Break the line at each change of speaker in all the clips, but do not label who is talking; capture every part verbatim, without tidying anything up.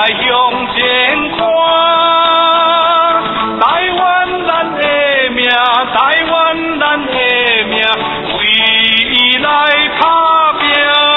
向前看，台湾咱的命，台湾咱的命，为来打拼。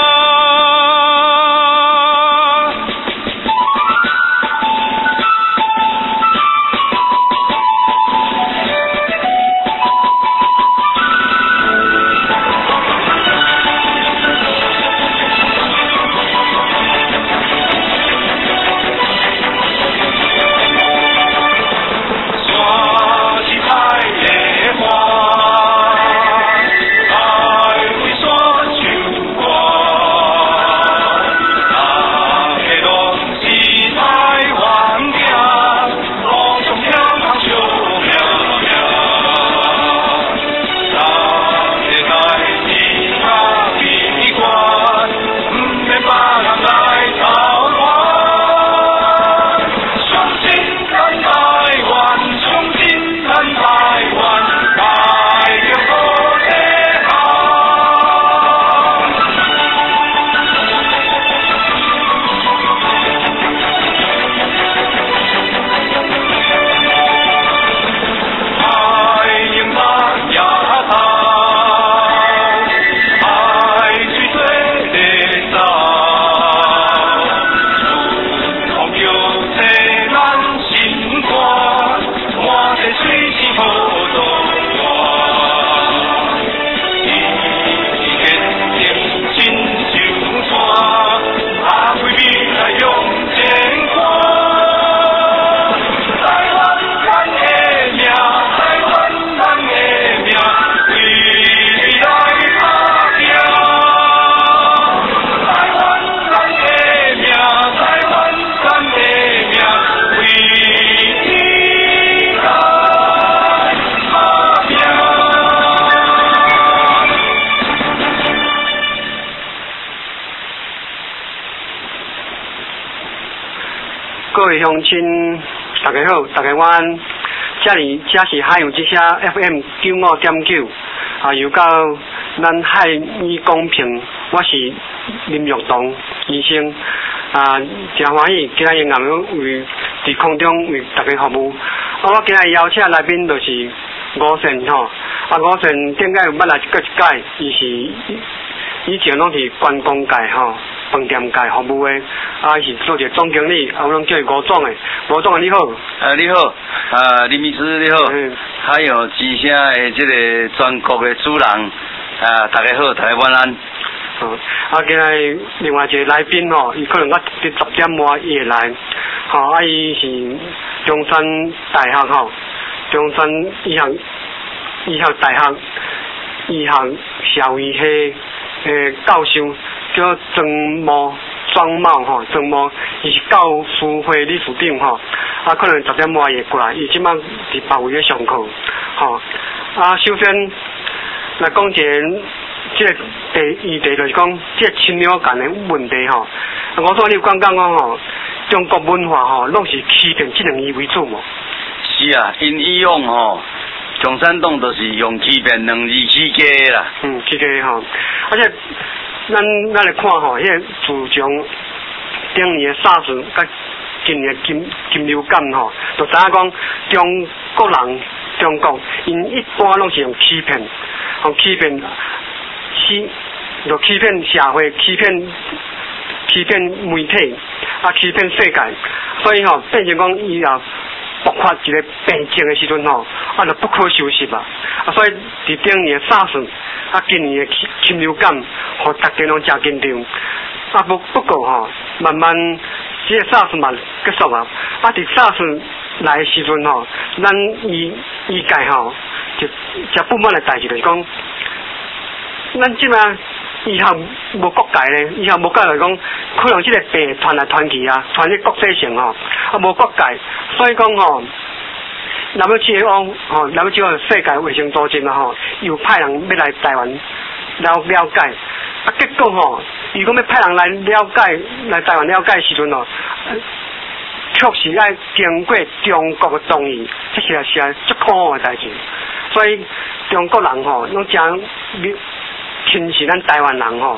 各位乡亲，大家好，大家晚安。这里这是海洋之声 F M 九五点九，啊，又到咱海语公平，我是林玉东医生，啊，真欢喜今日俺们为伫空中为大家服务。啊，我今日邀请来宾就是吴胜吼，啊，吴胜顶个有捌来过一届，伊是以前拢是观光界吼。饭店界服务的，啊是做一个总经理，啊我拢叫伊吴总的，吴总你好。
啊你好，啊林秘书你好，嗯、还有之声的这个全国的主人，啊大家好，大家晚安。
好、哦，啊今日另外一个来宾吼，伊可能我伫十点外伊会来，吼、哦、啊伊是中山大学吼，中山医学医学大学医学社会系诶教授。叫曾茂庄茂吼，曾茂伊是教书会理事长吼，啊可能十点外会过来，伊即摆伫别位咧上课吼。啊，首先来讲一个即个第议题就是讲即个亲友间的问题吼。我说你有讲讲讲吼，中国文化吼拢是欺骗即两字为主无？
是啊，因以往吼。共产党都是用欺骗两字起家啦。
嗯，起家吼，而且咱咱来看吼，迄、那个自从顶年的 SARS 甲今年的金金流感吼，就知影讲中国人中国因一般拢是用欺骗，用欺骗欺，就欺骗社会，欺骗欺骗媒体，啊欺骗世界，所以吼变成讲伊也。爆发一个病症的时阵吼，啊，就不可收拾啊！啊，所以伫顶年的 SARS， 啊，今年的禽流感，互大家拢真紧张。啊，不不过吼，慢慢这个 SARS 嘛结束啊。啊，伫 SARS 来的时阵吼，咱医医界吼，就就不满的代志就是讲，咱即摆以后无国界咧，以后无国界讲，可能即个病传来传去啊，传去国际性吼，啊无国界，所以讲吼，W H O 吼 ，W H O 世界卫生组织啊吼，又派人要来台湾了了解，啊结果吼，如果要派人来了解来台湾了解的时阵吼，确实要经过中国的同意，这是是啊足可恶的代志，所以中国人吼，拢将轻视咱台湾人吼，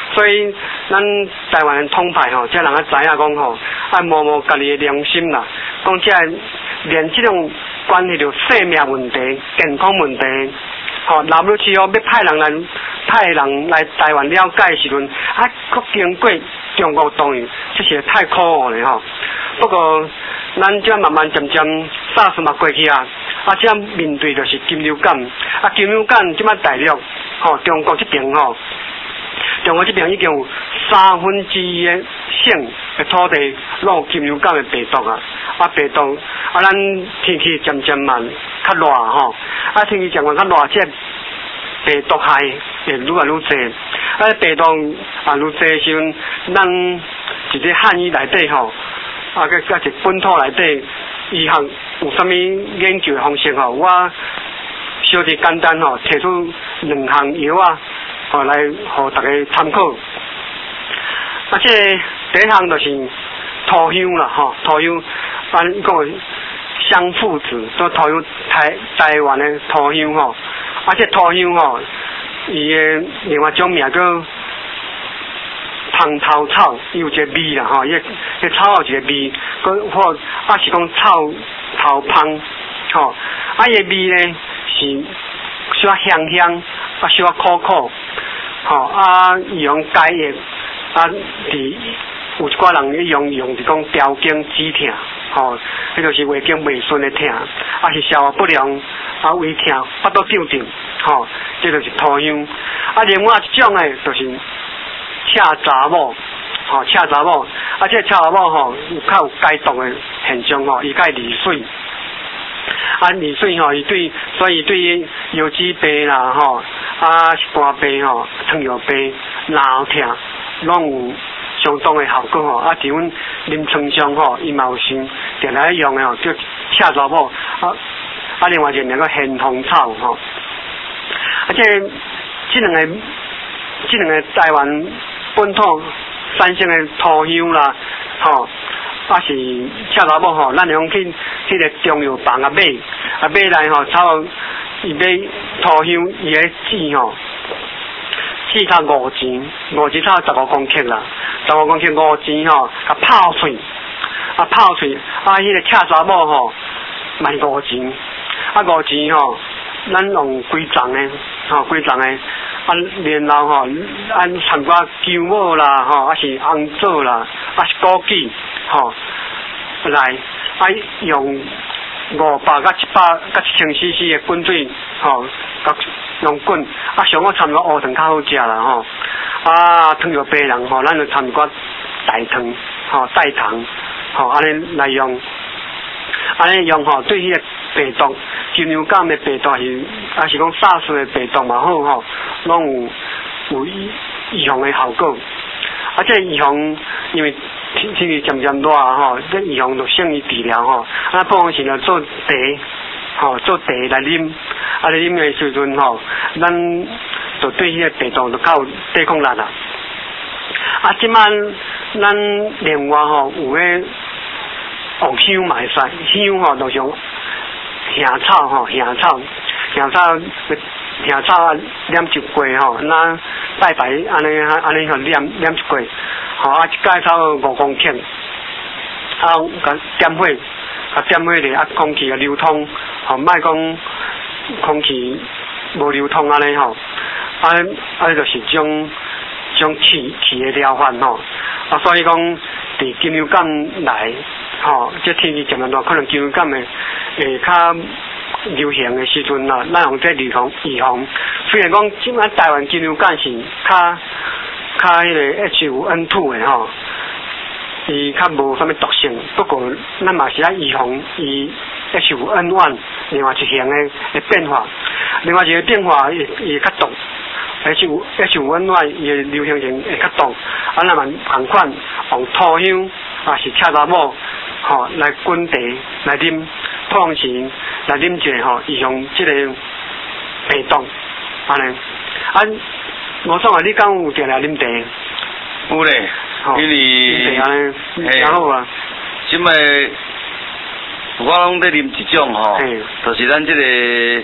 所以咱台湾的统派吼，才人啊知影讲吼，爱摸摸家己的良心啦，讲即连这种关系到生命问题、健康问题，吼 ，W H O 要派人来派人来台湾了解的时阵，啊，佫经过中国当然，这是太可恶了吼。不过，咱即慢慢渐渐 SARS 嘛过去啊，啊，即面对就是禽流感，啊，禽流感即摆大陆，吼，中国这边吼。中国这边已经有三分之一的省的土地拢有禽流感的病毒啊，啊病毒啊，咱天气渐渐慢较热吼，啊天气渐渐较热，这病毒害会愈来愈侪，啊病毒啊愈侪时阵，咱一个汉医内底吼，啊个个一本土内底医学有啥物研究的方式吼，我小弟简单吼提出两项药啊。哦，来互大家参考。啊，这第一项就是土香啦，吼，土香，咱讲香附子，都土香台台湾的土香吼。啊，这土香吼，伊的另外一种名叫芳头草，伊有一个味啦，吼，伊个草有一个味，佮或啊是讲草头芳，吼，啊伊个味呢是小香香，啊小苦苦。吼、哦、啊，用解液啊，伫有一寡人用用是讲调经止痛，吼，迄就是胃经袂顺的痛，啊是消化不良啊胃痛，腹肚胀胀，吼、哦，这就是土香。啊，另外一种诶，就是赤查某，吼、哦，赤查某，啊，这赤查某吼有较有解毒的现象吼，伊解利水。啊，利水吼，伊对，所以对于腰脊病啦，吼，啊，肝病吼，糖尿病、脑痛，拢有相当的效果吼。啊，伫阮临床上吼，伊嘛有先定来用的吼，叫赤查某，啊，啊，另外一个名叫咸丰草吼。啊，这这两个，这两个台湾本土产生的土香啦，吼。啊是赤查某吼，咱用去迄个中药房啊买，啊买来吼，差不多伊买土香伊个籽吼，籽差五钱，五钱差十五公克啦，十五公克五钱吼，啊泡水，啊泡水，啊迄、那个赤查某吼卖五钱，啊五钱吼，咱用规丛的，吼规丛的，啊然后吼，按掺寡姜母啦，吼，啊是红枣啦，啊是枸杞。吼、哦，来啊用五百到一百到一千 C C 的滚水，吼、哦，用滚，啊上好掺个乌糖较好食啦，吼、哦，啊糖尿病人吼，咱就掺个大糖，吼、哦、代糖，吼安尼来用，安尼用吼、哦、对迄个病毒，禽流感的病毒是，啊是讲 SARS 的病毒嘛好吼，拢有有预防的效果，啊这预防因为。天天气渐渐热吼，这预防就胜于治疗吼。啊，不妨是来做茶，吼做茶来啉，啊来啉的时阵吼，咱就对迄个病毒就较有抵抗力啦。啊，即摆咱另外吼有诶红香嘛会使，香吼就像香草吼，香草，香草，香草染一罐吼，咱拜拜安尼安尼吼染染一罐。吼啊，一介差五公克，啊，甲点火，啊点火咧，啊空气啊流通，吼，莫讲空气无流通安尼吼，啊啊就是种种气气的疗法吼，啊所以讲，伫禽流感来，吼，这天气渐渐热，可能禽流感的会较流行的时阵啦，咱用这预防预防，虽然讲即摆台湾禽流感是较。较迄个 H 五 N 二 的吼，伊较无啥物毒性，不过咱嘛是爱预防伊 H 五 N 一 另外一项的的变化，另外一个变化伊伊较毒 ，H 五 H 五 N 一 伊的流行性会较毒，啊咱嘛同款用土香啊是赤查某吼来滚茶来啉，通时来啉者吼，预防即个病毒安尼啊。我讲啊，你敢有定来啉茶？
有咧，因为
诶，然后啊，
即摆我拢在啉一种吼，就是咱即个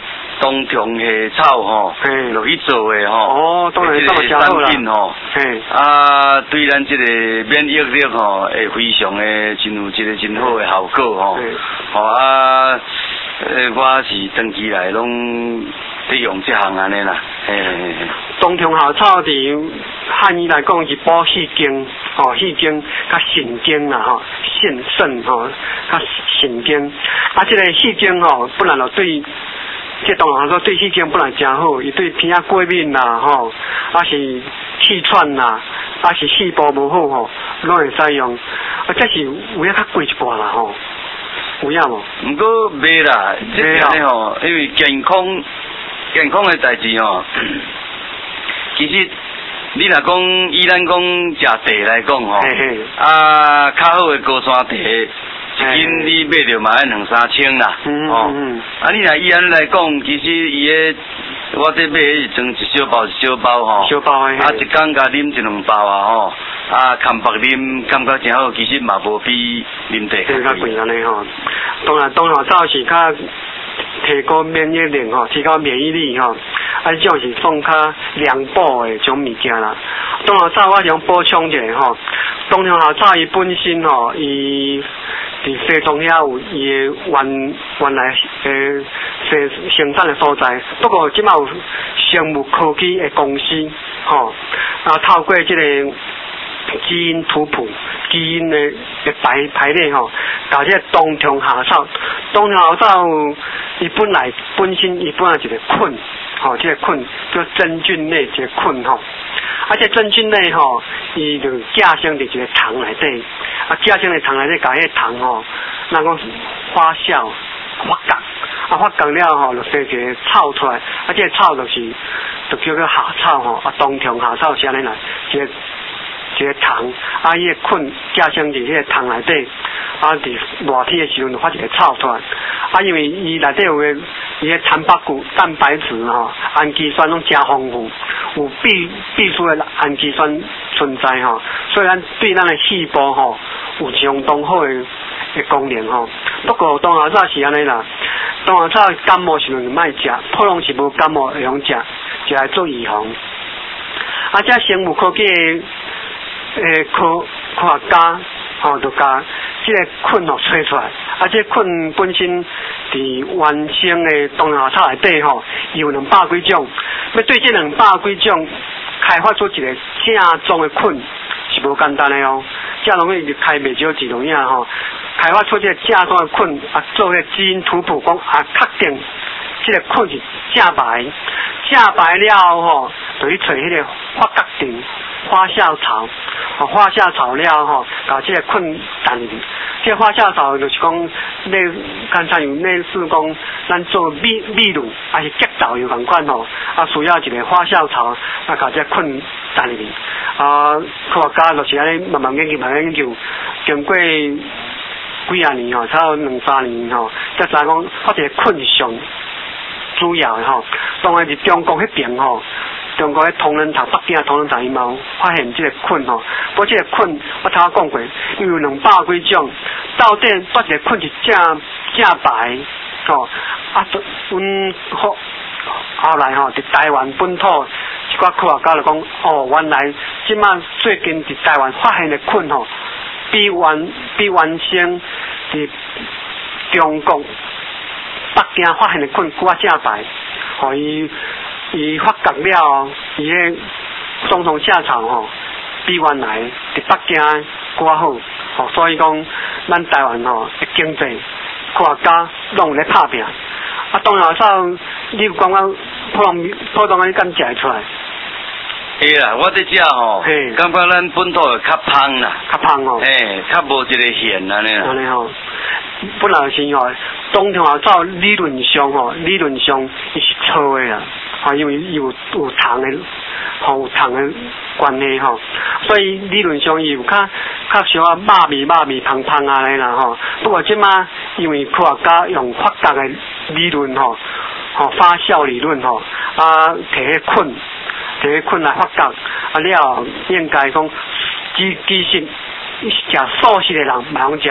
冬虫夏草吼，落去做的吼。
哦，当然这么
产品吼。
嘿。
啊，对咱这个免疫力吼，会非常的真有一个真好的效果吼。吼啊，呃，我是长期来拢在用这项安尼啦。嘿嘿嘿。
冬虫夏草伫汉语来讲是补气经，吼气经甲肾经啦吼，肾肾吼甲肾经。啊，这个气经吼，本来就对。这当然说对气经本来真好，伊对鼻仔过敏啦吼，啊是气喘啦，啊是细胞无好吼，拢会使用。啊，这是有影较贵一半啦吼，有影无？
毋过袂啦，这个吼，因为健康健康的代志吼，其实你若讲以咱讲食茶来讲吼，啊较好的高山茶。一斤你买着嘛要两三千啦，哦，啊你若以安来讲，其实伊个我这买是装一小包一小包吼，
小包诶，
啊一工甲啉一两包啊吼，啊看白啉感觉真好，其实嘛无比啉茶较贵
安尼吼。当然，当然早是较提高免疫力吼，提高免疫力吼，啊这种是算较良补诶种物件啦。当然早我想补充一下吼，冬虫夏草伊本身吼伊。伫西藏遐有伊个原原来诶生生产诶所在，不过即马有生物科技诶公司，吼，啊透过即个基因图谱、基因诶诶排排列吼，搞即个冬虫夏草，冬虫夏草伊本来本身伊本来一个菌，吼，即个菌叫真菌类一个菌吼。而且真菌类吼，伊就寄生伫一个糖内底，啊寄生伫糖内底，甲迄个糖吼，那讲发酵发酵，啊发酵了吼，就生一个草出来，啊这个草就是就叫做夏草吼，啊冬虫夏草是安尼来，一个一个糖，啊伊个菌寄生伫迄个糖内底，啊伫热天的时阵就发一个草出来，啊因为伊内底有个伊个产白骨蛋白质吼，氨基酸拢真丰富。有必必须的氨基酸存在吼，所以咱对咱的细胞吼有相当好的的功能吼。不过冬夏草是安尼啦，冬夏草感冒时阵就莫食，普通是无感冒会用食，就来做预防。啊，这生物科技的诶科科学家吼，就甲这个菌吼吹出来，啊，这个菌本身伫原生的冬夏草内底吼，有两百几种。要对这两百几种开发出一个正宗的菌是无简单的哦，这容易就开袂少几容易啊吼，开发出这个正宗的菌啊，做个基因图谱讲啊，确定这个菌是正白，正白了吼，就去找迄个发酵定发酵槽，哦发酵槽了吼，把这个菌弹入去。这个发酵槽就是讲类刚才有类似讲咱做秘秘鲁还是结豆有同款吼，啊需要一个发酵槽，啊把这个菌弹入去。啊科学家就是安尼慢慢研究慢慢研究，经过几啊年吼，差不多两三年吼，才知讲发这个菌上主要的吼，当然是中国迄边吼。中国迄同仁堂、北京的同仁堂伊嘛发现这个菌吼，不过这个菌我头仔讲过，伊有两百几种，到底捌一个菌是正正白吼，啊，阮后后来吼，伫台湾本土一寡科学家就讲，哦，原来即摆最近伫台湾发现的菌吼，比原比原先伫中国北京发现的菌搁较正白，互伊。伊发觉了，伊个总统下场吼，比原来伫北京搁好，吼，所以讲咱台湾吼的经济科学家拢咧拍拼。啊，冬夏草，你有感觉普通普通你敢食会出来？
会啦，我伫遮吼，感觉咱本土会较芳啦，
较芳吼，
嘿，较无一个咸安尼啦。
安尼吼，本来是吼，冬虫夏草理论上吼，理论上伊是错的啦。啊，因为有有糖的，吼有糖的关系吼，所以理论上伊有较较小啊肉味肉味香香啊嘞啦吼。不过即马因为科学家用发酵的理论吼，吼发酵理论吼，啊摕迄菌，摕迄菌来发酵，啊了应该讲其其实食素食的人袂用食，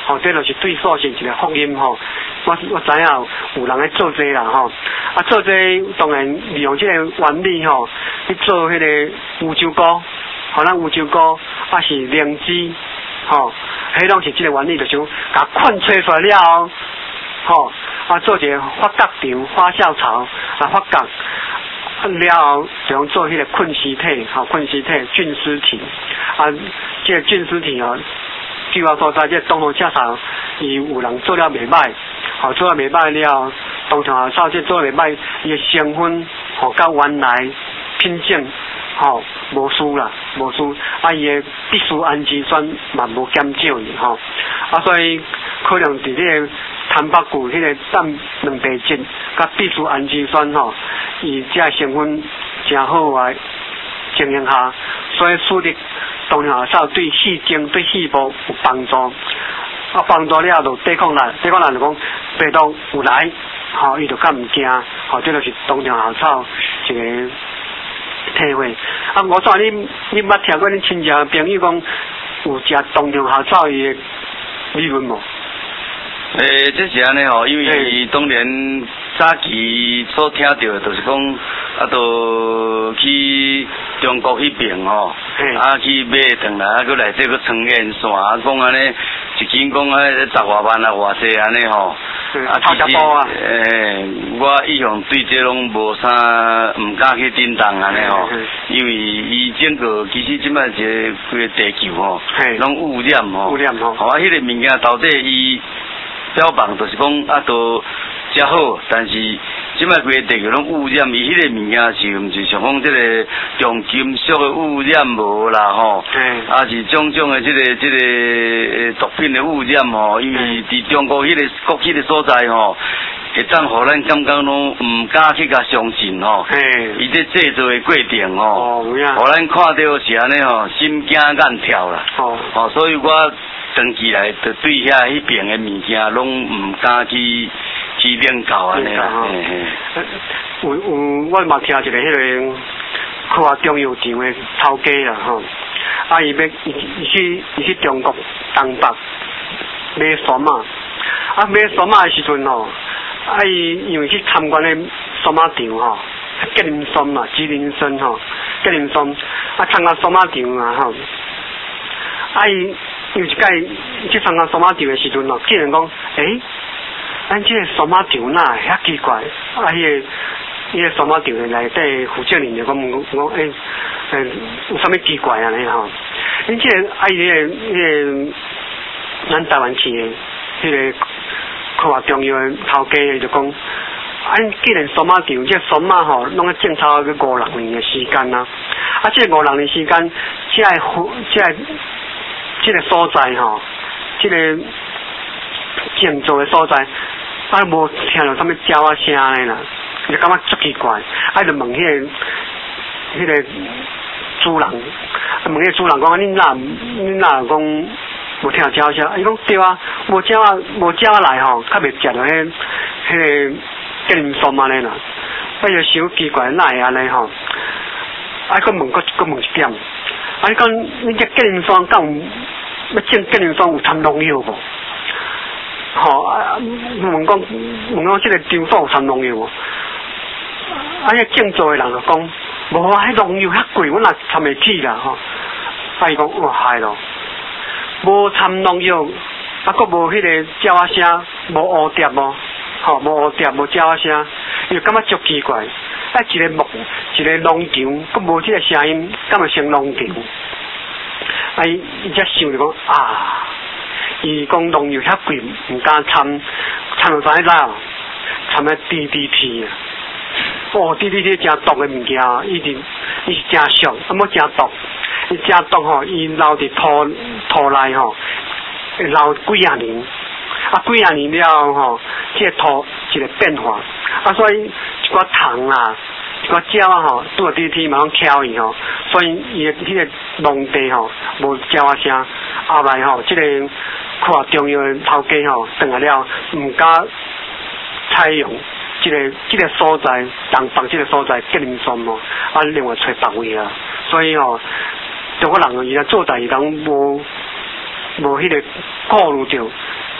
吼，这就是对所是一个福音吼。我我知影有人咧做这啦吼，啊做这当然利用这个原理吼，去做迄个乌酒膏，吼咱乌酒膏啊是灵芝，吼，迄拢是这个原理，就是甲菌吹出来了，吼，啊做一个发酵场、发酵槽啊发酵。了后就用做迄个菌丝体，吼菌丝体、菌丝体，啊，这个菌丝体哦，据我所知，这东方茶厂伊有人做了袂歹，吼做了袂歹了，东方茶厂这做了袂歹，伊个成分吼甲原来品种吼无输啦，无输，啊伊个必需氨基酸嘛无减少哩吼，啊所以可能伫这个坦白骨迄个蛋蛋白质甲必需氨基酸吼。伊这成分真好啊，情形下，所以使得东洋草对细精、对细胞有帮助。啊，帮助了就抵抗力，抵抗力就讲病毒有来，吼，伊就较唔惊，吼，这就是东洋草一个体会。啊，我说你你捌听过恁亲戚朋友讲有食东洋草伊个理论无？
诶，这是安尼吼，因为当然早期所听到的，就是讲啊，都去中国迄边吼，啊去买回来，啊佮内底佮穿烟线，啊讲安尼，一斤讲啊十外万啊偌济安尼吼。啊，其实诶，我以前对这拢无啥，唔敢去叮当安尼吼，因为伊整个其实即摆一个规个地球吼，拢污染吼，
污染吼，
吼啊，迄个物件到底伊。标榜就是讲啊，都真好，但是即摆规个地球拢污染，伊迄个物件是毋是像讲即个重金属的污染无啦吼，啊是种种的即、這个即、這个毒品的污染吼，因为伫中国迄个国迄个所在吼，会当互咱感觉拢毋敢去甲相信吼，伊这制作的过程吼，互咱看到是安尼吼，心惊眼跳啦，哦，所以我。长期来，就对遐迄边的物件，拢唔敢去去领教安尼啦。
有有，我嘛听一个迄个科学中药厂的头家啦吼，啊伊要伊伊去伊去中国东北买酸马，啊买酸马的时阵吼，啊伊因为去参观咧酸马场吼，吉林酸嘛，吉林酸吼，吉林酸，啊参观酸马场啊吼，啊伊。有一届去参观数码场的时阵咯，竟然讲，诶，咱这个数码场哪会遐奇怪？啊，迄、那个迄个数码场的内底负责人就讲讲，诶，诶，有啥物奇怪啊？尼吼？因这个啊，迄个迄个咱台湾市的迄个科学中药的头家就讲，咱既然数码场这个数码吼，拢要种草个五六年的时间啦，啊，这五六年时间，这个这个。这个所在吼，这个建造的所在，啊无听到什么鸟啊声的啦，就感觉足奇怪，啊就问迄、那个迄、那个主人，问迄个主人讲，恁哪恁哪讲无听到鸟声？伊讲对啊，无鸟啊无鸟来吼，较袂食到迄迄个吉林酸安尼啦，我就想奇怪，哪会安尼吼？啊，佮问佮佮问一点。啊！你讲你这吉林酸敢有要种吉林酸有掺农药无？吼、哦、啊！问讲问讲这个场所有掺农药无？啊！迄种做的人就讲无啊，迄农药遐贵，我哪掺袂起啦吼！啊！伊讲哇嗨咯，无掺农药，啊，佮无迄个鸟仔声，无蝴蝶无，吼、哦，无蝴蝶，无鸟仔声，伊就感觉足奇怪。啊，一个木，一个农场，佮无这个声音，敢会成农场？啊，伊伊才想就讲啊，伊讲农药遐贵，唔敢掺，掺到啥啦？掺个 D D T 啊！哦 ，D D T 真毒的物件，伊是伊是真俗，啊，冇真毒，伊真毒吼，伊留伫土土内吼，会留几啊年，啊，几啊年了吼，这个土一个变化。啊，所以一寡虫啊，一寡鸟啊吼，拄到 D D T 马上敲伊吼，所以伊个迄个农地吼无鸟仔声，后来吼，即、这个科学中药的头家吼，转来了，毋敢采用即、这个即、这个所在，东北即个所在吉林酸吼，啊，另外找别位啦，所以吼，中国人伊来做代志，人无无迄个顾虑着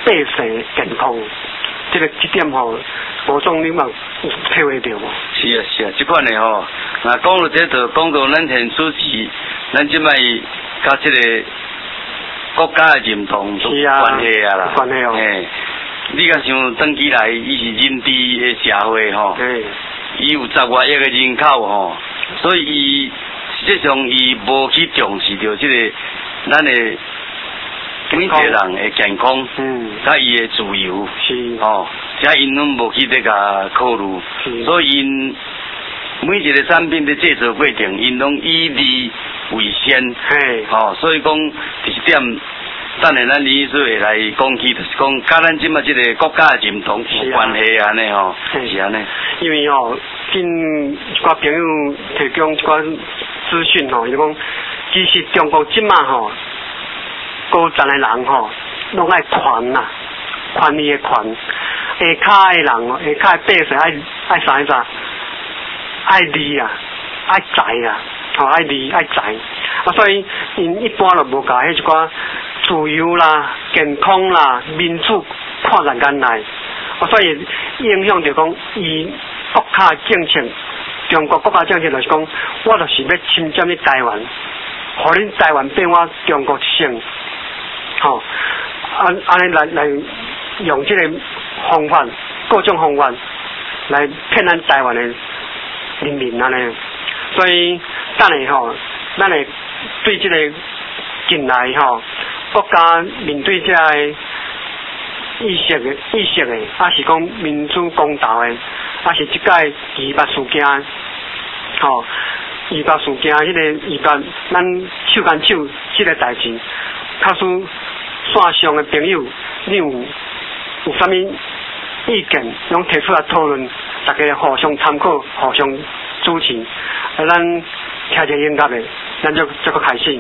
百姓健康，这个这点吼，吴总你嘛有体会到无？
是啊是啊，这款的吼，那讲到这就讲到咱现主持，咱即摆甲这个国家的认同有关系啊啦，
关系哦。
嘿，你甲想登起来，伊是人治的社会吼，伊有十外亿的人口吼，所以伊实际上伊无去重视到这个咱的每一个人的健康，嗯，甲伊的自由，
是，
吼，遮因拢无去这个考虑，所以因每一个产品的制作过程，因拢以利为先，
嘿，
吼，所以讲第一点。等下咱李医师会来讲起，就是讲，甲咱即马即个国家的认同有关系安尼吼，是安尼。
因为吼，近一寡朋友提供一寡资讯吼，伊就讲，其实中国即马吼，高层的人吼，拢爱权呐，权利的权，下骹的人哦，下骹的百姓爱爱啥物啥，爱利啊，爱财啊，吼爱利爱财，啊，所以因一般就无甲迄一寡。自由啦、健康啦、民主看在眼内，啊，所以影响着讲伊国家政策，中国国家政策就是讲，我就是要侵占你台湾，互恁台湾变我中国一省，吼、哦，安安尼来来用这个方法，各种方法来骗咱台湾的人民安尼，所以等下吼，咱会对这个近来吼。国家面对这个意识的、意识的，还是讲民主公道的，还是即届二八事件，吼、哦，二八事件迄、那个二八，咱手牵手即个代志，假使线上的朋友，你有有啥物意见，拢提出来讨论，大家互相参考，互相支持，啊，咱听者音乐的，咱就这个开始。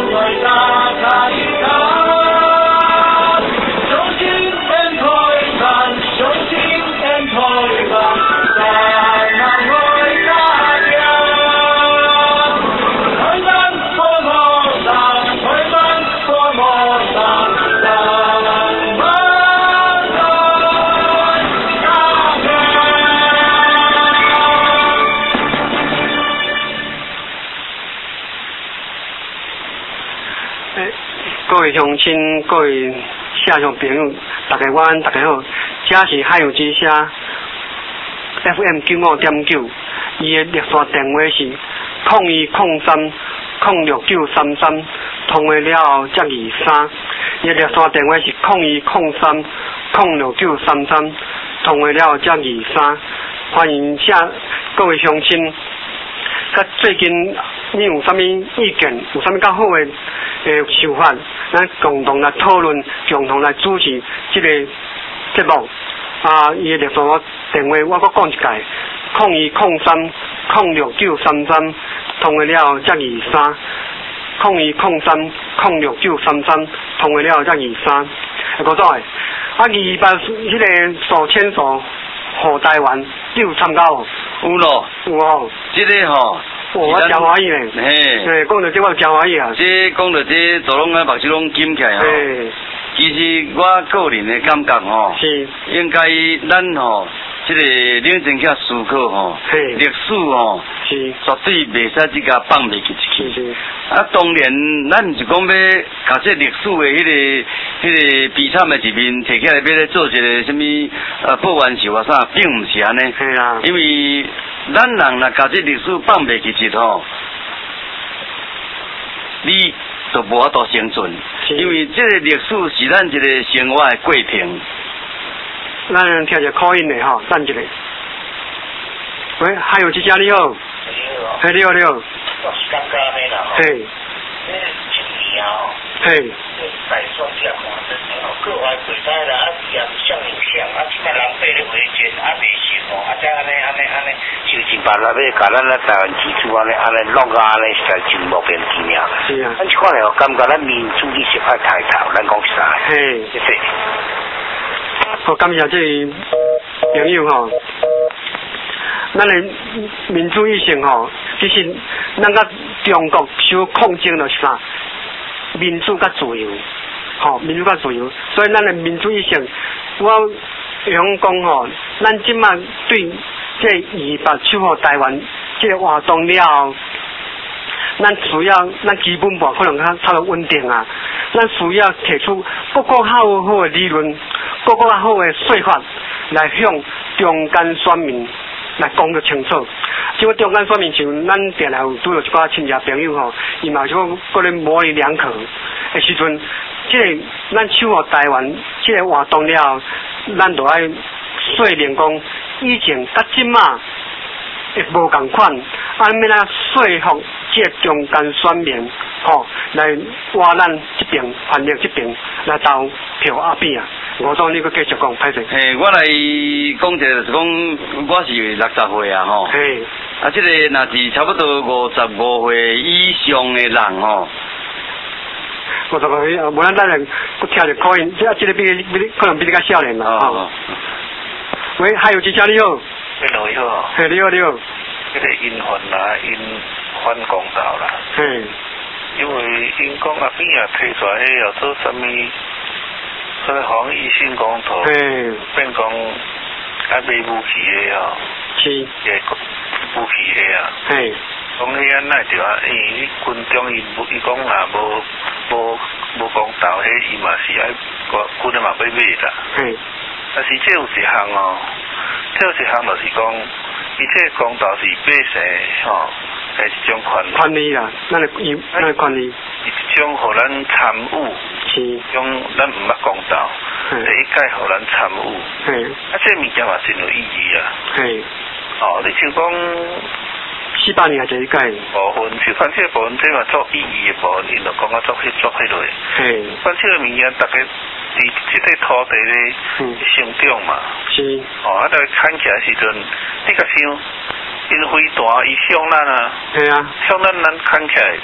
各位乡亲，各位下乡朋友，大家晚安，大家好。这是海洋之声 F M 九五点九，伊的热线电话是零一零三零六九三三，通话了后才二三。伊的热线电话是零一零三零六九三三，通话了后才二三。欢迎下各位乡亲。甲最近你有啥物意见？有啥物较好的诶想法？咱共同来讨论，共同来主持这个节目。啊，伊的热线电话我阁讲一届，零一零三零六九三三，通话了后才二三。零一零三零六九三三，通话了后才二三。会过怎诶？啊，二八迄个手牵手互台湾，你有参加无？
有咯，
有哦。
这个吼，
哦，我真欢喜咧。
嘿，
嘿，讲到这我真欢喜啊。
这讲到这，做拢个目睭拢紧起来吼。
嘿。
其实我个人的感觉吼，
是
应该咱吼，这个认真去思考吼，历史吼，
是
绝对袂使即个放袂记一
去。
啊，当然，咱毋是讲要把这历史的迄、那个、迄、那个悲惨的一面摕起来，要来做一个什么呃报怨秀啊啥，并毋是安尼。
是啊。因
为咱人若把这历史放袂记一吼，你就无法度生存。因为这个历史是咱一个生活的过程。
咱听者口音的吼，等一下。喂，还有这家你好。你好。嘿，你好，你好。
我是刚刚的啦。
嘿。
这一年哦。
嘿。
大选也看真哦，各方袂使啦，啊也是像影响，啊即摆人买咧维权，啊袂行哦，啊再安尼安尼安尼，就真把那要甲咱咧台湾基础安尼安尼落啊安尼，实在真莫名其妙。
是啊。
咱即款哦，感觉咱民主意识爱抬头，咱讲啥？
嘿。
谢谢。
好，感谢这位朋友吼。咱的民主意识吼，其实咱甲中国所抗争的是啥？民主甲自由，吼，民主甲自由。所以咱的民主意识，我想讲吼，咱即马对这二八守护台湾这个活动了后，咱需要咱基本盘可能较差不多稳定啊。咱需要提出各个好好的理论，各个好的说法，来向中间选民来讲得清楚。即个中间选民像咱定来有拄到一寡亲戚朋友吼，伊嘛就可能模棱两可的时阵，即、这个咱守护台湾即个活动了后，咱就爱说明讲，以前甲即马会无共款，安免啊说服即个中间选民吼、哦、来挖咱这边，反正这边来投票阿扁啊。我讲你佫继续讲，歹势。
嘿，我来讲一个，就是讲我是六十岁啊吼。
嘿。
啊，这个若是差不多五十五岁以上的人吼。
五十五岁，无咱等下佫听着口音，这这个比比可能比你较少年嘛。哦。哦喂，还有几家你好？
你好。
嘿，你好，你好。
这个因反啦，因反公道啦。
嘿。
因为因讲啊边啊提出来要做什么？所以防疫性公投，变讲啊买武器的吼，
是，
个武器的啊，
嘿，
讲迄安奈着啊，因为军中伊伊讲啊无无无公道，迄伊嘛是爱军军嘛要买啦，
嘿，
但是这有一项哦，这有一项就是讲，伊这公道是百姓吼，係一种权利，
权利啦，咱个有咱个权利，
是一种互咱参与。
是，
用咱唔捌公道，第一届互咱参与，啊，这物件嘛真有意义啊。
嘿，
哦，你像讲
四百年这一届
部分，就反正部分这嘛做意义的部分，因就讲啊做去做迄类。
嘿，
反正个物件，大家伫这块土地咧成长嘛。
是。哦，
啊，大家看起来时阵，你甲想，因飞弹伊向咱啊，
对啊，
向咱咱看起来。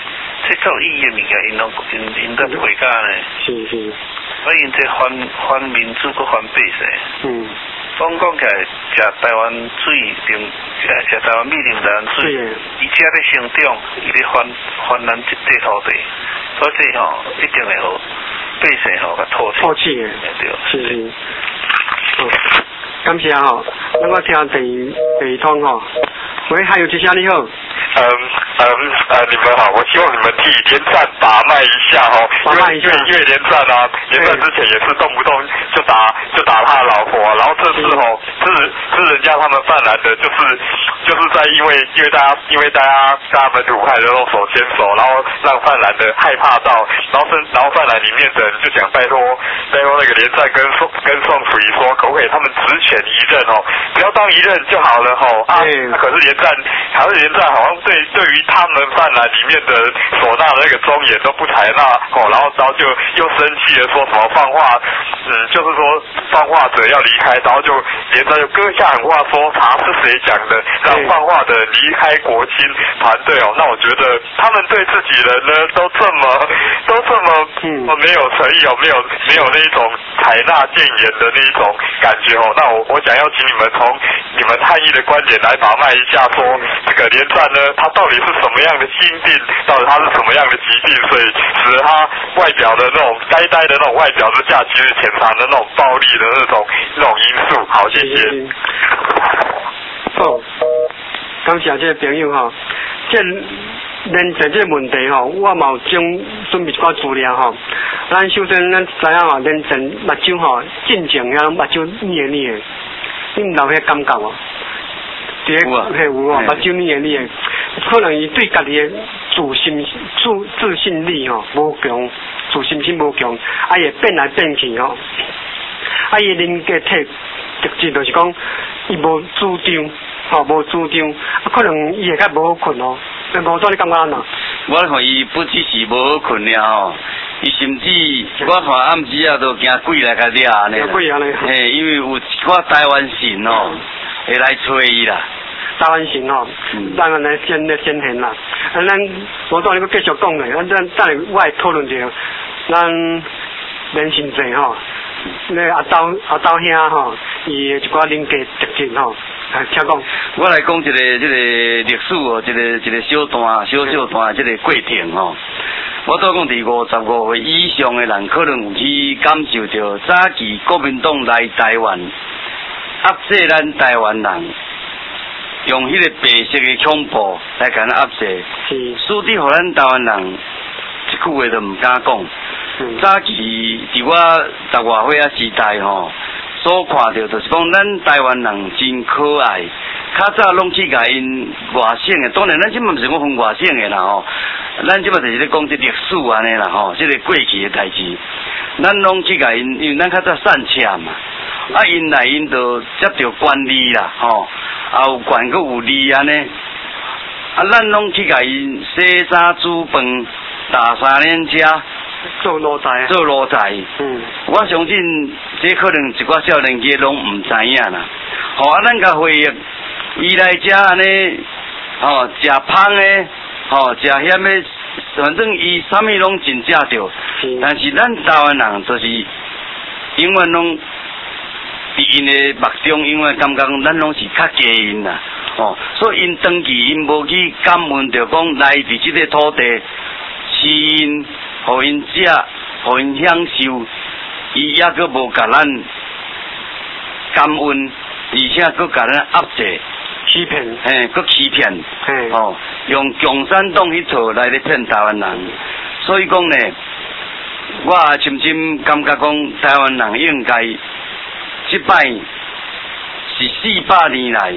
这种意义物件，因拢因因都回家呢。
是是。
所以因这反反民主个反百姓。嗯。讲讲起来，食台湾水，零食食台湾米，零台湾水，伊只咧成长，伊咧反反咱这块土地，所以这吼一定会好百姓吼甲唾弃。
唾弃的，
对。
是是。好，感谢吼，咱我听第第一通吼。喂，还有接下你好。
嗯嗯呃，你们好，我希望你们替连战把脉一下哦，因为因为因为连战啊，连战之前也是动不动就打就打他的老婆，然后这次哦是是人家他们泛蓝的，就是就是在因为因为大家因为大家大家本土派的都手牵手，然后让泛蓝的害怕到，然后是然后泛蓝里面的人就讲拜托拜托那个连战跟宋跟宋楚瑜说，可不可以他们只选一任哦，不要当一任就好了哦啊，那可是连战还是连战好像。对，对于他们泛蓝里面的唢呐的那个忠言都不采纳哦，然后然后就又生气的说什么放话，嗯，就是说放话者要离开，然后就连着就割下狠话说他是谁讲的，让放话的离开国青团队哦。那我觉得他们对自己人呢都这么都这么嗯没有诚意哦，没有没有那一种采纳谏言的那一种感觉哦。那我我想要请你们从你们汉译的观点来把脉一下，说这个连战呢。他到底是什么样的心病？到底他是什么样的疾病？所以使得他外表的那种呆呆的那种外表之下，其实潜藏的那种暴力的那种那种因素。好，谢谢。
好，感谢这个朋友哈，这连在这个问题哈，我嘛有将准备一寡资料哈。咱首先咱知影哈，连阵目睭哈，进前遐目睭黏黏的，你唔有迄感觉哦？这个嘿有哦，目睭黏黏的。可能伊对家己的自信、自自信力吼无强，自信心无强，啊也变来变去吼，啊伊人格体特质就是讲伊无主张，吼无主张，啊可能伊会较无好困哦。那吴总你感觉安怎？
我看伊不只是无好困了吼，伊甚至我看暗时啊都惊鬼来甲掠安尼啦。
鬼安尼。
嘿，因为有一寡台湾神哦，会来找伊啦。
台湾神吼，当然来先来先现啦。啊，咱我当你要继续讲咧，咱咱等下我来讨论一下，咱连神济吼，咧阿斗阿斗兄吼，伊一寡人格特质吼，啊，请讲。
我来讲一个这个历史哦，一个一个小段小小段这个过程吼。我都讲伫五十五岁以上的人，可能有去感受到早期国民党来台湾压制咱台湾人。用迄个白色的恐怖来甲咱压制，使得互咱台湾人一句话都唔敢讲。早期伫我十外岁啊时代吼，所看到就是讲咱台湾人真可爱，较早拢去甲因外省的，当然咱即嘛毋是讲分外省的啦吼，咱即嘛就是咧讲这历史安尼啦吼，即个过去的代志，咱拢去甲因，因为咱较早散车嘛。啊，因来因就接到管理啦，吼，啊有管阁有理安尼，啊，咱拢去甲因洗衫煮饭，打三轮车，
做路财，
做路财。
嗯，
我相信这可能一寡少年家拢唔知影啦。吼，啊，咱甲回忆，伊来遮安尼，吼，食芳诶，吼，食咸诶，反正伊啥物拢真正着，但是咱台湾人就是永远拢。伫因的目中，因为感觉咱拢是较低因啦，哦，所以因登记因无去感恩，着讲来伫即个土地，是因，互因食，互因享受，伊也阁无甲咱感恩，而且阁甲咱压制、
欺骗，
嘿，阁欺骗，嘿，哦，用共产党迄套来咧骗台湾人，所以讲呢，我也深深感觉讲台湾人应该。即摆是四百年来，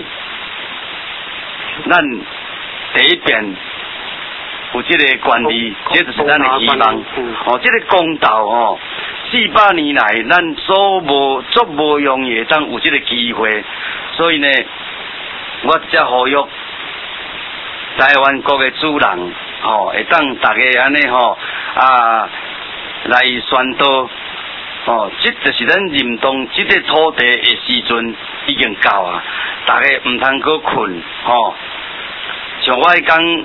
咱第一遍有即个管理，这就是咱的希望。哦，这个公道哦，四百年来咱所无足无容易当有这个机会，所以呢，我才呼吁台湾国的主人，哦，会当大家安尼吼啊来宣导。哦，这就是咱认同这个土地的时阵已经到啊！大家唔通搁困，吼、哦。像我迄讲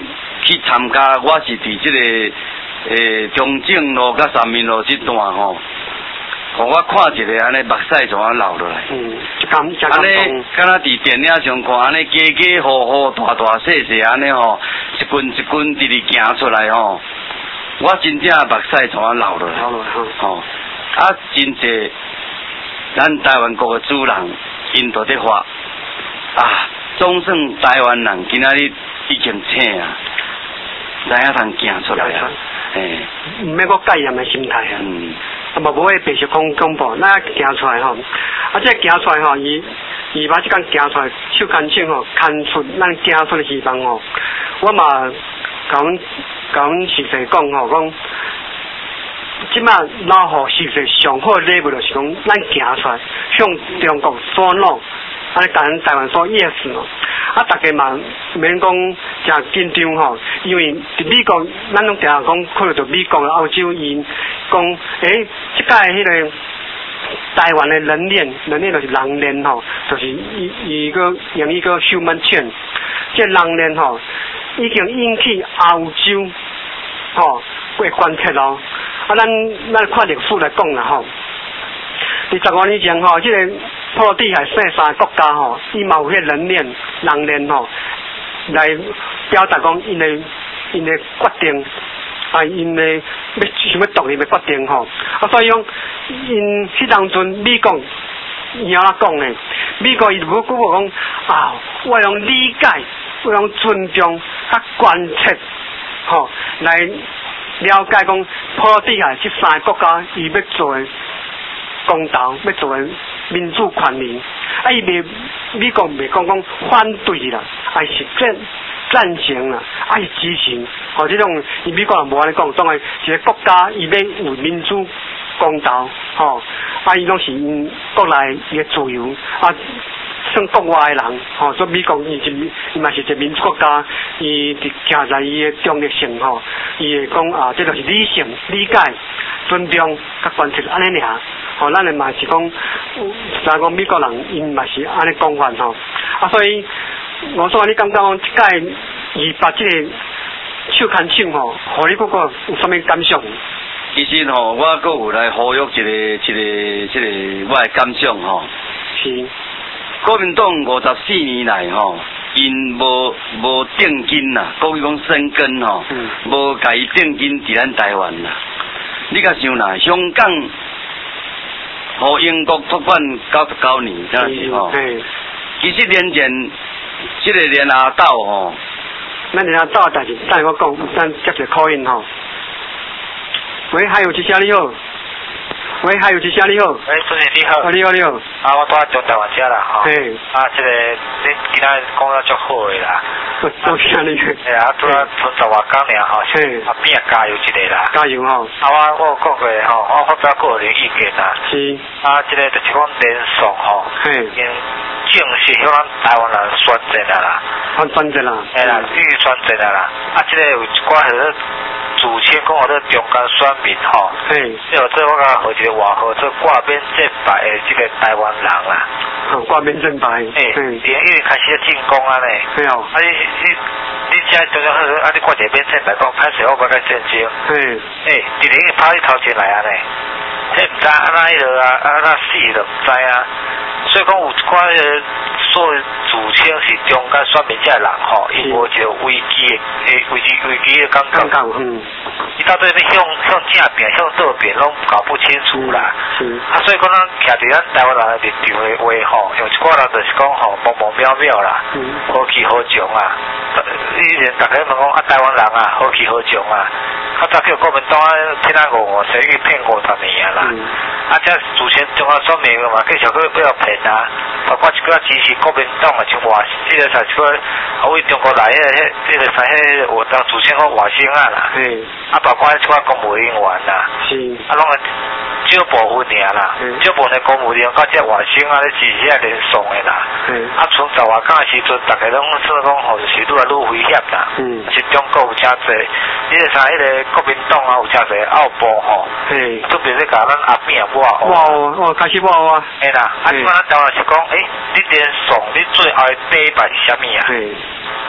去参加，我是伫即、这个诶、呃、中正路甲三民路这段吼，互我看一个安尼目屎怎啊流落来。
嗯，就感就感
动。安尼，敢若伫电影上看安尼，家家户户大大细细安尼吼，一群一群直直行出来吼，我真正目屎怎啊流落来。
流落来
吼，啊，真济咱台湾国的主人，因都伫发啊，总算台湾人今仔日已经醒啊，知影通行出来啊，诶，
毋免阁戒严的心态啊。
嗯。
啊，无无会白色恐恐怖，咱行出来吼，啊，这行出来吼，伊伊把即间行出来，手牵手吼，牵出咱行出的希望吼。我嘛甲阮甲阮师弟讲吼，讲即马老虎师弟上好礼物就是讲，咱行出来向中国所努，安尼甲咱台湾所夜视哦。啊，大家嘛免讲诚紧张吼，因为伫美国，咱拢定下讲，看到美国、澳洲因讲，诶，即届迄个台湾的人脸，人脸就是人脸吼，就是伊伊个用伊个 human chain， 即人脸吼，已经引起澳洲吼个关切咯。啊，咱咱看历史来讲啦吼，伫十五年前吼，即、这个破地海西三国家吼，伊嘛有迄人脸、人脸吼，来表达讲因的因的决定，啊，因的要想要独立的决定吼，啊，所以讲因迄当阵美国伊安怎讲呢？美国伊如果讲啊，我用理解，我用尊重、甲关切，吼，来了解讲破地海即三个国家伊要做的公道，要做的民主权利，啊，伊袂美国袂讲讲反对啦，还是赞赞成啦，啊，伊支持，吼，即种伊美国人无安尼讲，当然一个国家伊要有民主公道，吼，啊，伊拢是因国内伊个自由，啊，算国外的人，吼，所以美国伊是伊嘛是一个民主国家，伊伫徛在伊个中立性，吼，伊会讲啊，这就是理性、理解、尊重、甲关切安尼尔。吼，咱诶嘛是讲，咱讲美国人因嘛是安尼讲法吼，啊，所以我说你感觉讲即届伊把即个手牵手吼，互你嗰个有啥物感想？
其实吼，我阁有来呼吁一个一个一个我诶感想吼。
是。
国民党五十四年来吼，因无无定根啦，国语讲生根吼，无甲伊定根伫咱台湾啦。你甲想啦，香港。互英国托管九十九年，真是吼。其实年前，即、这个连阿斗吼，
咱连阿斗代志，等我讲，咱接一个口音吼。喂，还有一声你好。喂，还有一声你好。
喂，主持你好。
啊，你好你好。
啊，我住喺中台湾遮啦，吼。
嘿。
啊，即、这个你今仔讲得足好诶啦。
多谢你。
哎啊，拄啊剩十外工尔吼，啊边啊加油一个啦。
加油吼。
啊，我我有讲过吼，我发表个人意见啦。
是。
啊，即、这个就是讲连宋吼，因正式向咱台湾人宣战啦啦。
宣战啦。
哎啦，予以宣战啦啦。啊，即、这个有一寡迄自称讲我这中间选民吼，嘿，即个这我甲号一个外号做挂免战败的即个台湾人啦。
哦，挂免战败。
诶，因因为开始进攻啊咧。对哦。啊你你你遮中间好，啊你挂一个免战败，讲歹势我要甲战争。嘿。诶，直直去跑去头前来啊咧，迄毋知安那迄落啊，安那死就毋知啊。所以讲有一寡诶，所谓自称是中间选民遮人吼，伊无一个危机诶，诶危机危机诶感觉。感觉嗯。伊到底要向向正边向倒边拢搞不清楚啦。是。啊，所以讲咱徛伫咱台湾人立场诶话吼，有一寡人就是讲吼，模模渺渺啦，好气好强啊。以前大家问讲啊，台湾人啊，好气好强啊。啊，早叫国民党骗咱五五，谁去骗五十年啊啦？啊，这自称中央选民嘛，继续去不要骗啊！包括一个支持国民党的像外，这个才一个啊为中国来的迄，这个啥迄我当自称讲外省啊啦。嗯。啊，包括一个公务人员啦。是。啊，拢个少部分尔啦，少部分的公务员甲这外省啊咧支持啊连送的啦。嗯。啊，从十外港的时阵，大家拢说讲吼，就是愈来愈危险啦。嗯。是中国有诚济，你个啥迄个国民党啊有诚济奥部吼。嘿。特别是甲咱阿扁啊挖。
哇哦，开始挖啊。
嘿啦，啊，即摆咱台湾是讲，诶，你连送你最后的第一摆是啥物啊？嘿。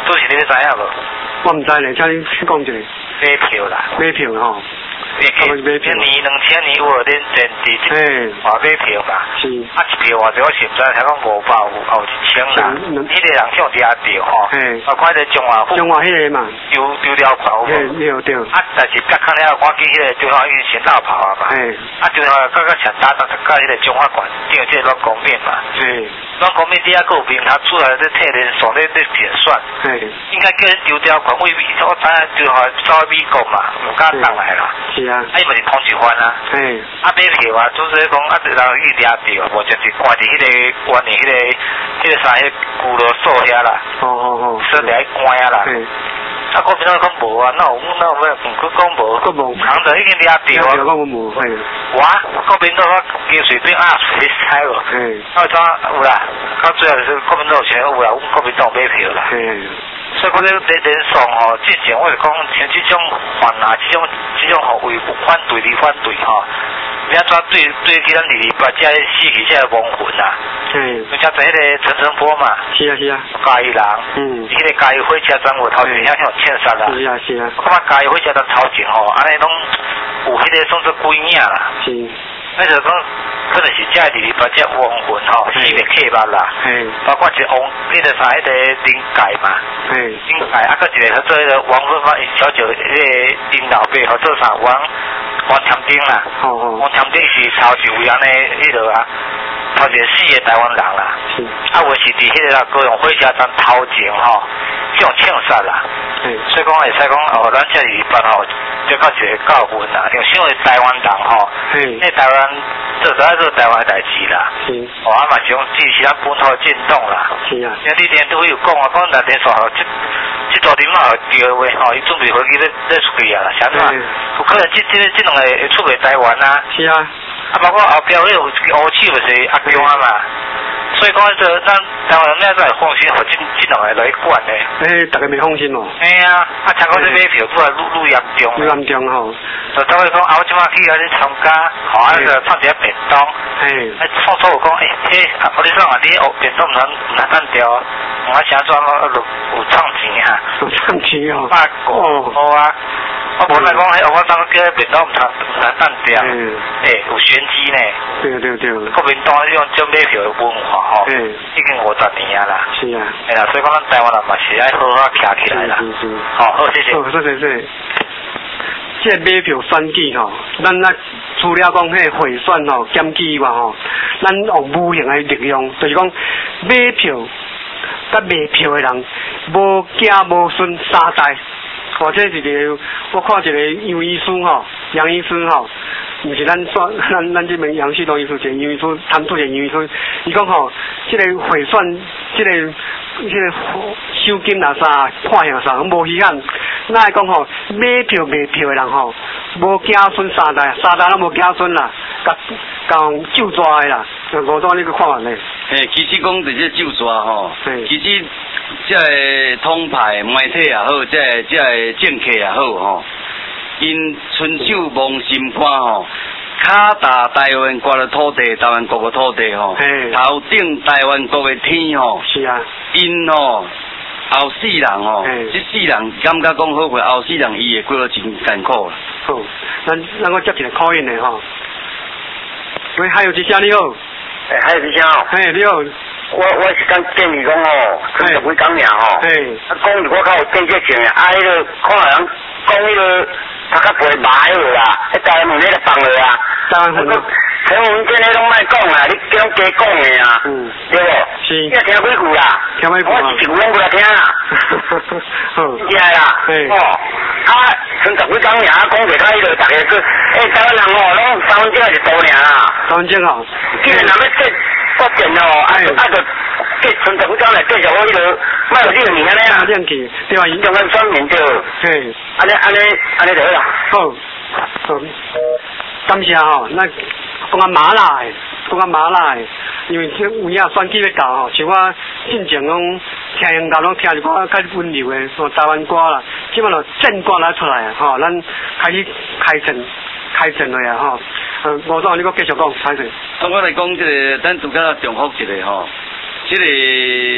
都是你知影无？
我唔知咧，请你讲一下。
买票啦。
买票吼。
一年两千年有无恁电视话买票嘛？
是。
啊一票我就我是唔知，听讲五百有后一千啦。迄个人向底下掉吼。嘿。啊，看迄个中华。
中华迄个嘛。
丢丢了跑。嘿，
对对。啊，
但是甲看了，看见迄个中华运先绕跑啊嘛。嘿。啊，中华刚刚想打打甲迄个中华馆订这乱公面嘛。嘿。乱公面底下个平他出来这特连锁咧咧结算。嘿。应该叫人丢掉款位，我知影中华稍微美国嘛，唔敢上来啦。是啊，啊伊嘛是通缉犯啊，嘿，啊买票啊，就是讲啊，人去抓着，无就是关伫迄个关伫迄个迄个啥迄个古罗所遐啦，哦哦哦，说来关啊啦，嘿，啊国民党讲无啊，那有那有咩？佢讲无，佢无，人就已经抓着啊，我无，嘿，我国民党金水兵啊，谁猜咯？嘿，啊怎有啦？到最后是国民党钱有啦，阮国民党买票啦，嘿。所以讲咧连连送吼，之前我是讲像这种犯啊，这种这种吼为反对而反对吼，你安怎对对起咱二二八这死去这亡魂啊？嗯。你像在迄个陈澄波嘛？是啊是啊。嘉义人，嗯，迄个嘉义火车站有头前遐像欠杀啦。是啊是啊。我感觉嘉义火车站头前吼，安尼拢有迄个算做鬼影啦。是。那就讲可能是这二二八这亡魂吼，死袂克捌啦。嗯。包括一王，迄个啥，迄个林介嘛。嗯，林介啊，佮一个做迄个王芬芳小姐，迄个林老爸合做啥王王添丁啦。哦哦。王添丁是头一位安尼迄落啊，头一个死的台湾人啦。是。啊，我是伫迄个啦高雄火车站头前吼，这种枪杀啦。嗯。所以讲会使讲哦，咱这二二八吼，这到一个教训啦，因为身为台湾人吼，嗯，那台湾做在做台湾的代志啦。是。哦，啊嘛是讲支持咱本土的运动啦。是啊。因为你连都有讲啊，讲咱连续吼，这这大点嘛对话吼，伊准备回去咧咧出去啊啦，啥嘛？有可能这这这两个会出去台湾啊。是啊。啊，包括后壁迄有乌手就是阿中啊嘛。所以讲，这咱台湾人咩才会放心，互这这两个来管呢？诶，大家未放心哦。哎呀，啊，听讲这买票拄啊愈愈严重。愈严重吼。就等于讲，啊，我即马去啊去参加，吼，啊个放一个便当。嘿。啊，创作有讲，诶，迄啊，我你讲啊，你学便当唔通唔通单调，我想做我有创钱哈。有创钱哦。八个。好啊。我本来讲，迄我当叫便当唔通唔通单调。嗯。诶，有玄机呢。对对对。国民党用这买票的文化。哦，嗯，已经五十年啊啦，是啊，哎呀，所以讲咱台湾人嘛是爱好好徛起来啦，是是，好，好谢谢，好谢谢谢谢。这买票选举吼，咱那除了讲迄贿选吼、检举嘛吼，咱用无形的力量，就是讲买票、甲卖票的人无囝无孙三代，或者一个我看一个杨医师吼，杨医师吼。毋是咱算咱咱这边杨旭东医师，一个杨医师，谈出一个杨医师，伊讲吼，即、这个贿选，即、这个即、这个收金啦啥，看样啥，无稀罕。那会讲吼，买票卖票的人吼，无囝孙三代，三代拢无囝孙啦，甲甲就抓的啦，五种你个看法咧？
诶，其实讲伫这就抓吼，其实这个统派媒体也好，这个这个政客也好吼。因伸手摸心肝吼，脚踏台湾国的土地，台湾国的土地吼，头顶台湾国的天吼，是啊，因吼后世人吼，这世人感觉讲好过后世人伊会过得真艰苦啦。
好，咱咱我接一个考验的吼。喂，还有一声你好。
诶，还有一声哦。嘿，你好。我我是讲建议讲哦，十几工尔吼。嘿。啊，讲如果较有建设性的，啊，迄个看人讲迄个。他较袂歹个啦，迄台湾迄个放落啊，台湾很多，台湾这个拢莫讲啦，你叫加讲的啊，嗯，对无？是。你听几句啦？听几句我一句拢不来听啦。好。是啦。对。哦，啊，剩十几工尔，讲其他迄个大家说，诶，台湾人哦，拢三分钟是多尔啦。三分钟哦。既然人要这发展哦，啊啊就。这剩十几工来继续我迄个，莫有这个名安尼啊，这样去，对吧？中央双面对。嘿。安尼安尼安尼就好啦。好，好，感谢吼，咱讲下麻辣的，讲下麻辣的，因为这有影选举要到吼，像我进前拢听音乐拢听一寡较温柔的，像台湾歌啦，基本上正歌来出来啊，吼，咱开始开阵开阵了呀，吼。嗯，无错，你搁继续讲，开阵。
我来讲这个，咱拄则重复一个吼，这个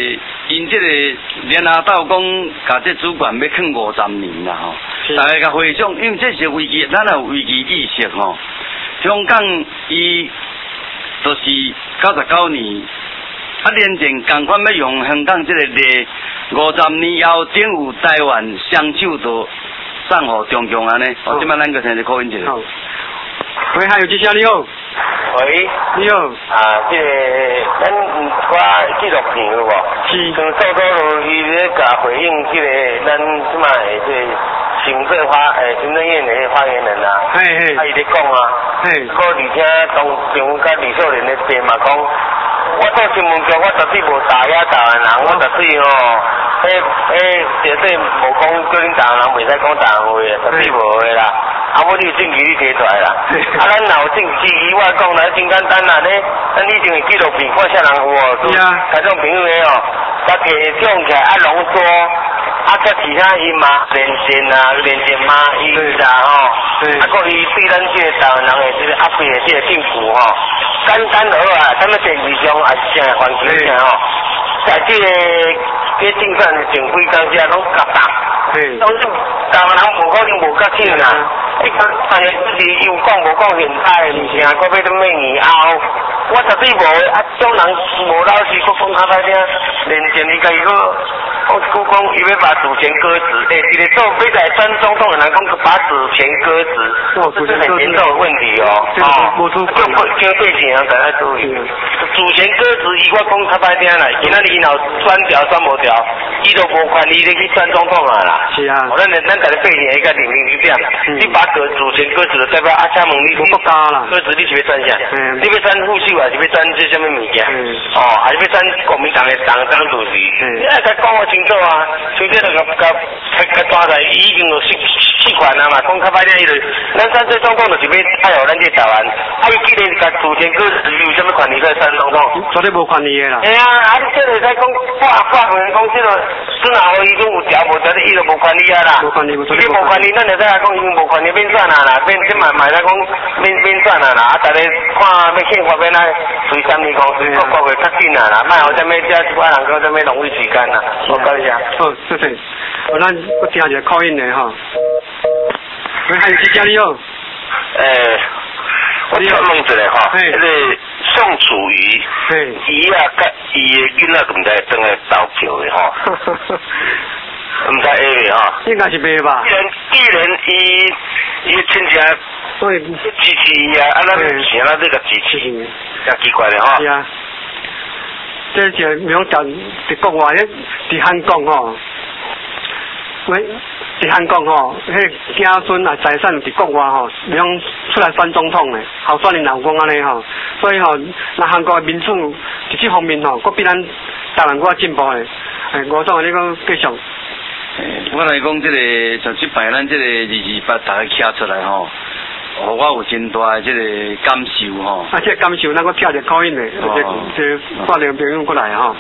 因这个联合岛讲，甲这主管要劝五十年啦吼，大家甲回想，因为这是危机，咱有危机意识吼。香港伊就是九十九年，啊，连前共款要用香港这个例，五十年后政府台湾双手都送互中共安尼。哦，即摆咱个先来考验一下。
喂，还有记者你好。
喂，
你好。
啊，这个咱我纪录片有无？
是。
从周周路伊咧甲回应这个咱即卖这行政发诶行政院的发言人啊，
嘿嘿，
啊伊咧讲啊，
嘿，
个而且当中甲李秀莲咧辩嘛讲，我做新闻局我绝对无打压台湾人，我绝对吼，迄迄绝对无讲叫恁台湾人袂使讲台湾话的，绝对无的啦。啊，我你有证据你提出来啦。啊，咱若有证据，以我讲来真简单啦，呢，咱以前的纪录片看啥人有哦，是啊，台中朋友的哦，甲摕种起来啊浓缩，啊甲其他伊嘛连线啊，连线嘛伊啦吼，啊个伊对咱这个台湾人的这个压迫的这个政府吼，简单好啊，咱们电视上也是正环境正吼，在这个这政府前几工遮拢夹打，当时台湾人无可能无较轻啦。你讲，但是自己有讲无讲现在的物件，搁要怎么年后？我绝对无啊，种人无老实，搁讲较歹听，连前伊家己搁，我搁讲伊要把主权搁置，诶，一个做要来选总统的人讲把主权搁置，这是很严重的问题哦。哦，就不就对钱人大家注意，主权搁置，伊我讲较歹听啦，今仔日伊若选调选无调，伊都无权利咧去选总统啊啦。是啊，咱咱大家背起一个零零一点，你把主主权搁置就代表阿cha问你，你国家啦，搁置你是要选啥？你要选副手啊，是要选这什么物件？哦，还是要选国民党的党党主席？你爱甲讲我清楚啊，像这个甲甲甲抓在已经有四四款啊嘛，讲较歹听伊就，咱选这总统就是要爱互咱这台湾，啊伊既然甲主权搁置，有啥物权利可以选总统？
绝对无权利的啦。哎
啊，啊你这个在讲法法官讲这个，只若伊种有调无调，伊就无权利啊啦。无权利，无权利。伊无权利，咱就知影讲伊无权利免选啊啦，免即嘛嘛在讲免免选啊啦，啊大家看要宪法要来随三年公司各国会较紧啊啦，莫有啥物遮一寡人讲啥物浪费时间啦。我讲一下。
好，谢谢。我咱我听一个口音的吼。喂，还有记者你好。诶，
我再问一下吼，迄个宋楚瑜，伊啊甲伊的囡仔毋知当来投票的吼。唔知会吼，
应该是袂吧。
既然既然伊伊亲戚
对
支持伊啊，啊咱想咱这个支持，真奇怪咧吼。
是啊，这就苗讲伫国外咧，伫韩国吼，喂，伫韩国吼，迄子孙啊财产伫国外吼，苗出来选总统咧，候选人老公安尼吼，所以吼，那韩国的民主伫这方面吼，佫比咱台湾佫进步咧。诶，我总你讲继续。
我来讲，这个像即摆咱这个二二八大家徛出来吼，互我有真大的这个感受吼。
啊，这个感受，咱我听一个口音的，这这挂两朋友过来吼。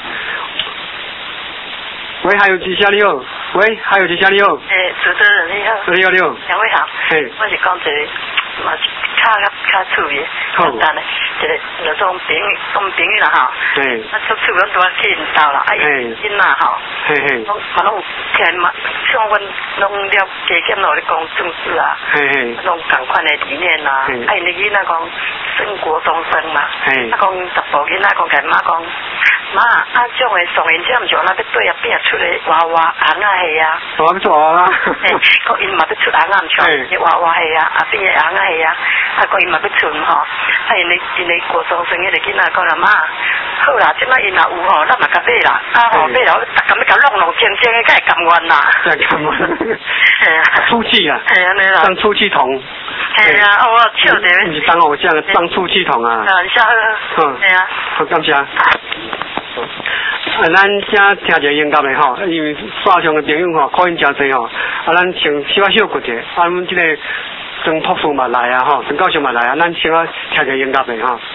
喂，还有几下你好？喂，还有几下你好？
诶，主持人你好。
你好你好。
两位好。嘿。我是讲一个，嘛是较较较趣味，简单的，一个那种朋友，我们朋友啦吼。嘿。啊，出厝拢拄啊去因兜啦，啊，因囡仔吼。嘿嘿。拢嘛拢有听嘛，像阮拢了加减落咧讲政治啊。嘿嘿。拢共款的理念啦，啊，因的囡仔讲升国中生嘛。嘿。啊，讲十部囡仔讲甲妈讲。妈，啊，种的上元这毋是安那要对啊变出来娃娃红啊戏啊，
娃娃做啊，
嘿，讲因嘛要出红啊，毋像娃娃戏啊，啊变个红啊戏啊，啊讲因嘛要出吼，啊因咧因咧国中生迄个囡仔讲啦，妈，好啦，即摆因若有吼，咱嘛甲买啦，啊吼买了，逐工要甲弄弄清清的，才会甘愿啦，
才甘愿，嘿啊，出气啊，嘿安尼啦，当出气筒。
系啊，我笑着。
你当偶像当出气筒啊？
啊，笑呵。嗯。系啊。
好，感谢。啊，咱先听一个音乐的吼，因为线上的朋友吼，口音真侪吼，啊，咱先小啊休过者，啊，阮即个曾托付嘛来啊吼，曾教授嘛来啊，咱先啊听一个音乐的吼。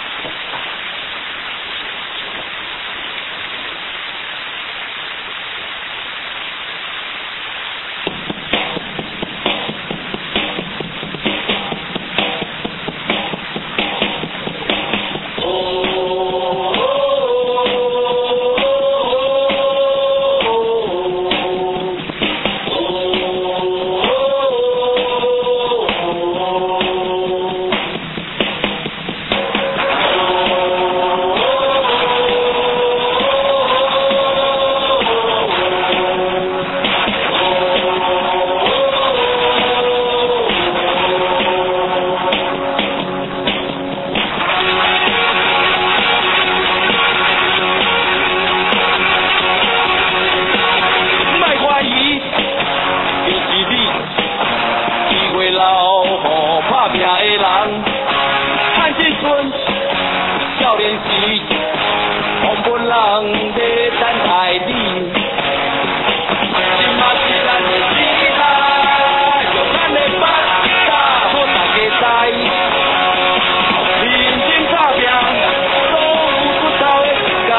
人，看这阵少年时，红本人在等待你。今嘛是咱的时代，用咱的目睭，好大家知。认真打拼，总有出头的一天。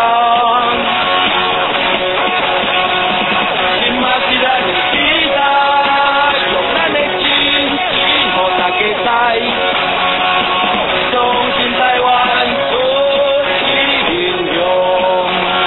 今嘛是咱的时代，用咱的真心，好大家知。相信台湾出去英雄。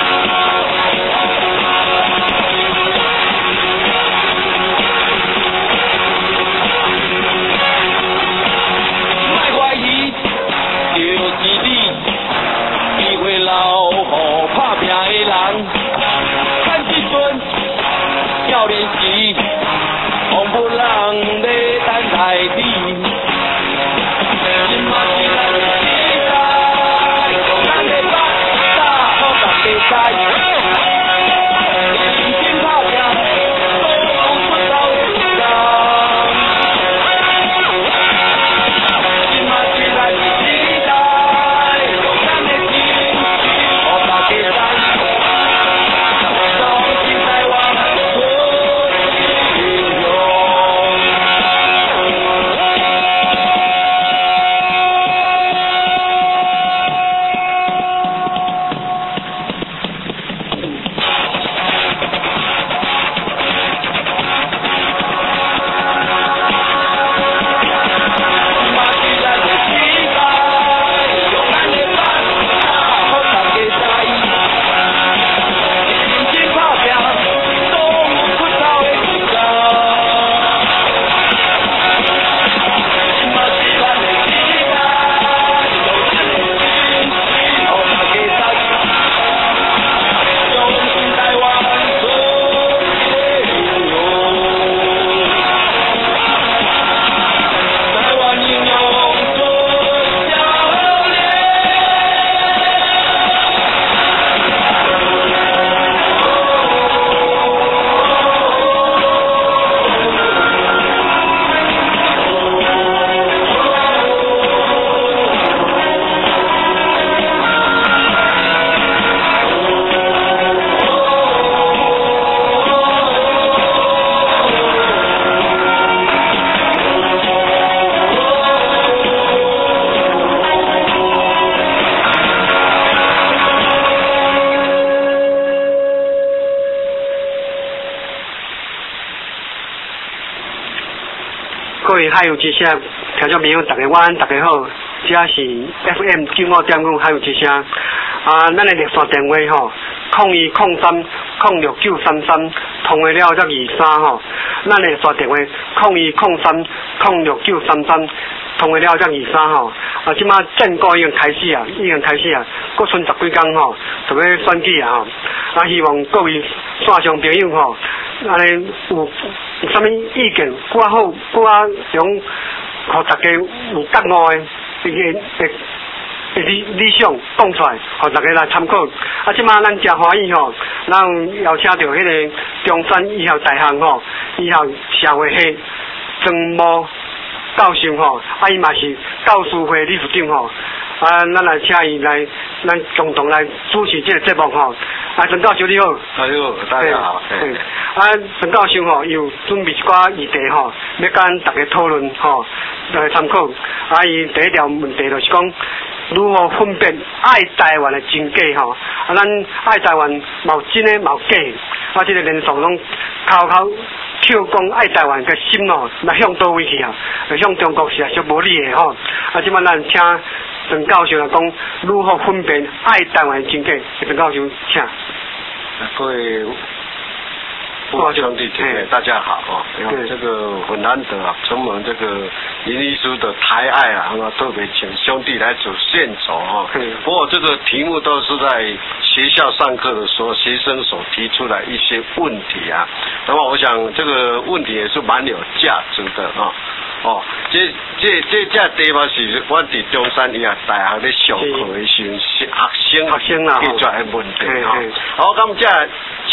老虎打拼的人，看这阵少年时，红本人在等待你。今嘛是咱的时代，用咱的目睭，好大家知。认真打拼，总有出头的一天。今嘛是咱的时代，用咱的
各位还有一声，听众朋友大家晚安，大家好，这是 F M 九五点五还有一声啊，咱的热线电话吼，零一零三零六九三三，通话了才二三吼，咱的热线电话零一零三零六九三三，通话了才二三吼，啊，即马战果已经开始啊，已经开始啊，搁剩十几天吼，就要选举啊吼，啊，希望各位线上朋友吼。安尼有有啥物意见，搁较好，搁较用，互大家有觉悟的一个诶理理想讲出来，互大家来参考。啊，即马咱真欢喜吼，咱邀请到迄个中山医学大学吼，医学社会系张某教授吼，啊伊嘛是教师会理事长吼。啊，咱来请伊来，咱共同来主持这个节目吼。啊，陈教授你好。
哎呦，大家好。
嗯。啊，陈教授吼，有准备一寡议题吼，要跟大家讨论吼，来参考。啊，伊第一条问题就是讲，如何分辨爱台湾的真假吼？啊，咱爱台湾冇真的冇假，啊，这个连续拢口口口讲爱台湾个心哦，那向倒位去啊？向中国是啊，是无理的吼。啊，即摆咱请陈教授来讲如何分辨爱台湾的真假，陈教授请。
各位各位兄弟姐妹，大家好哦！这个很难得啊，从我们这个林医师的台爱啊，那么特别请兄弟来走线走哈。不过这个题目都是在学校上课的时候，学生所提出来一些问题啊。那么我想这个问题也是蛮有价值的啊。哦，这这这这地方是我伫中山医学大学咧上课的时候，学生学生提出来的问题哈。好，咁这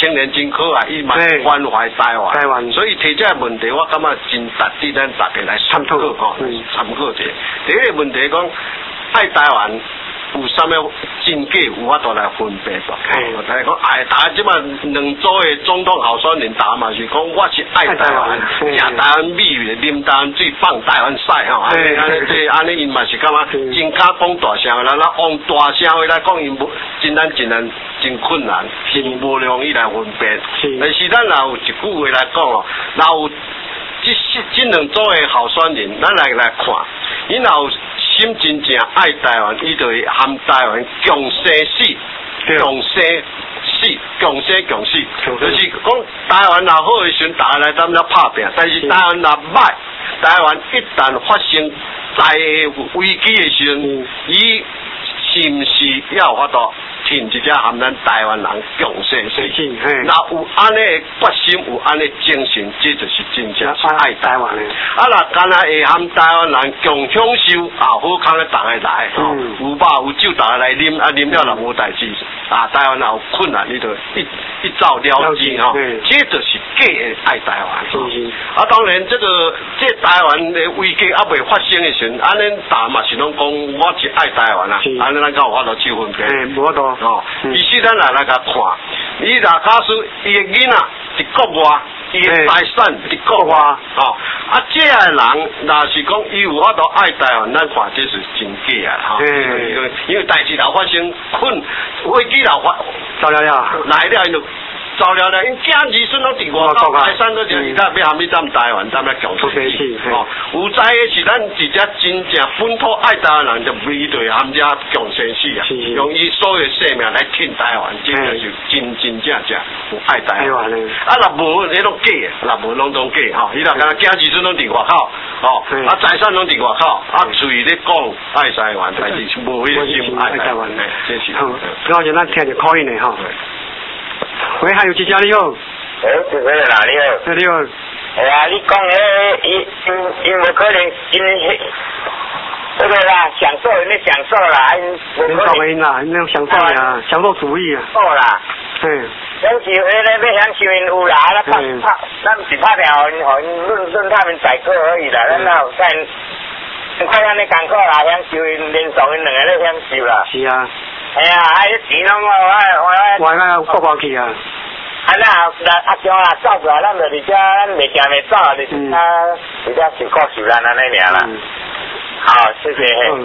青年真可爱，伊嘛关怀台湾。台湾。所以提这个问题，我感觉真值得咱大家来参考吼，参考者。第一个问题讲爱台湾。有啥物真假有法度来分辨吧？但是讲哎，大家即马两组的总统候选人答嘛是讲我是爱台湾，食台湾米的，啉台湾水，放台湾屎吼。安尼安尼这安尼因嘛是感觉真敢讲大声话，咱咱往大声话来讲，因真难真难真困难，真无容易来分辨。但是咱若有一句话来讲哦，若有即即两组的候选人，咱来来看，伊若有。心真正爱台湾，伊就会含台湾共生死，共生死，共生共死。就是讲台湾若好的时阵，大家来咱们拍拼；但是台湾若歹，台湾一旦发生大危机的时阵，伊是毋是要有法度挺一只含咱台湾人共生死？若有安尼的决心，有安尼精神，这就是真正爱台湾的。啊，若干那会含台湾人共享受，啊，好康咧，大家来，吼、嗯，有肉有酒，大家来啉，啊，啉了若无代志，啊，台湾若有困难，你就一一照了之，吼，这就是假的爱台湾。是是。啊，当然这个这台湾的危机还未发生的时阵，安尼大嘛是拢讲我是爱台湾啊，安尼咱才有法度去分辨。诶，无法度。哦，其实咱来来甲看，伊若假使伊的囡仔伫国外。伊的财产伫国外，哦，啊，这个人若是讲伊有法度爱台湾，咱看这是真假啊，哈、哦。因为因为代志若发生，困危机若发，走了了，来了因就走了了，因囝儿孙拢伫外口，财产都伫其他要含去咱台湾，咱来共生死。哦，有知的是咱直接真正本土爱台湾人，就面对含遮共生死啊，用伊所有生命来挺台湾，真正是真真正正有爱台湾。啊，若无迄种。假的，若无拢拢假吼，伊若讲囝儿孙拢伫外口，吼，啊财产拢伫外口，啊嘴咧讲爱台湾，但是无迄个心爱台湾的，这是。好，刚才咱听着口音的吼。喂，还有几家你好？
哎，是谁啦？你好。
你好。
哎呀，你讲诶，因因因无可能因迄，对不啦？享受有咩享受啦？因无可能。因啦，那种享受呀，享受主义啊。哦啦。嗯。享受迄个要享受因有啦，咱拍拍，咱是拍条因，互因论论他们宰客而已啦，咱哪有咱快安尼艰苦啦，享受因连续因两个咧享受啦。是啊。哎呀，啊，迄钱拢我我我。我我国外去啊。啊那啊中啦，走过来，咱就伫遮，咱袂行袂走，就是啊，伫遮受苦受难安尼尔啦。好，谢谢。嗯。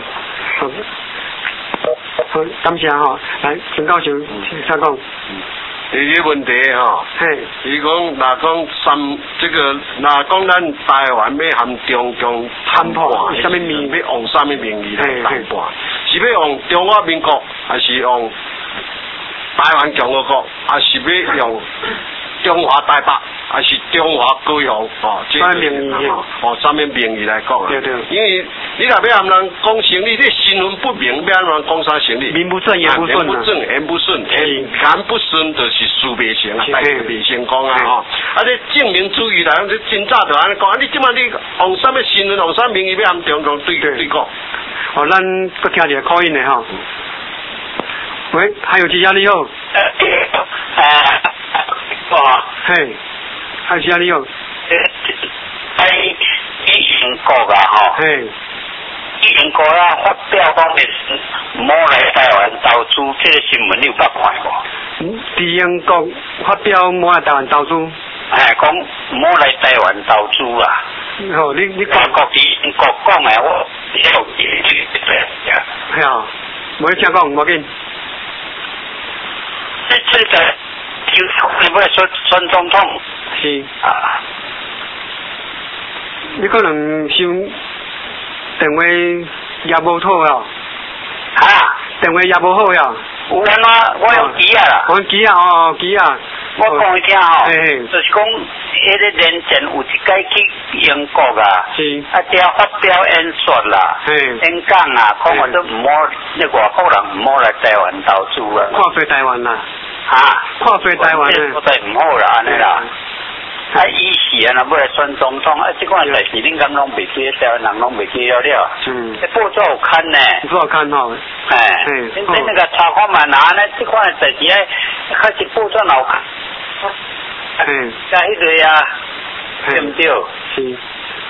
好，感谢吼，来，陈教授，请讲。
第一个问题吼，嘿，伊讲若讲三这个，若讲咱台湾要含中共谈判，什么名要用什么名义来谈判？是要用中华民国，还是用台湾共和国，还是要用中华台北，还是中华高雄？哦，这个名义哦，什么名义来讲啊？对对。因为你若要含人讲生理，你身份不明，要含人讲啥生理？名不正言不顺，名不正言不顺，言不顺就是事未成啊，代志未成功啊！吼，啊，你证明主义来讲，你真早就安尼讲，啊，你即马你用什么身份，用什么名义要含中共对对讲？哦，咱搁听一个口音的吼。喂，还有几家你好？呃，呃，哦，嘿，还有几家你好？
哎，英国啊，吼，嘿，英国啊发表讲的是莫来台湾投资，这个新闻你有捌看无？嗯，伫英国发表莫来台湾投资。哎，讲莫来台湾投资啊。哦，你你讲国伫英国讲的，我有记住对呀。系啊，冇听讲，冇紧。这这个就你不是说孙总统是啊？你可能想电话也无好呀？啊？电话也无好呀？有人啊，我有机啊啦。我机啊哦，机啊。我讲伊听吼，就是讲迄个年前有一届去英国啊，是啊，遐发表演说啦，演讲啊，讲我都唔好，那外国人唔好来台湾投资啊。看衰台湾啦。啊？看衰台湾咧。我真唔好啦，安尼啦。啊，以前啊，若要来选总统，啊，即款代志恁敢拢袂记，台湾人拢袂记了了。嗯。这报纸有看呢。报纸看吼。哎。嗯。恁恁那个查看嘛，哪呢？即款代志哎，开始报纸有看。
嘿，
加迄个啊，对唔对？
是。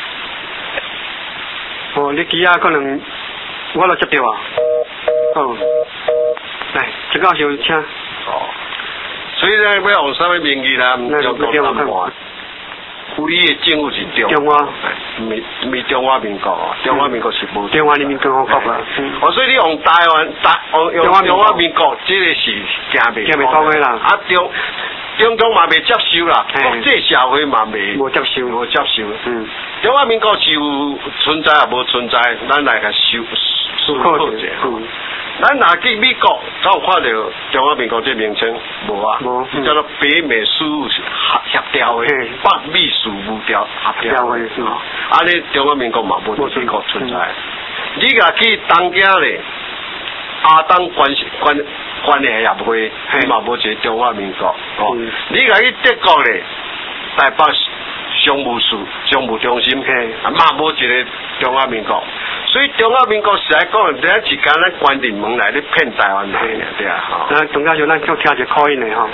哦，你机啊可能我都接到啊。哦，来，这个小请。
哦，所以咧要用啥物名义啦？唔中国谈判。有你的政府是中
中华，
唔唔是中华民国哦，中华民国是无。
中华人民共和国啊。
哦，所以你用台湾台用中华民国，这个是行袂
行袂通的啦。
啊中中共嘛未接受啦，国际社会嘛未
无接受，
无接受。
嗯。
中华民国是有存在也无存在，咱来个修思考者。嗯。咱若去美国，敢有看到中华民国这名称？无啊，
无，
叫做北美事务协协调的，北美事务调协调的。啊，你中华民国嘛无美国存在。你若去东京咧，阿东关系关关联协会，伊嘛无一个中华民国。哦，你若去德国咧，台北商务处、商务中心，嘛无一个中华民国。所以中华民国实来讲，第一时间咱关进门来咧骗台湾人，对啊，吼。
那总家就咱就听一口音的吼。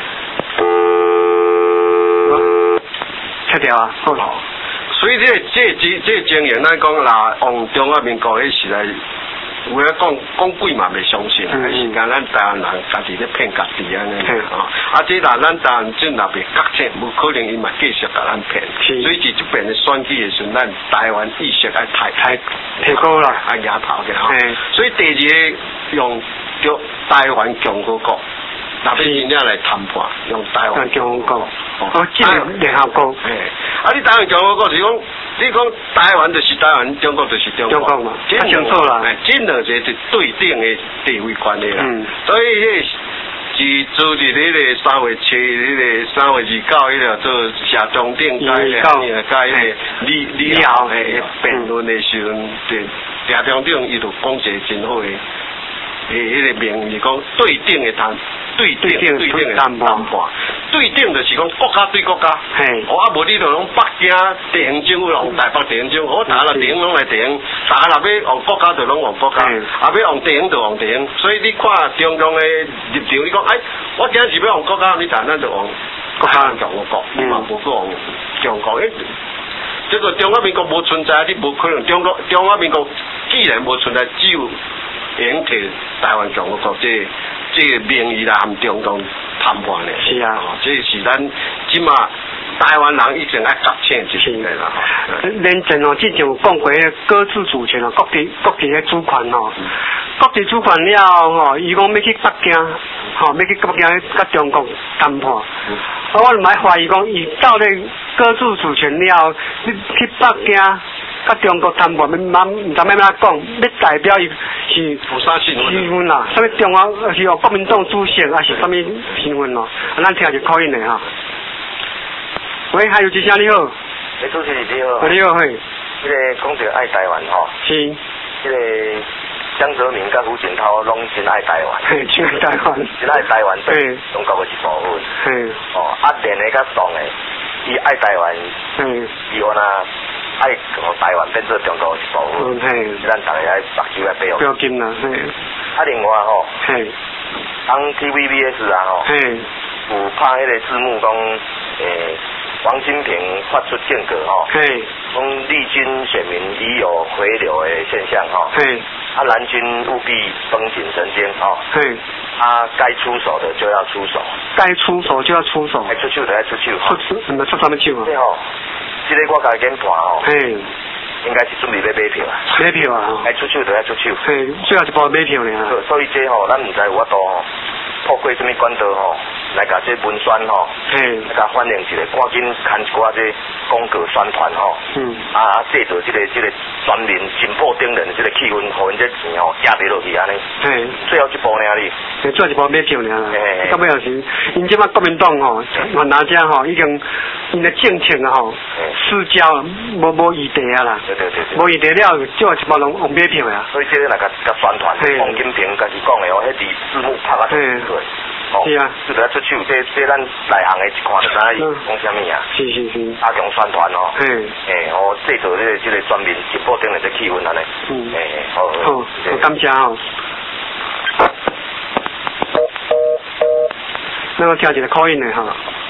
切掉啊，好。
所以这这这这经验，咱讲啦，用中华民国迄时来，有咧讲讲鬼嘛未相信，迄时间咱台湾人家己咧骗家己安尼，吼。啊，这啦咱台湾真若袂觉醒，无可能伊嘛继续甲咱骗。所以是这边的选举的时阵，咱台湾意识爱抬抬
提高啦，
爱抬头嘅吼。所以第二个用叫台湾共和国。那边真正来谈判，用台湾
共和国，哦，建联合国，
哎，啊，你台湾共和国是讲，你讲台湾就是台湾，中国就是中国，
中国嘛，
这
清楚啦，
哎，这两个是对等的地位关系啦，嗯，所以迄是做伫迄个三月七，迄个三月二九，迄个做下中定甲迄个甲迄个李李敖诶辩论的时阵，对，下中定伊就讲一个真好诶。诶，迄个名义讲对等的谈，对等对等的谈判，对等就是讲国家对国家，嘿，我啊无你就讲北京地方政府用台北地方政府，我大家啦地方拢来地方，大家若要用国家就拢用国家，啊要用地方就用地方，所以你看中共的立场，你讲哎，我今日是要用国家，你谈咱就用国家共和国，你嘛无讲中国，诶，这个中华民国无存在，你无可能中国中华民国既然无存在，只有。用摕台湾共和国这这个名义来和中共谈判的，
是啊，
这是咱即马台湾人一定爱觉醒一起来啦。
连前哦，之前有讲过迄各自主权哦，各地各地的主权哦，各地主权了吼，伊讲要去北京，吼要去北京甲中国谈判，啊，我唔爱怀疑讲伊到底各自主权了，你去北京。甲中国谈判，唔茫唔知咩咩讲，要代表伊是
有啥身份？
身份啦，什么中华是由国民党主席，还是什么身份咯？咱听就口音的哈。喂，还有一声你好。
你主持人你好。
你好，嘿。
迄个讲着爱台湾吼。
是。
迄个江泽民甲胡锦涛拢真爱台湾。
嘿，真爱台湾。
真爱台湾，对中国的一部分。
嘿。
哦，啊，连的甲党的，伊爱台湾。嗯。伊话呐。爱从台湾变做中国一部分，嗯、咱大家爱目睭来保护。
标金啦，嘿。
啊，另外吼，
嘿，
当 T V B S 啊吼，嘿，有拍迄个字幕讲，诶，王金平发出间隔吼，嘿，讲绿军选民已有回流的现象吼，嘿，啊，蓝军务必绷紧神经吼，嘿，啊，该出手的就要出手，
该出手就要出手，
该出手就要出手，
出什么出什么手啊？
对吼。这个我家己研判吼，嘿，应该是准备要买票啊，
买票啊，
该出手就要出手，
嘿，最后一步买票呢。
所以这吼，咱唔知有法度吼，透过什么管道吼，来甲这文宣吼，嘿，来甲反映一个，赶紧牵一寡这广告宣传吼，嗯，啊，制造这个这个全民紧迫盯人这个气氛，互因这钱吼压袂落去安尼，嘿，最后一步呢哩，
嘿，最后一步买票呢，嘿，到尾又是，因即摆国民党吼，原来遮吼已经因的政策啊吼。私交无无议题啊啦，
对对对对，
无议题了，就一帮人用买票呀。
所以这个来甲甲宣传，王金平家己讲的哦，迄字字幕拍啊出对，哦，是啊，这个出手，这这咱内行的一看就知影伊讲啥物啊。是是是。加强宣传哦，嗯，诶，哦，制造这个这个全民直播顶的这气氛安尼，嗯，诶，好，
好，我感谢哦。那我听一个口音的哈。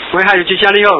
喂，还有几下你好？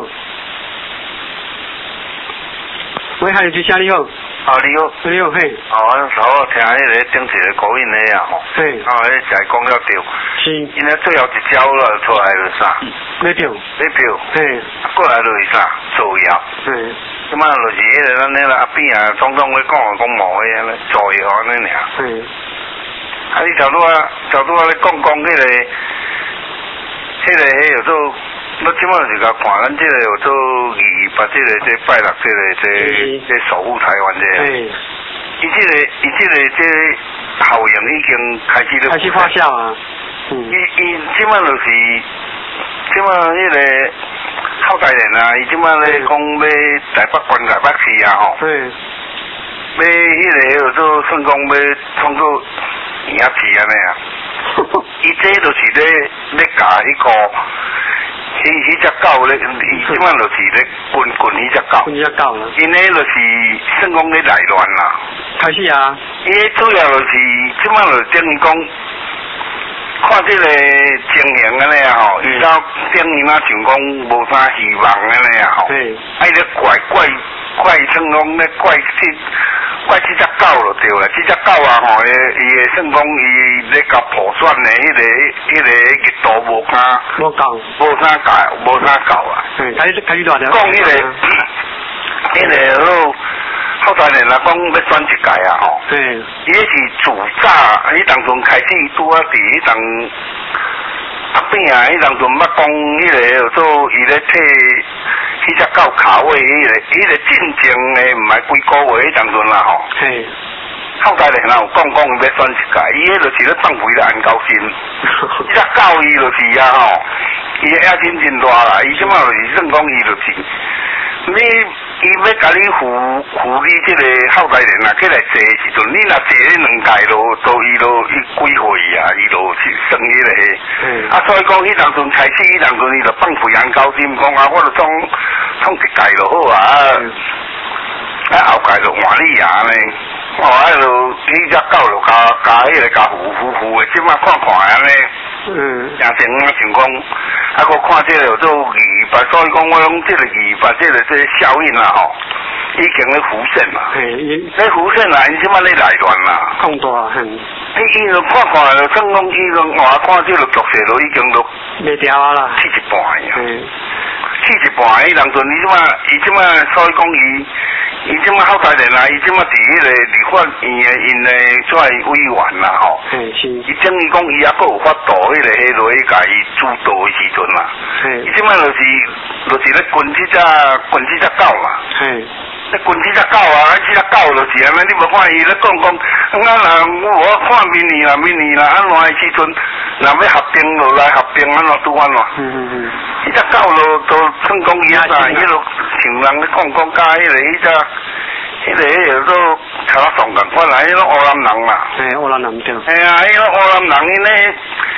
喂，还有几下你好？
啊，你好。
你好，嘿。
哦，我头听迄个顶一个口音的啊，吼。
嘿。
啊，迄才讲了对。
是。
因为最后一招了出来就是啥？
买票。
买票。
嘿。
过来就是啥？造谣。
嘿。
即马就是迄个咱那个阿扁啊，总总会讲啊，讲无迄个造谣安尼尔。
嘿。
啊，你头拄啊，头拄啊咧讲讲迄个，迄个迄个做。我即摆是甲看咱即个有做二八即个即拜六即个即即守护台湾即个，伊即个伊即个即效应已经开始咧
开始发酵啊。
伊伊即摆就是即摆迄个靠台人啊，伊即摆咧讲要台北关台北市啊吼，要迄个有做算讲要创作影子安尼啊，伊这就是咧咧教迄个。伊迄只狗咧，伊即摆就是咧滚滚迄只狗。
滚只狗啦。
因咧就是算讲咧内乱啦。
开始啊。
伊主要就是即摆就等于讲，看即个情形安尼啊吼，伊到等于若像讲无啥希望安尼啊吼。对。啊，伊咧怪怪怪，算讲咧怪即怪即只狗就对啦，即只狗啊吼，伊伊会算讲伊咧甲破选的迄个迄个热度无敢。
无够。
无啥搞，无啥搞啊！
嗯，开始开始大条。
讲迄个，迄个好后台人来讲要选一届啊吼。对。伊迄是自早，迄当阵开始拄啊伫迄当阿扁啊，迄当阵捌讲迄个叫做伊咧替迄只狗卡位，迄个迄个进前的毋系几个月迄当阵啦吼。嘿。后台人有讲讲要选一届，伊迄就是咧放肥咧安高薪，迄只狗伊就是啊吼。伊个野心真大啦，伊即摆就是算讲伊就是，你伊要甲你扶扶你即个后代人啊，起来坐时阵，你若坐咧两届咯，都伊咯伊几岁啊，伊就是算迄个。嗯。啊，所以讲迄当阵开始，迄当阵伊就放肥安高薪，讲啊，我就创创一届就好啊，啊后届就换你啊呢。哦，啊就迄只狗就加加迄个加扶扶扶的，即摆看看安尼。嗯，正正啊，像讲，啊，佮看这个做二八，所以讲我讲这个二八，这个这个效应啊吼，已经咧浮现啦。嘿，咧浮现啦，因即摆咧内乱啦。
更大很。
伊伊就看看，就算讲伊就我看这个局势就已经都
袂调啊啦，
起一半呀。嗯。起一半，伊当阵伊即摆，伊即摆，所以讲伊。伊即摆后台人啊，伊即摆伫迄个立法院的因的做委员啦吼，嘿是。伊等于讲伊还佫有法度迄个迄落去甲伊主导的时阵啦，嘿。伊即摆就是就是咧滚即只滚即只狗嘛，嘿。咧滚即只狗啊，即只狗就是安尼，你无看伊咧讲讲，啊若我看明年啦，明年啦，安怎的时阵，若要合并落来合并安怎拄安怎？嗯嗯嗯。即只狗咯，都算讲伊啊啥，迄落像人咧讲讲甲迄个迄只。迄个迄个做查拉爽共款啦，迄种乌南人嘛。嘿，
乌南人对。
嘿啊，迄种乌南人，因咧，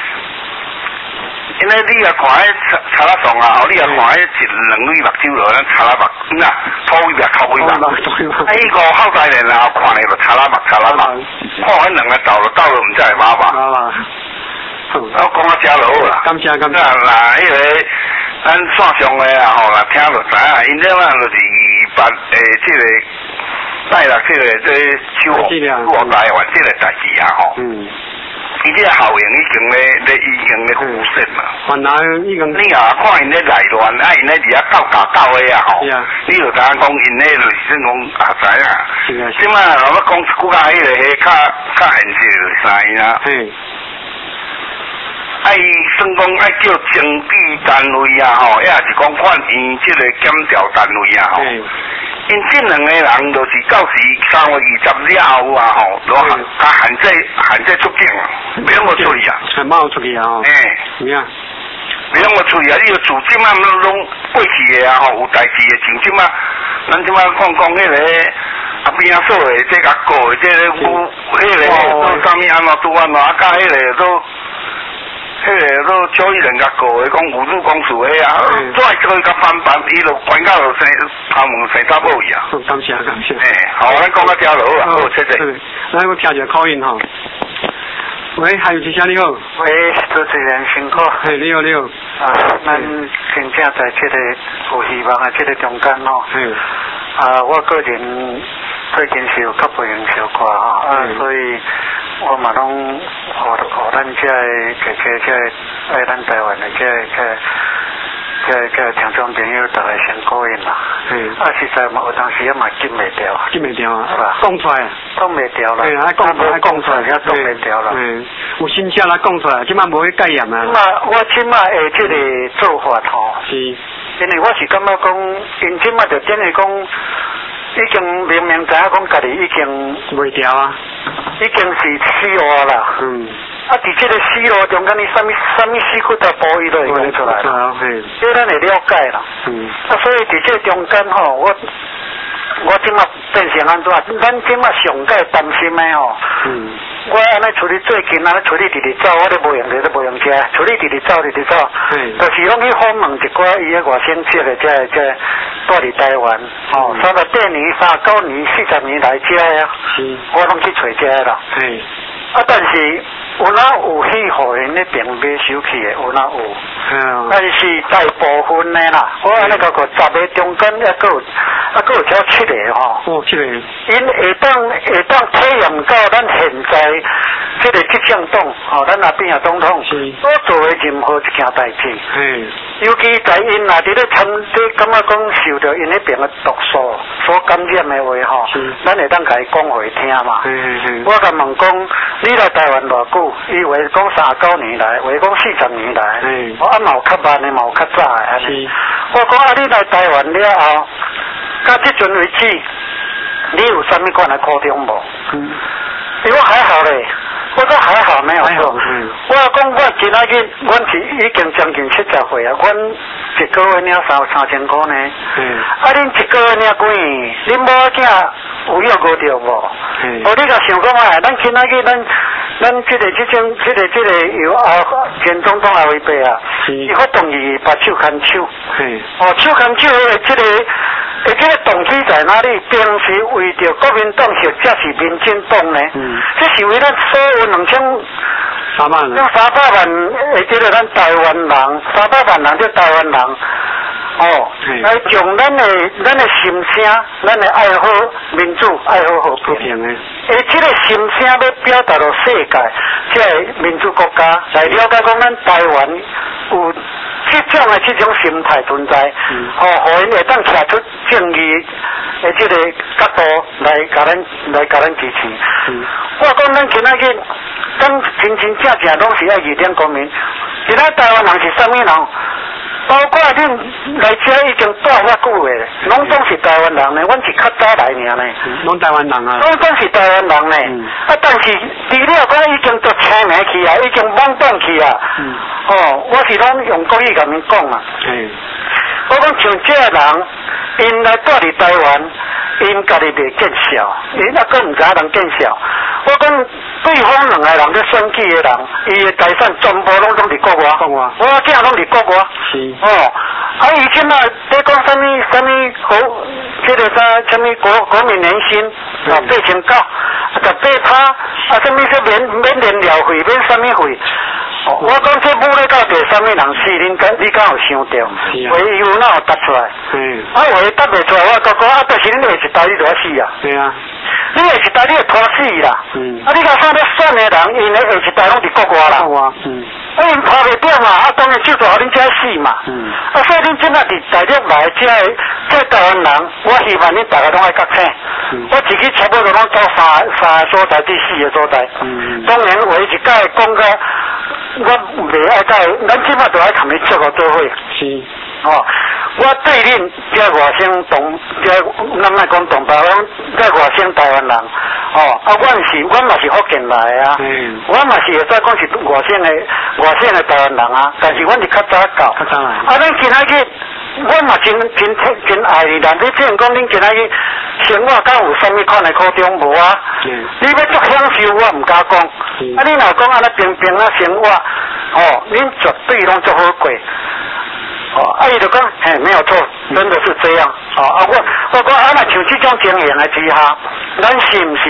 因咧你也看迄查查拉爽啊，吼，你也看迄一两蕊目睭落，咱查拉目，呐，土尾目、头尾目。啊，迄个后台人啊，看咧就查拉目、查拉目，看迄两个斗了，斗了毋知会麻麻。麻麻。我讲啊，真好啦。
感谢感谢。
嗱，迄个咱线上的啊，吼，啦，听就知影，因这咱就是把诶，即个。带啦，这个这修复做台湾这个代志啊吼，嗯，伊这个效应已经咧咧已经咧浮现啦。
原来已经
你啊看因咧内乱，啊因咧伫遐搞搞搞的啊吼，你就知影讲因咧就是算讲啊知影。即摆我讲一句啊，迄个迄较较现实就知影。嘿。啊伊算讲爱叫政治单位啊吼，也是讲法院即个检调单位啊吼。因这两个人就是到时三月二十了后啊吼，就加限制限制出境啊，袂用我出去啊，
还冇出去啊吼，
哎，咩啊？袂用我出去啊！你要自即马拢过去的啊吼，有代志的，像即马，咱即马讲讲迄个阿边仔所的这个个的这个有迄个做啥物安怎拄安怎，啊，甲迄个都。迄个都交易人甲个的讲有入公署的啊，再做一个翻版，伊就关到就生他们生查某去啊。
感谢感谢。
诶，好，咱讲到遮落啊，好，谢谢。
咱要听一个口音吼。 喂，还有一声你好。
喂，主持人辛苦。
嘿，你好你好。
啊，咱真正在这个有希望的这个中间哦。
嗯。
啊，我个人最近是有较不用小看哈，啊，所以我嘛拢和和咱这这这这爱咱台湾的这这。这这听众朋友大家先鼓应啦，嗯，啊实在嘛有当时也嘛禁袂掉，
禁袂掉啊，是吧？讲出来，
讲袂掉啦，
对，啊讲啊讲出来，
也讲袂掉啦，
嗯，有新鲜啦讲出来，即摆无去戒严啊。
嘛，我即摆诶，即个做法吼，
是，
因为我是感觉讲，因即摆就等于讲，已经明明知影讲家己已经
袂掉啊，
已经是死活啦，
嗯。
啊！伫这个死路中间，你什么什么死骨头部位都会讲出来啦，所以咱会了解啦。嗯。啊，所以伫这中间吼，我我即马变成安怎？咱即马上界担心的吼。嗯。我安尼处理最近安尼处理直直走，我都无用，都无用车，处理直直走，直直走。嗯。就是拢去访问一寡伊个外省籍的，这这住伫台湾，哦，三十八年、三十九年、四十年来遮啊。是。我拢去找遮啦。嗯。啊，但是。有哪有去互因那边买手去的，有哪有？嗯。但是大部分的啦，我安尼个个十个中间还佫有，还佫有只七个吼。哦，七个。因会当会当体验到咱现在这个执政党，吼，咱那边啊总统所做的任何一件代志。嗯。尤其在因若伫咧参，咧感觉讲受到因那边的毒素所感染的话吼，咱会当甲伊讲互伊听嘛。嗯嗯嗯。我甲问讲，你来台湾偌久？伊话讲三十九年来，话讲四十年来，嗯，我啊嘛有较慢的，嘛有较早的安尼。我讲啊，你来台湾了后，到即阵为止，你有啥物款的苦衷无？嗯，因为我还好嘞，我说还好没有错。嗯，我讲我今仔日，阮是已经将近七十岁啊，阮一个月领三三千块呢。嗯，啊，恁一个月领几年？恁某囝有约过着无？嗯，哦，你甲想讲啊，咱今仔日咱。咱这个这种这个这个由啊前总统阿维伯啊，伊发动伊把手牵手，哦手牵手的这个的这个动机在哪里？并是为着国民党或者是民进党呢？嗯，这是为咱所有两千三百人，三百万的这个咱台湾人，三百万人这台湾人。哦，来将咱的咱的心声，咱的爱好民主、爱好和平的，而这个心声要表达到世界，这个民主国家来了解讲咱台湾有这种的这种心态存在，嗯、哦，互因会当提出正义的这个角度来甲咱来甲咱支持。嗯、我讲咱今仔日，咱真真正正拢是爱热点公民，其他台湾人是啥物人？包括恁来遮已经住遐久诶，拢总是台湾人呢，阮是较早来尔呢。拢台湾人啊。拢总是台湾人呢。嗯、啊，但是除了讲已经都签名去啊，已经懵懂去啊。嗯、哦，我是拢用国语甲恁讲啊。嗯。我讲像这个人，因来住伫台湾，因家己袂见笑，因啊佫毋知影人见笑。我讲对方两个人咧选举的人，伊的财产全部拢拢伫国外，国外，我囝拢伫国外。是。哦，啊，以前啊，在讲什么什么好，这个啥什么国国民年薪啊，八千九，啊，十八趴，啊，什么说免免燃料费，免什么费。哦，我讲这母咧到底什么人死？恁敢你敢有想到？唯有哪有答出来？嗯。啊，唯答袂出来，我讲讲啊，但是恁下一代你就要死啊。对啊。你下一代你会拖死啦。嗯。啊，你讲啥咧选的人，因咧下一代拢伫国外啦。国外。嗯。啊，因拖袂掉嘛，啊，当然就做互恁遮死嘛。嗯。啊，所以恁即摆伫大陆来遮遮台湾人，我希望恁大家拢爱觉醒。嗯。我自己差不多拢走三三个所在，第四个所在。嗯。当然，我一届讲个。我袂爱甲，咱即摆就爱同伊做个做伙。是。哦，我对恁遮外省同，遮咱莫讲同胞，咱遮外省台湾人，哦，啊，阮是，阮嘛是福建来的啊。嗯。阮嘛是会使讲是外省的，外省的台湾人啊，但是阮是较早到。较早来。啊，咱今仔日，阮嘛真真真爱你啦！你只能讲恁今仔日生活敢有啥物款的苦衷无啊？嗯。你要足享受，我毋敢讲。嗯。啊，你若讲安尼平平啊生活，哦，恁绝对拢足好过。哦，啊，伊就讲，嘿，没有错，真的是这样。哦，啊，我我讲啊，那像这种经营的之下，咱是毋是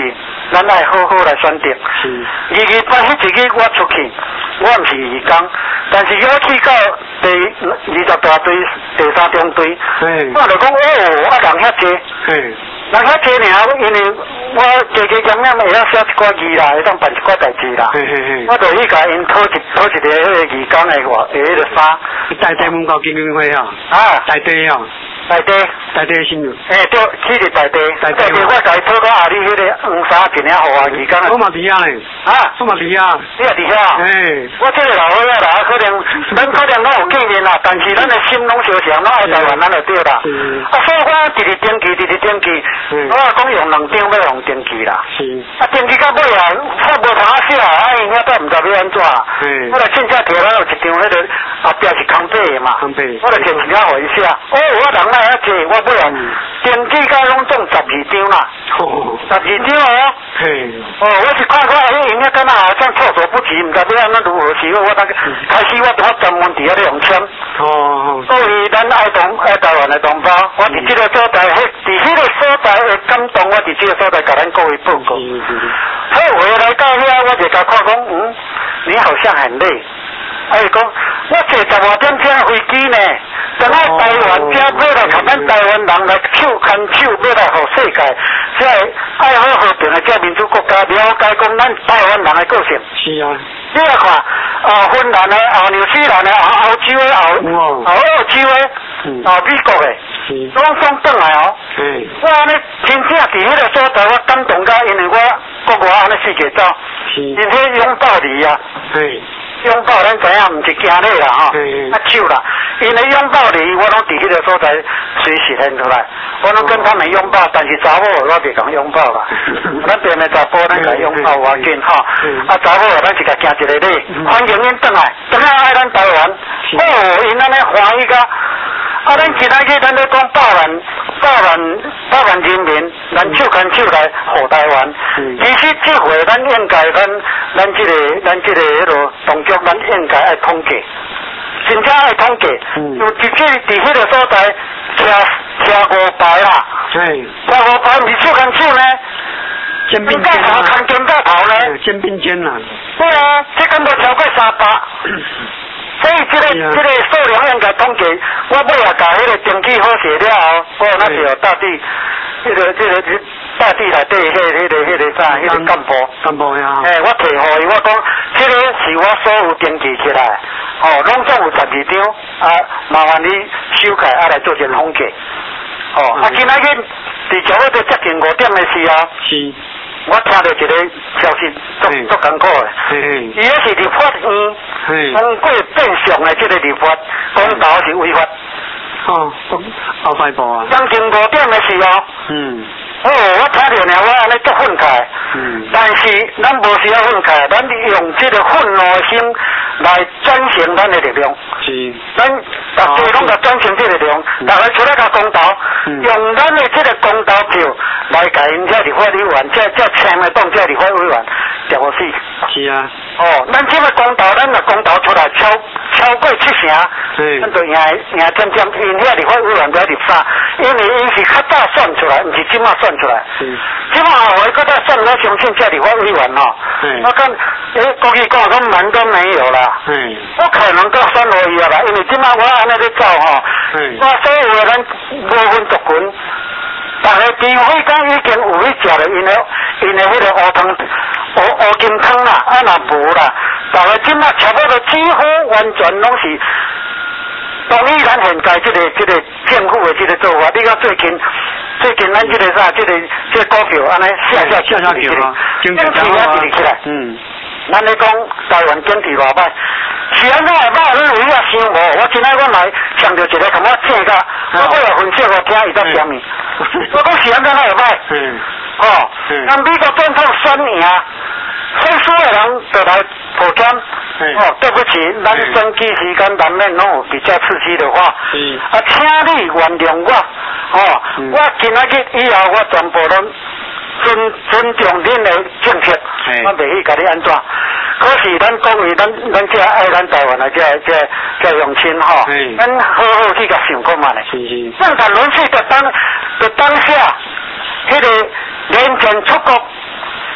咱爱好好来选择。二二八迄一日我出去，我毋是义工，但是我去到第二十大队、第三中队，我就讲哦，啊人遐济，人遐济尔，因为我加加减减会晓写一寡字啦，会当办一寡代志啦，我就去甲因讨一讨一个迄个义工的话，诶，迄个衫。
大地门口见面会啊？
啊，
大地啊。
大地，
大地先有。
诶，对，去日大地，大地我甲伊讨到阿里迄个黄衫一领互我义工。
我嘛伫遐咧。啊，我嘛伫遐。
你也伫遐？诶，我这个老伙仔啦，可能咱可能拢有见面啦，但是咱的心拢相像，拢爱台湾咱就对啦。啊，所以我直直登记，直直登记，我讲用两张要用登记啦。是。啊，登记到尾啊，我无通啊写，啊，因遐都毋知要安怎。嗯。我来凊彩摕咱有一张迄个后壁是空白的嘛。空白。我来摕一张互伊写。哦，我人来遐济，我尾啊登记甲拢总十二张啦。哦。十二张哦。嘿。哦，我是看看迄因遐敢若好像措手不及，毋知要安怎如何是好。我当开始我我专门伫遐咧用签。哦。所以咱爱同爱台湾的同胞，我伫即个所在，迄伫迄个所在的感动，我伫即个所在甲咱各位报告。好，回来到遐，我就甲看讲，嗯，你好像很累。哎，讲我坐十外点钟飞机呢，等下台湾遮要来甲咱台湾人来手牵手，要来互世界，即个爱好和平的遮民主国家了解讲咱台湾人的个性。是啊。你来看，啊，芬兰的、啊，纽西兰的、啊，欧洲的、啊，啊，澳洲的，啊，美国的，拢送转来哦。嗯。我安尼真正伫迄个所在，我感动甲，因为我国外安尼四界走，因迄拥抱你啊。对。拥抱咱知影，毋是惊你啦吼，啊手啦，因为拥抱你，我拢伫迄个所在随时现出来，我拢跟他们拥抱，但是查某我袂讲拥抱啦，咱边的查甫咱甲拥抱我紧吼，啊查某咱是甲行一个礼，欢迎恁转来，转来爱咱台湾，哦，因安尼欢喜甲。啊！咱今仔日咱咧讲百万、百万、百万人民，咱手牵手来护台湾。其实这回咱应该咱咱这个咱这个迄落动作，咱应该爱统计，真正爱统计。有直接伫迄个所在车车五排啦，车五排毋是手牵手呢，肩并肩啊，牵肩带头呢，肩并肩啦。对啊，这根本超过三百。所以这个这个数量应该统计，我尾也甲迄个登记好写了后，我那是有大地，迄个这个大地内底迄迄个迄个啥，迄个干部干部呀。诶，我提互伊，我讲，这个是我所有登记起来，哦，拢总有十二张，啊，麻烦你修改啊来做一个统计，哦，啊，今仔日伫差不多接近五点的时候，是。我听到一个消息，足足艰苦的。伊迄是立法院通过变相的这个立法，公投是违法。哦，后排部啊。将近五点的时候，嗯，哦，我听到呢，我安尼足愤慨。嗯。但是咱无需要愤慨，咱用这个愤怒的心来转型咱的力量。是。咱大家拢甲转型这个力量，大家出来甲公投，用咱的这个公投票。来甲因遮立法委员，遮遮签的当遮立法委员调死。是啊。哦，咱即个公投，咱若公投出来超超过七成，咱就赢赢渐渐，因遐立法委员在入啥？因为因是较早选出来，毋是即马选出来。嗯。即马后回搁再选，我相信遮立法委员吼。嗯。我看，诶，国语讲讲门都没有啦。嗯。不可能搁选落去啊啦，因为即马我安尼咧走吼，嗯。我所有的咱无分族群。大家除非讲已经有去食了因的因的迄个乌汤乌乌金汤啦，啊若无啦，大家即马差不多几乎完全拢是同意咱现在即、这个即、这个政府的即个做法。你讲最近最近咱即个啥，即、这个即、这个股票安尼下下下下去啊，经济啊一直起来。嗯。咱咧讲台湾经济偌歹，是安怎会歹？你有遐想无？我今仔我来强调一个，感觉正甲，我尾来分析我听伊在啥物。我讲是安怎会歹？嗯。哦。嗯。咱美国总统选赢，选输的人就来抱歉。哦，对不起，咱选举时间难免拢有比较刺激的话。嗯。啊，请你原谅我。哦。嗯、我今仔日以后我全部拢。尊尊重恁的政策，我袂去甲你安怎。可是咱讲为咱咱这爱咱台湾的这这这用心吼，咱好好去甲想看嘛咧。政坛轮替的当的当下，迄、那个年前出国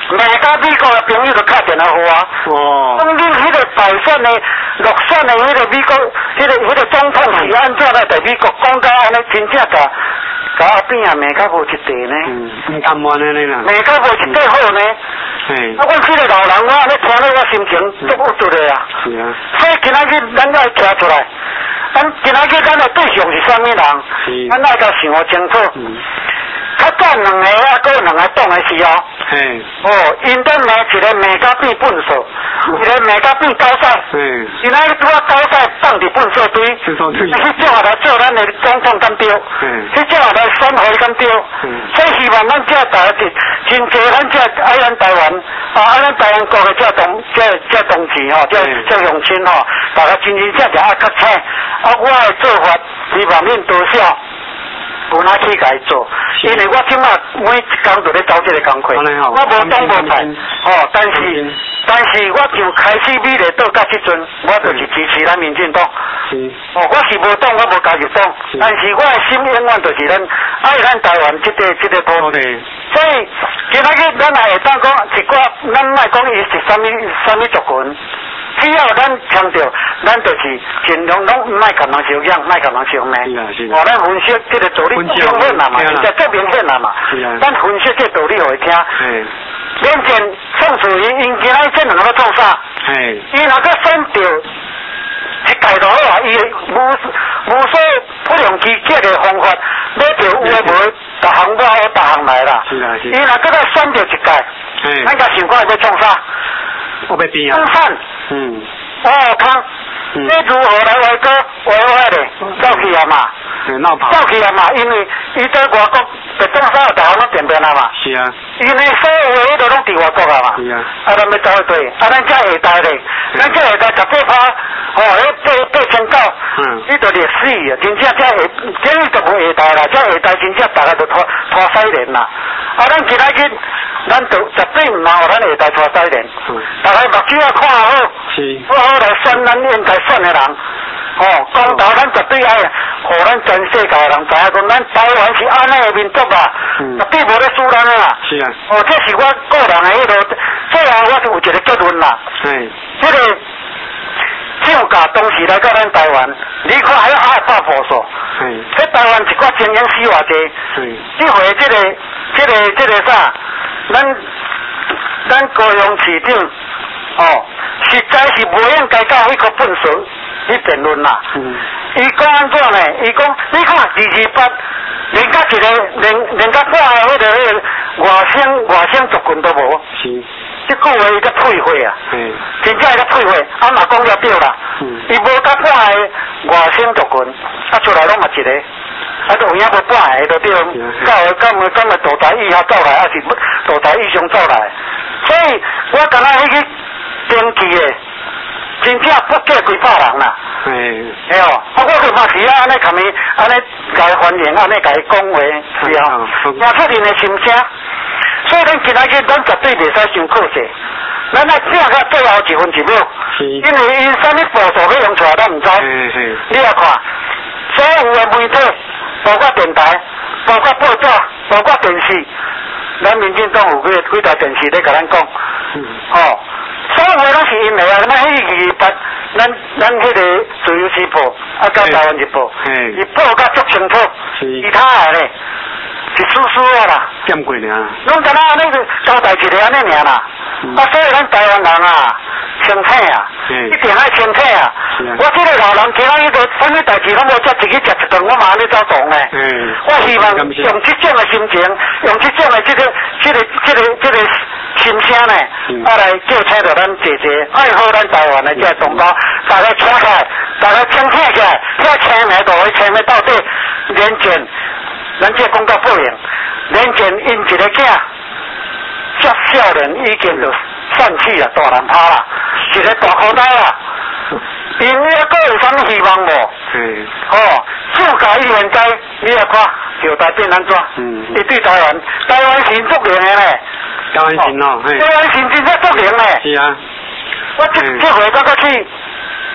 美甲美国的朋友就打电话给我。哦。讲恁迄个大选的、落选的迄个美国，迄、那个迄、那个总统是安怎来在美国讲到安尼，真正甲甲阿扁啊，美甲无一地呢。
嗯，唔甘愿安尼啦。
美甲无一地好呢。
嘿。
啊，阮这个老人，我安尼听了我心情足郁郁的啊。是啊。所以今仔日咱要站出来，咱今仔日咱的对象是啥物人？是。咱要甲想清楚。嗯。较早两个啊，搁有两个党的时候，嘿，哦，因都骂一个骂甲变粪扫，一个骂甲变狗屎，嗯，因那个拄啊狗屎放伫粪扫堆，去叫下来做咱的总统敢对，嗯，去叫下来选会敢对，嗯，所以希望咱这大家真侪咱这爱咱台湾，啊爱咱台湾国的这同这这同志吼，这这乡亲吼，大家真真正正爱较请，啊我的做法希望恁多少。有哪去甲伊做？因为我即马每一工都咧走这个工课，我无东无西，哦，但是但是我就开始美丽岛到即阵，我就是支持咱民进党。哦，我是无党，我无加入党，但是我的心永远就是咱爱咱台湾即个即个土地。所以今仔日咱也会当讲一寡，咱莫讲伊是啥物啥物族群。只要咱强调，咱就是尽量拢唔爱甲人相养，唔爱甲人相骂。哦，咱分析这个道理明显啦嘛，现在最明显啦嘛。咱分析这道理互伊听。连前宋楚瑜因今仔这两个创啥？伊若个选着一界就好啊！伊无无所不良其极的方法，要着有诶无，逐项我好，逐项来啦。伊若个再选着一界，咱甲想看要创啥？
我要变啊！
分散，嗯，哦，康，你如何来维哥维护的？走去啊嘛，
闹跑，
走去啊嘛，因为伊在外国在中山大学拢变变啊嘛，
是啊，
因为所有的迄个拢伫外国啊嘛，是啊，啊咱要走去对，啊咱这下台咧，咱这下台十八趴，哦，迄八八千九，嗯，伊就历史啊，真正这下，这就无下台啦，这下台真正大家都拖拖西年啦，啊咱今仔日。咱就绝对唔能互咱下台拖西年，大家目睭啊看好，好好来选咱应该选的人，哦，公道咱绝对爱，互咱全世界的人知影讲，咱台湾是安尼的民族啊，绝对无咧输咱啊，是啊，哦，这是我个人的迄个，虽然我有一个结论啦，嗯，迄个涨价当时来到咱台湾，你看还要二百步数，嗯，喺台湾一寡精英死偌济，嗯，这回这个这个这个啥？咱咱高雄市长哦，实在是无应该到迄个粪扫去辩论啦。伊讲安怎呢？伊讲，你看二二八，连甲一个连连甲半个迄个迄个外省外省族群都无。是。即句话伊个退货啊。嗯。真正伊个退货，啊嘛讲了对啦。嗯。伊无甲半个外省族群，啊出来拢嘛一个。啊，有影无半个就对，到下到尾到尾大台以后走来，还是大台以上走来，所以我感觉迄个登记的，真正不计几百人啦。嗯。哎哦，啊，我就嘛是啊，安尼甲伊安尼甲伊欢迎，安尼甲伊讲话，是哦，听出恁的心声。所以咱今仔日咱绝对袂使伤可惜，咱来正到最后一分一秒，因为因啥物步数要用出来，咱毋知。嗯嗯。你来看，所有的媒体。包括电台，包括报纸，包括电视，咱民进党有几几台电视咧甲咱讲，嗯、哦，所有的拢是因为啊，咱迄二二八，咱咱迄个自由时报，啊，甲台湾日报，伊报甲足清楚，其他的咧是输输啊啦，
点过尔，
拢敢若安尼交代一个安尼尔啦，嗯、啊，所以咱台湾人啊。清醒啊！一定爱清醒啊！我这个老人今仔日个啥物代志拢无做，自己食一顿，我嘛安尼走讲诶。嗯。我希望用这种的心情，用这种的这个、这个、这个、这个心声呢，啊来叫请着咱姐姐，爱好咱台湾的这同胞，大家请起来，大家清醒起来，遐青的都会青的到底连前，咱这讲到不灵，连前因一个囝，遮少年已经就。散气啦，大人拍啦，一个大口袋啦，因你还阁有啥物希望无？嗯。哦，自家伊现在你来看，就台变安怎？嗯。伊对台湾，台湾是足灵的咧。
台湾是哦，嘿。
台湾是真正足灵的。
是啊。
我这这回刚刚去，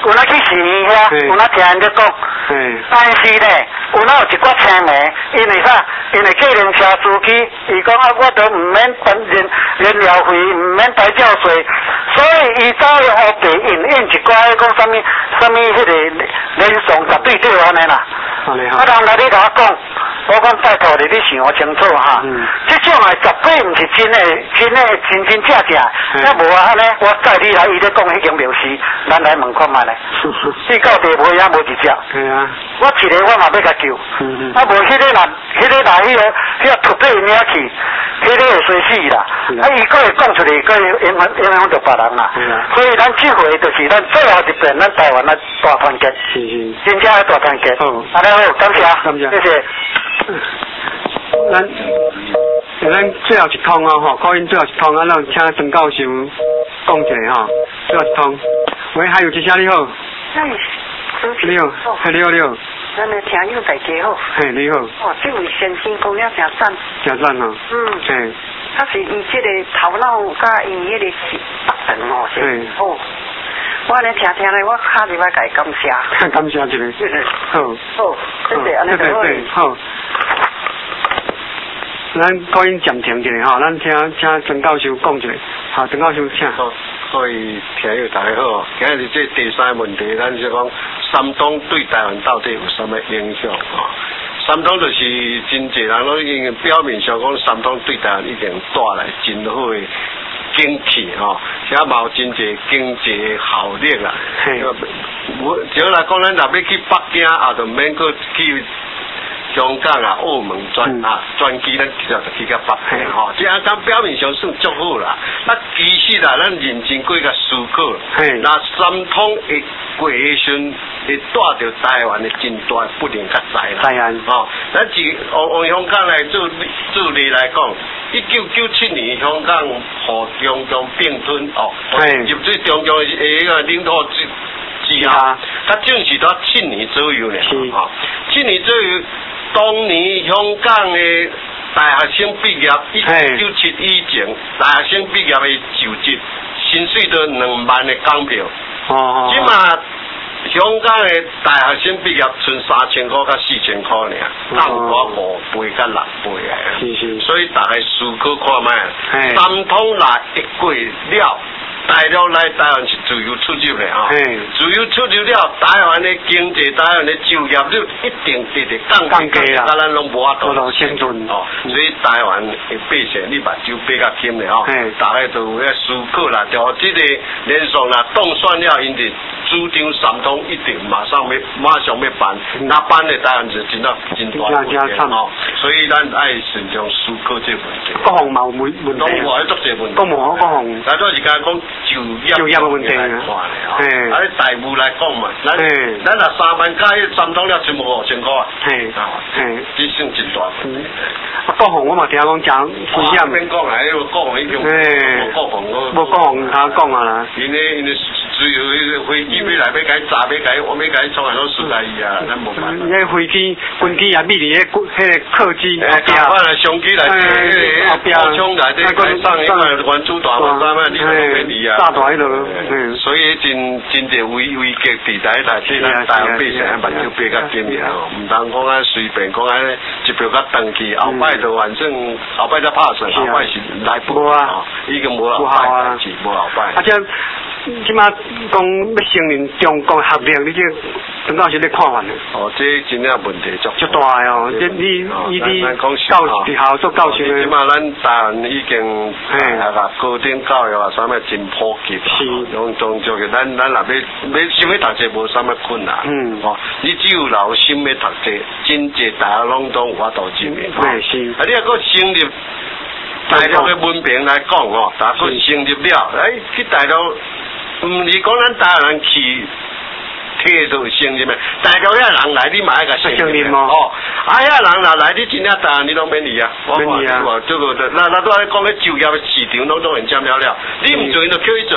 有哪去市面遐，有哪听人咧讲。但是咧，有哪有一寡青梅，因为啥？因为计程车司机，伊讲啊，我都唔免燃燃料费，唔免牌照税，所以伊走去乌白印印一寡迄讲啥物啥物迄个连送绝对对安尼啦。啊，人来你甲我讲。我讲拜托你，你想清楚哈。嗯。这种诶绝对毋是真诶，真诶真真正正。那无啊，安尼我载你来，伊咧讲迄间庙事，咱来问看觅咧。四到地无也无一只。系啊。我一个我嘛要甲救。嗯嗯。啊，无迄个若迄个若迄个迄个突对名去，迄个会衰死啦。啊，伊佫会讲出嚟，佫会影响影响到别人啦。所以咱这回就是咱最后一遍，咱台湾咱大团结。是是。真正诶大团结。好。安尼好，感谢，感谢，谢谢。咱，咱最后一通哦，吼，考验最后一通啊，咱请陈教授讲一下吼，最后一通。喂，还有一声你好。哎，你好，嘿，你好，你好。咱的听友大家好。嘿，你好。哦，这位先生讲了真赞。真赞哦。嗯。嘿。他是伊这个头脑甲伊迄个达成哦，是好。我咧听听咧，我敲一摆甲伊感谢。感谢一个。好。好，谢谢，安尼就好。好。咱考验暂停一下吼，咱听请陈教授讲一下。好，陈教授请。好，各位听友大家好，今日这第三个问题，咱就讲三通对台湾到底有什么影响啊？三通就是真济人拢已经表面上讲三通对台湾已经带来真好的景气吼，也嘛有真济经济效益啦。我只要来讲，咱若要去北京，也就免去去。香港啊、澳门转啊转机，咱直接就去到北京吼，这样讲表面上算足好啦。那其实啊，咱认真过个思考，那三通会过时阵会带着台湾的真大不良较灾啦。台湾吼，咱自用用香港来做做例来讲，一九九七年香港和中共并吞哦，入对中共的迄个领土之之下，它正是到七年左右呢，吼，七年左右。当年香港的大学生毕业，一九九七以前，大学生毕业的就职，薪水都两万的港票。哦。即嘛，香港的大学生毕业剩三千块到四千块尔，降到五倍到六倍啊。是是。所以大家思考看卖，三通来一过了。大陆来台湾是自由出入的哈，自由出入了，台湾的经济、台湾的就业率一定直直降降低啦，咱拢无法度生存哦。所以台湾的百姓，你目睭闭较紧的吼，大家都要思考啦。就这个连续啦，当选了，因就主张三通一定马上要马上要办，那办的台湾就真到真大问题哦。所以咱爱慎重思考这问题。各项嘛有问问题，都无喺做这问题。都无各项。但都是讲讲。就业就业嘅问题啊，啊！啲大户来讲嘛，咱咱若三万加一三通了，全部五千块啊，系系，这算真大。啊，国防我嘛听讲讲风险。边讲啊？迄个国防已经无国防我。无国防他讲啊啦。因为因为只有迄个飞机要来要甲伊炸，要甲伊我要甲伊创很多事来伊啊，咱无办法。迄飞机、军机也秘伫迄迄个客机后壁。啊，相机来，迄个后壁枪来底上上原子弹嘛，啥物你都免理啊。大大迄落，嗯，所以真真侪危危机地带台，即咱台湾百姓目睭闭较紧尔吼，毋通讲啊随便讲安尼一票甲登去，后摆就反正后摆才拍算，后摆是来不啊，已经无后摆代志，无后摆。啊，即即马讲要承认中国合力，你这陈教授你看法呢？哦，这真正问题足足大哦，这你你你教学校做教授的。即马咱台湾已经嘿啊个高等教育啊，啥物真普及啦，用当做嘅，咱咱若要要想要读册无啥物困难，嗯，哦，你只有留心要读册，真济大学拢都有法度进的，对是。啊，你若个升入大陆嘅文凭来讲哦，大个升入了，哎，去大陆，毋是讲咱台湾人去。铁都承认的，大陆遐人来，你嘛爱甲承认哦。啊，遐人若来，你真正台湾你拢免理啊。免理啊。这个，那那都爱讲咧就业的市场拢当然占了了，你毋做，因就叫伊做啊。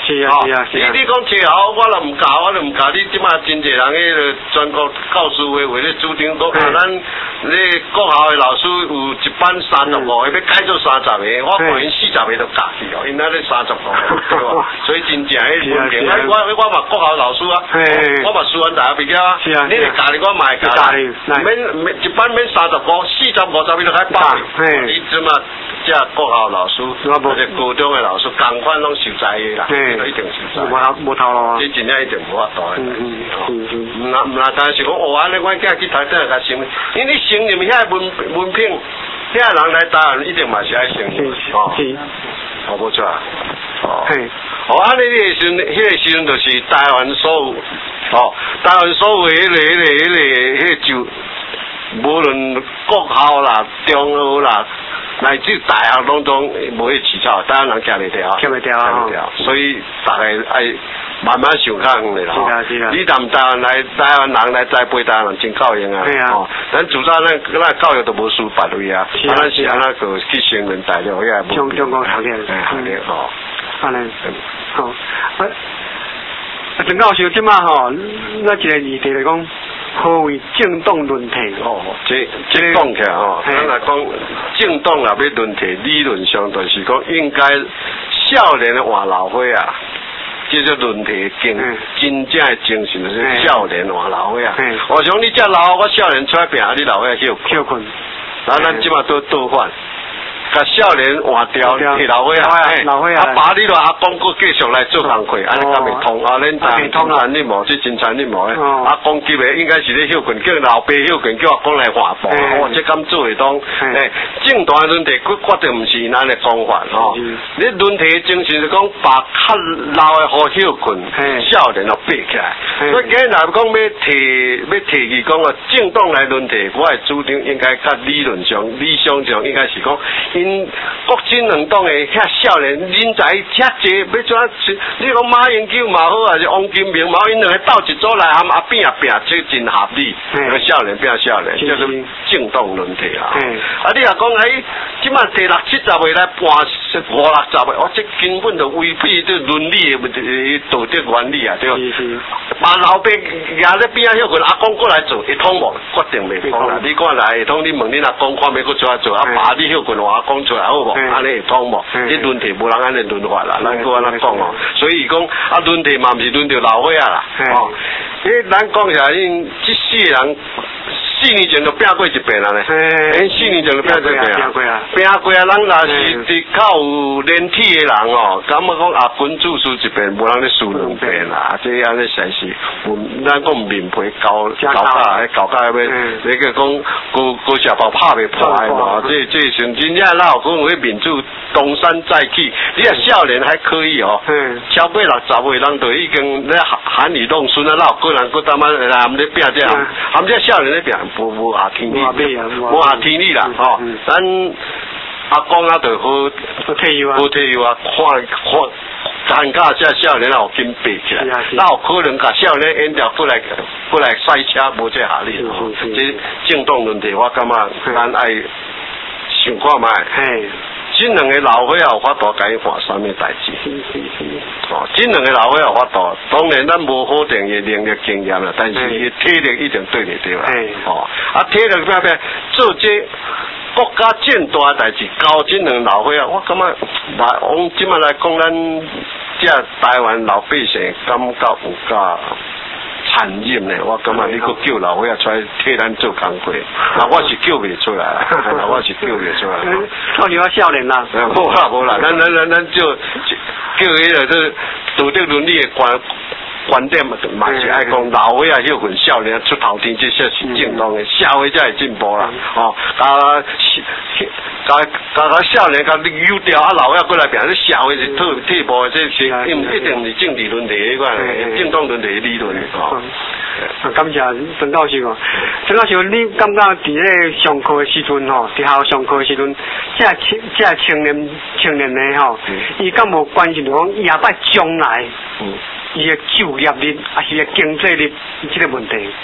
是啊是啊是啊。
你你讲车好，我就唔教，我就唔教。你即马真侪人迄个全国教师会为咧主张讲，啊，咱咧国校的老师有一班三十五个，要改做三十个，我看因四十个都教去哦，因那咧三十五个，对吧？所以真正迄文凭，我我我嘛国校老师啊，我嘛师范大学毕业啊，你嚟教你我嘛会教你，免免一班免三十五，四十五十个都开报。你即马即国校老师，或者高中的老师，同款拢受灾的啦，一定受灾。
无头无头路。
这真正一定无法度的。嗯嗯嗯嗯。唔那唔那，但是讲哦，安尼阮囝去台顶甲升，因为你升入遐文文凭，遐人来台湾一定嘛是爱升的。哦。是。哦，无错啊。哦。嘿。哦，安尼迄个时阵，迄个时阵就是台湾所有，哦，台湾所有迄个、迄个、迄个、迄个就。无论国校啦、中学啦，乃至大学拢总无去起草，台湾人听袂掉，
听袂掉，
听袂掉，所以大家爱慢慢想康的啦。
是啊是啊。
你谈台湾来，台湾人来栽培台湾人真够用啊。
对啊。
哦，咱主张咱咱教育都无输别位啊，啊咱是安那个去升人大陆遐无。
中中国条件。
哎，好的哦。
安尼，好。啊，陈教授即马吼，咱一个议题来讲。何为政党轮替？
哦，这这讲起来吼，咱来讲政党若要轮替，理论上就是讲应该少年的换老伙啊，这叫轮替精真正的精神就是少年换老伙啊。我想你这老我少年出来拼，你老伙休
休困，
然后咱即马都倒反。甲少年换掉，替老伙啊，
老伙啊，
啊爸你咯阿公佫继续来做工课，安尼敢袂通？啊，恁真真残忍无？这真残忍无？阿公级的应该是咧休困，叫老爸休困，叫阿公来换步。哦，这敢做会当？诶，正大轮替，佢决定毋是咱的讲法吼。你轮替精神是讲把较老的好休困，少年就爬起来。所以今日讲要提要提议讲啊，政党来轮替，我的主张应该甲理论上、理想上应该是讲。因国军两党的遐少年人才遐济，要怎啊？你讲马英九嘛好，还是王金平嘛好，因两个斗一组来，含阿拼啊拼，这真合理。个少年变少年，叫做政党轮替啦。啊，你若讲哎，即摆第六七十岁来搬五六十岁，哦，这根本就违背这伦理的道德原理啊，对吧？把老爸压咧边啊，迄个阿公过来做，会通无？决定袂通啦。你看来会通，你问你阿公看要搁怎做，啊爸你迄个话。讲出来好无？安尼会通无？你轮替无人安尼轮法啦，咱搁安尼讲哦。所以讲啊，轮替嘛毋是轮到老伙啊啦。哦，诶，咱讲起来，因即世人四年前就拼过一遍啦咧。因四年前就拼过一遍啊。拼过啊，咱若是伫较有连体的人哦，感觉讲啊，分主输一遍，无人咧输两遍啦。这安尼实是，咱讲面皮高高价，迄高价要那个讲高高下包拍袂破的嘛。这这时真正。那有讲为民主东山再起，你啊少年还可以哦，超过六十岁人就已经咧含饴弄孙啊，那有个人搁他妈来含咧拼这，含这少年咧拼，无无下天理，无下天理啦，吼，咱阿公啊就好，好退休啊，好退休啊，看看。参加这少年有金爬起来，那有可能甲少年演掉过来过来赛车，无这下力哦。这政党轮替，我感觉咱爱。想看卖，嘿，这两个老伙有法度甲伊换啥物代志？哦，这两个老伙有法度，当然咱无好定嘅能力经验啦，但是伊体力一定对得对啦。哦，啊体力边边做这国家建大代志，交这两个老伙啊，我感觉来，我即摆来讲，咱这台湾老百姓感觉有甲。残忍咧，我感觉你搁叫老伙仔出来替咱做工课，那我是叫袂出来，那我是叫袂出来。
我你我少年啦，
无啦无啦，咱咱咱咱就叫迄个这道德伦理的观观点嘛，嘛是爱讲老伙仔迄份少年出头天，这些是正当的，社会才会进步啦。哦，啊，甲甲甲少年甲你优调，啊老伙仔过来变，这社会是退退步的，这是因一定是政治伦理迄款政党伦理理论哦。
感谢陈教授哦，陈教授，你感觉伫咧上课的时阵吼，伫校上课的时阵，这青这青年青年的吼，伊敢无关心讲以后摆将来，伊的就业率还是经济率这个问题？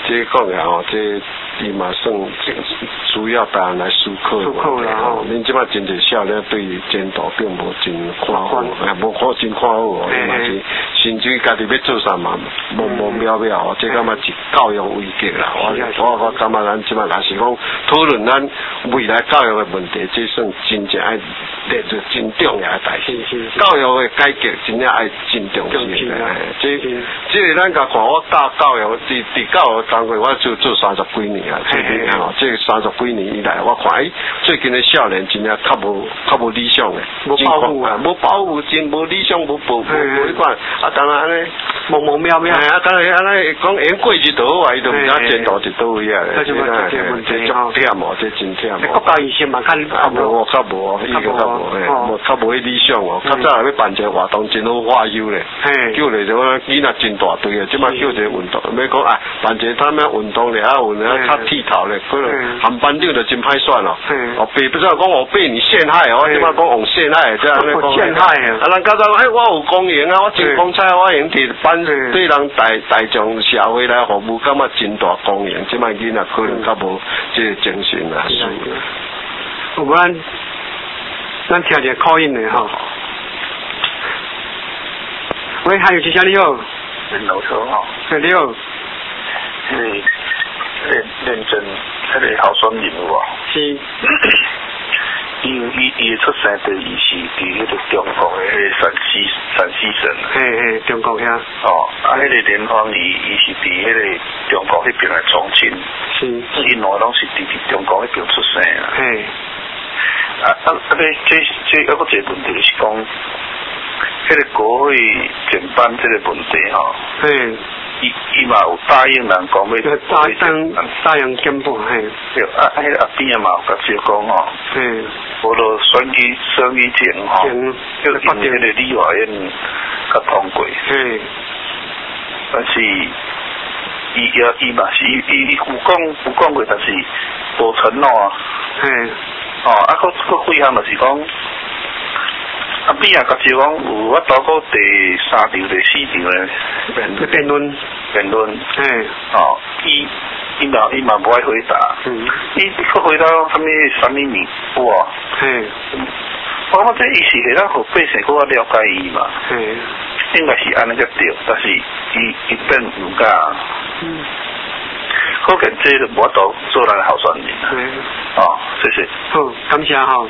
这讲呀吼，这伊嘛算主要大人来思考的问题吼。恁即摆真侪少年对前途并无真看好，哎，无看真看好哦，伊嘛是甚至家己要做啥嘛，懵懵渺渺哦，这感觉是教育危机啦。我我我感觉咱即摆若是讲讨论咱未来教育的问题，这算真正爱列入真重要的代志。教育的改革真正爱真重视的。这这个咱甲看，我教教育伫伫教育单位，我做做三十几年啊，这边吼，这三十几年以来，我看诶，最近的少年真正较无较无理想的，
无保护啊，
无保护，真无理想，无保无无迄款，啊，当然安尼
懵懵渺渺，
啊，当然安尼讲演过是倒啊，伊都毋知前途是倒位啊，
这就这问题
吼，忝哦，这真忝哦。
国家医生嘛，较
啊无，较无，伊个较无，嘿，无较无理想哦，较早要办一个活动，真好化休咧，叫嚟就讲囡仔真大堆啊，即摆叫一个运动，要讲啊，办一个他们运动咧，啊，有咧较剃头咧，可能含班长就真歹选咯。哦，被不知道讲我被你陷害哦，即摆讲用陷害，这样咧讲。
陷害啊！
啊，人家讲哎，我有公营啊，我真光彩，我用伫办对人大大众社会来服务，感觉真大公营，即摆囡仔可能较无这个精神啊。
我们咱咱听一个口音的哈。喂，还有几下你好？
人老车哈。
对，你好。
迄个认认真，迄个候选人有无？
是。
伊伊伊出生地伊是伫迄个中国的迄个陕西陕西省。
嘿嘿，中国遐。
哦，啊，迄个连芳伊伊是伫迄个中国迄边的重庆。
是。
因两个拢是伫伫中国迄边出生啊。
嘿。
啊啊啊！这这这有个一个问题是讲，迄个国会减班这个问题吼。
嘿。
伊伊嘛有答应人讲要
答应答应减半嘿。
对，啊，迄个阿边啊嘛有甲招讲吼。
嘿。
无落选举选举前吼，迄个因迄个立法院甲通过。
嘿。
但是伊也伊嘛是伊伊有讲有讲过，但是无承诺啊。
嘿。
哦，啊，佫佫几项就是讲。啊，边啊，甲就讲有法度过第三场、第四场咧
辩辩论，
辩论，
嘿，
哦，伊伊嘛伊嘛无爱回答，
嗯，
伊佫回答啥物啥物物有哦，
嘿，
我感觉伊是会当互百姓佫较了解伊嘛，
嘿，
应该是安尼才对，但是伊伊变毋敢，
嗯，
可见这个无法度做咱候选人，
嘿，
哦，谢谢，
好，感谢吼。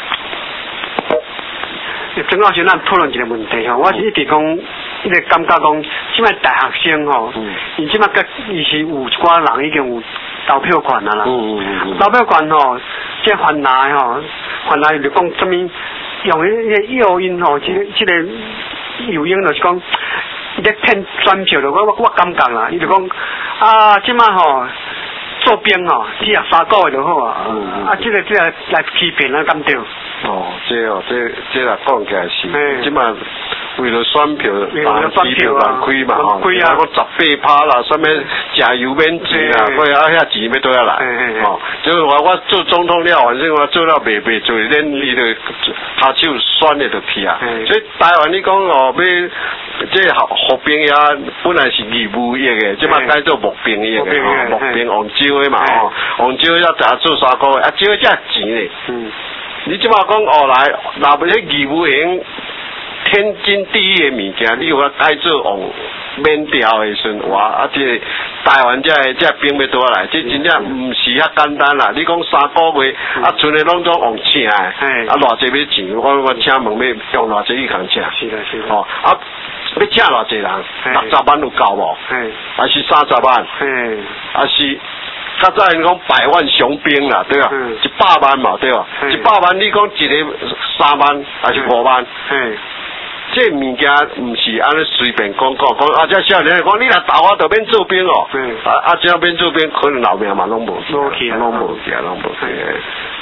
正好是咱讨论一个问题吼，我是一直讲，一直感觉讲，即摆大学生吼，伊即摆甲伊是有一寡人已经有投票权啦啦，投票权吼，即犯来吼，犯来就讲什么用迄个诱因吼，即即个诱因就是讲，伊咧骗选票的，我我我感觉啦，伊就讲啊，即摆吼。做兵哦，只啊三个月就好啊，啊，这个这个来欺骗咱敢对？
哦，这哦，这这来讲起来是，即嘛为了选票，选票难开嘛吼，啊，我十八趴啦，什么食油免钱啦，我啊遐钱要倒下来，吼，就是话我做总统了，反正我做了袂袂做，恁伊就下手选的就去啊，所以台湾你讲哦，要这服兵役本来是义务役的，即嘛改做募兵役的，募兵王招。嘛吼，王招要打做三个月，啊，招才钱嘞。嗯，你即马讲后来，若不迄义务营天经地义的物件，你有法改做王免调的时阵，哇，啊，这台湾这这兵要倒来，这真正毋是遐简单啦。你讲三个月，啊，剩的拢总王请的，啊，偌济要钱？我我请问要用偌济去共请？
是的，是的。
哦，啊，要请偌济人？六十万有够无？还是三十万？还是？较早因讲百万雄兵啦，对啊，嗯、一百万嘛，对啊，一百万你讲一个三万还是五万？嗯，这物件唔是安尼随便讲讲讲，啊，这少年讲你若投我就免做兵哦，嗯、啊啊，这样免做兵，可能老命嘛拢无，
拢去，
拢无去，拢无去。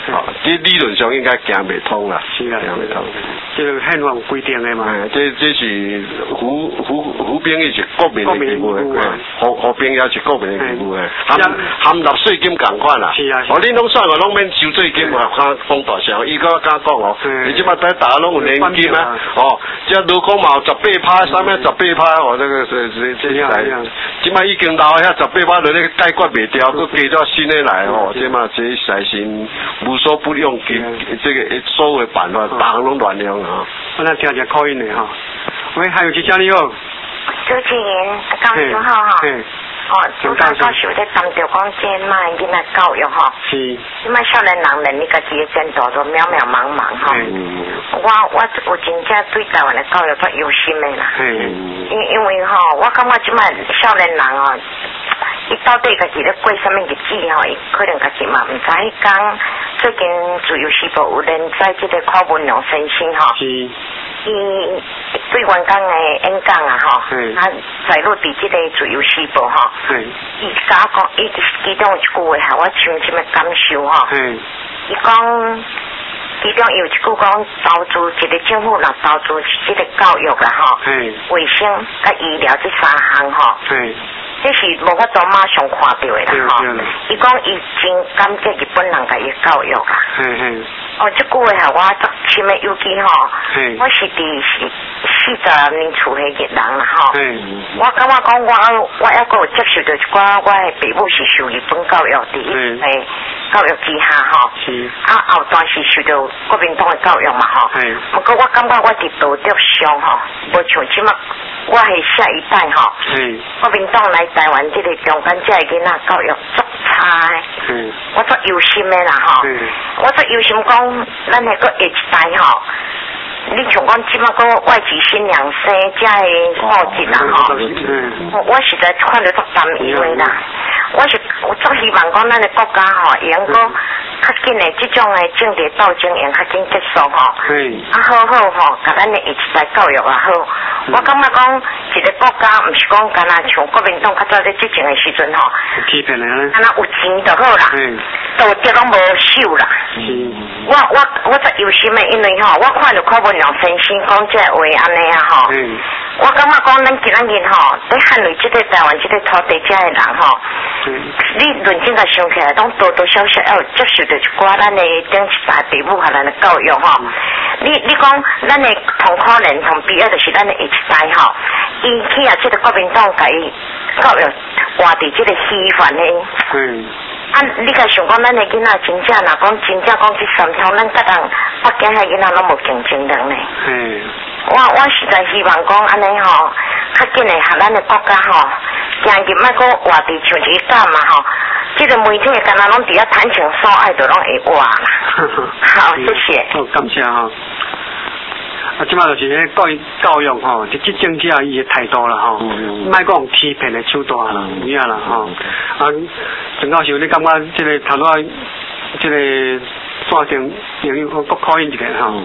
哦，这理论上应该行未通啦，
是啊，
行未通。
这个宪法有规定的嘛？
哎，这这是胡胡胡兵伊是国民的义务的，胡胡兵也是国民的义务的，含含纳税金共款啦。
是啊。
哦，你拢算个拢免收税金，嘛讲讲大声，伊个敢讲哦，你即摆在大家拢有年金啊，哦，这如果嘛有十八趴，啥物十八趴，哦，这个是是这来，即摆已经老遐十八趴，就咧解决袂掉，佮加咗新的来哦，即摆这实行无所不用其这个所有的办法，大家拢乱用啊。
我那听下口音的哈，喂，还有几家你好？
周志言，刚刚好哈。哦，主教教授在谈着讲这卖囡仔教育吼，
是，
即卖少年人能力家己的前途都渺渺茫茫吼。我我我真正对台湾的教育足忧心的啦。因因为吼，我感觉即卖少年人哦，伊到底家己咧过什么日子吼，伊可能家己嘛唔知。迄讲最近自由时报有连载即个柯文良先生吼。
是。
伊对员工的演讲啊，吼，他载入伫即个自由时报吼，伊甲我讲，伊其中有一句话，害我深深的感受吼。伊讲，其中有一句讲，投资一个政府若投资即个教育啊，吼，卫生甲医疗这三项吼。这是无法度马上看到的啦吼，伊讲伊真感激日本人家伊教育啦。哦，这句话系我足深的尤其吼，我是伫四四十年厝迄个人啦吼。我感觉讲我我还阁有接受到一寡我的父母是受日本教育伫诶教育之下吼，啊后段是受到国民党的教育嘛吼。不过我感觉我伫道德上吼，无像即马我系下一代吼，国民党来台湾这个中间这个囡仔教育足差的，我足忧心的啦吼，我足忧心讲咱那个下一代吼，你像讲即马个外籍新娘生这个户籍啦吼，我实在看到足担忧的啦，我是我足希望讲咱的国家吼，能够较紧的这种的政治斗争用较紧结束吼，啊好好吼，甲咱的下一代教育也好。我感觉讲一个国家，唔是讲干那像国民党较早在执政的时阵吼，
欺骗人咧，
干那有钱就好啦，道德拢无守啦。我我我足忧心的，因为吼，我看到柯文良先生讲这话安尼啊吼，我感觉讲咱今仔日吼，在捍卫这个台湾这个土地这的人吼，你认真甲想起来，拢多多少少要接受到一寡咱的顶一代父母和咱的教育吼。你你讲咱的同可能同比较就是咱的下一代吼，伊去啊，这个国民党甲伊教育活伫这个稀饭的。嗯。啊，你甲想讲咱的囡仔真正若讲真正讲去三通，咱甲人北京遐囡仔拢无竞争力呢。嗯。我我实在希望讲安尼吼，较紧的和咱的国家吼，行入莫个活伫像一个嘛吼。这个媒体敢若拢伫遐谈情说爱，就拢会活啦。好，谢谢。
好，感谢哈。啊，即摆就是咧教育教育吼，即即政治伊嘅态度啦吼，莫讲欺骗嘅手段啦，有影啦吼。啊，陈教授，你感觉即个头拄即个线上朋友国考音一个吼？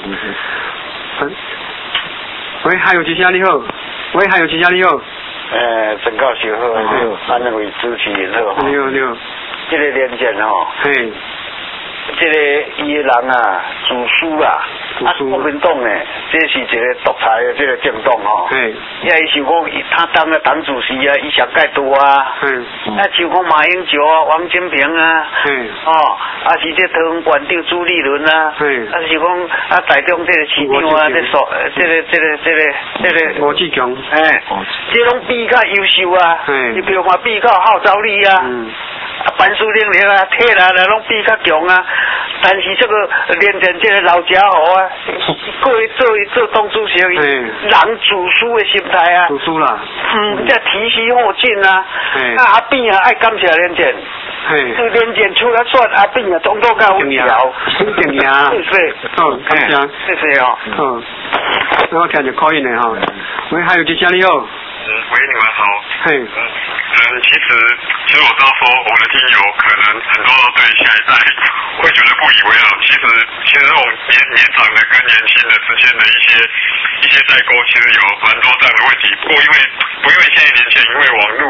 喂，还有几下你好，喂，还有几下你好。
诶，陈教授好，你好，安那位主持人好。
你好，你好。
这个连线吼。嘿。这个伊个人啊，自私啊，啊国民党呢，这是一个独裁的这个政党吼。嗯。也是想讲，他当了党主席啊，伊上盖多啊。嗯。啊，像讲马英九啊、王金平啊。嗯。哦，啊是这台湾馆长朱立伦啊。嗯。啊是讲啊台中这个市长啊，这所这个这个这个这个。
吴志强。
哎。这拢比较优秀啊。嗯。你比如讲比较号召力啊。嗯。啊，办事能力啊，体力啊，拢比较强啊。但是这个连前这个老家伙啊，过去做做党主席，人自私的心态啊，
自私啦，
嗯，这提携后进啊，啊阿扁啊爱感谢连前，这连前出来选阿扁啊，总统较有条，
重要，
谢谢，
好，感谢，
谢谢哦，
好，那我听就可以呢哈，喂，还有几家你好。
嗯，喂，你们好。
嘿。
嗯，其实，其实我知道说，我们的听友可能很多对下一代会觉得不以为然。其实，其实这种年年长的跟年轻的之间的一些一些代沟，其实有蛮多这样的问题。不过，因为不因为现在年轻人因为网络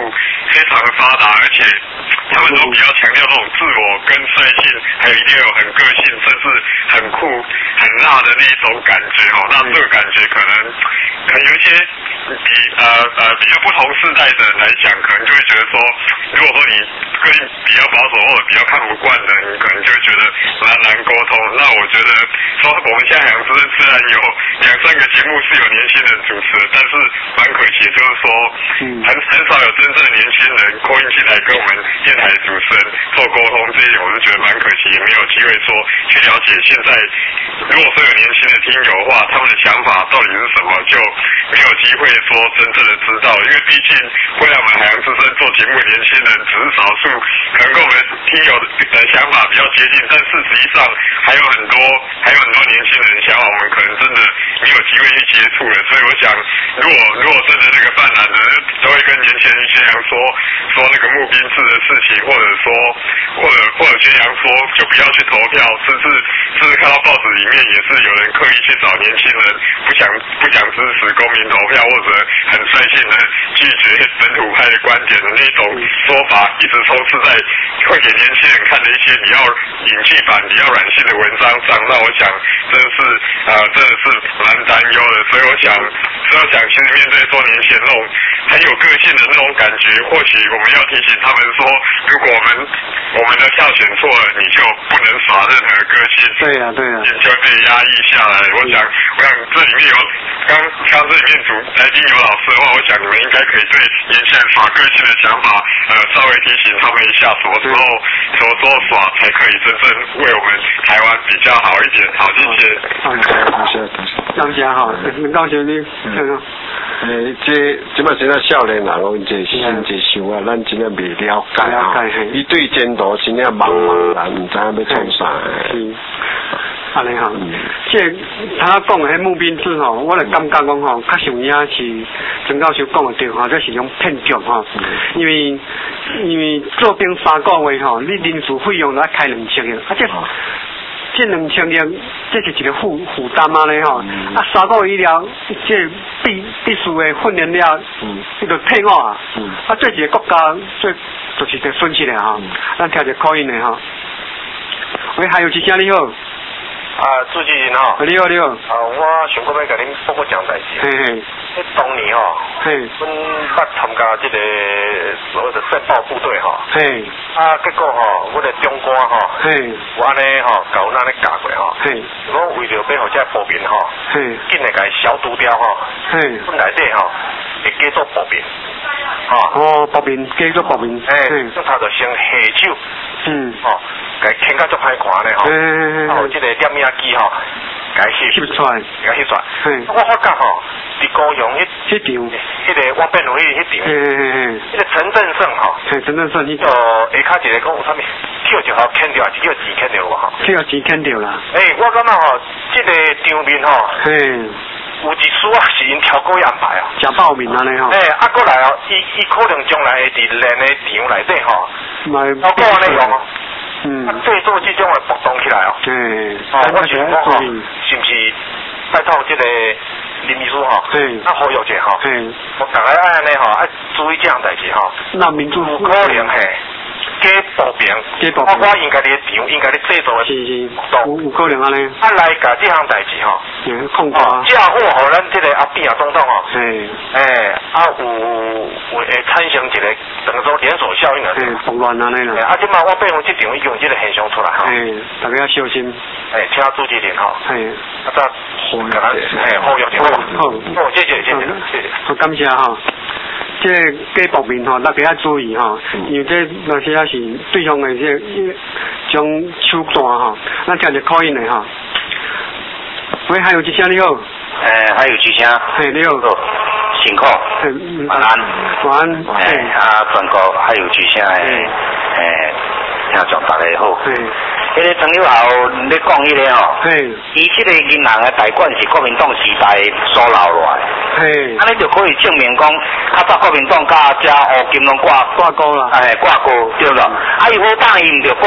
非常的发达，而且他们都比较强调那种自我跟率性，还有一定有很个性，甚至很酷、很辣的那一种感觉哦。那这个感觉可能可能有一些比呃呃比较不同世代的人来讲，可能就会觉得说，如果说你个性比较保守或者比较看不惯的，你可能就会觉得蛮难沟通。那我觉得说我们现在海洋之声虽然有两三个节目是有年轻人主持的，但是蛮可惜，就是说很很少有真正的年轻人扣音进来跟我们电台主持人做沟通，这一点我是觉得蛮可惜，也没有机会说去了解现在如果说有年轻的听友的话，他们的想法到底是什么，就没有机会说真正的知道，因为毕竟会来我们海洋之声做节目的年轻人只是少数，可能跟我们听友的想法比较接近，但事实上还有很多还有很多年轻人想法我们可能真的没有机会去接触了，所以我想如果如果真的那个泛蓝的都会跟年轻人宣扬说说那个募兵制的事情，或者说或者或者宣扬说就不要去投票，甚至甚至看到报纸里面也是有人刻意去找年轻人不想不想支持公民投票，或者很率性的拒绝本土派的观点的那种说法，一直充斥在会给年轻人看的一些比较隐气版、比较软性的文章上，那我想真的是呃真的是蛮担忧的。所以我想，所以我想，其实面对说年轻人那种很有个性的那种感觉，或许我们要提醒他们说，如果我们我们的票选错了，你就不能耍任何个性，
对呀、啊、对呀、啊，
就会被压抑下来。我想，我想这里面有刚刚这里面主来宾有老师的话，我想你们应该可以对年轻人耍个性的想法，呃，稍微提醒他们一下，什么时候什么时候耍才可以真正为我们台湾比较好一点。好，谢谢。
好，谢谢，感谢哈，很高兴你。嗯。
诶，这即摆现在少年人哦，这心这想啊，咱真正未了解哈。伊对前途真正茫茫然，唔知影要创啥。
是。安尼哈，即他讲的迄募兵制吼，我就感觉讲吼，较像影是曾教授讲的对吼，这是种骗局吼。因为因为做兵三个月吼，你人事费用都要开两千个，啊这。这两千亿，这是一个负负担啊咧吼，嗯、啊三个月以了，这必必须的训练了，嗯，这个退伍啊，嗯，啊这一个国家，这就是一个损失的哈，嗯、咱听一个口音的哈。喂，还有一声你好。
啊，主持人吼。
你好，你好。
啊，我想讲要甲恁报告一件代志。嘿嘿。迄当年吼，嘿，阮捌参加即个所谓的战报部队吼。嘿。啊，结果吼，阮的中官吼，嘿，我安尼吼，甲阮安尼教过吼。嘿。我为着要互这步兵吼，嘿，紧来甲伊消毒掉吼。嘿。阮内底吼，会加做步兵。吼。
哦，步兵，加做步兵。
嘿。这他就先下手。嗯。吼。甲牵甲足歹看咧吼，啊有即个点影机吼，甲伊翕
出来，
甲伊翕出来。我发觉吼，伫高雄迄
迄场，
迄个我变为迄场，迄个陈振胜吼，
陈振胜，你
就下骹一个讲有啥物，叫一号牵掉，还是叫钱牵掉无吼？
叫钱牵掉啦。
诶，我感觉吼，即个场面吼，嘿，有一丝啊是因超过安排哦，
真报名安尼吼。
诶，啊过来哦，伊伊可能将来会伫练的场内底吼，包括安尼用哦。嗯，啊，制作这种的活动起来哦。对。哦，我想讲吼，是不是拜托这个林秘书吼，对，啊呼吁者吼，对，我大家爱安尼吼，爱注意这样代志吼。
那民主
有可能嘿，假步兵，
假步兵，
我应该咧场，应该咧制作的
是是，有有可能安尼。
啊，来甲这项代志吼，
嗯，控制。
嫁祸互咱这个阿扁啊总统吼，嘿，诶，啊有会产生一个等于说连锁效应啊，
对，动乱安尼啦。
啊，即马我变成这场已经有这个现象出来哈。
嘿，大家要小心。
诶，请主持人吼。嘿，啊，再
呼吁
者，嘿，呼吁者。好，好，谢谢，谢谢，谢谢。
好，感谢哈。这假步兵吼，大家要注意哈，因为这那些是对方的这种手段哈，咱听着口音的哈。喂，还有一声你好。
诶，还有一声。
嘿，你好。
辛苦。晚安。
晚安。
诶，啊，全国还有一声诶，诶，听众大家好。迄个陈友豪咧讲迄个吼，伊即个银行的贷款是国民党时代所留落来，嘿，安尼就可以证明讲，较早国民党甲遮乌金拢挂
挂钩啦，
哎，挂钩对了，啊伊好当伊毋着过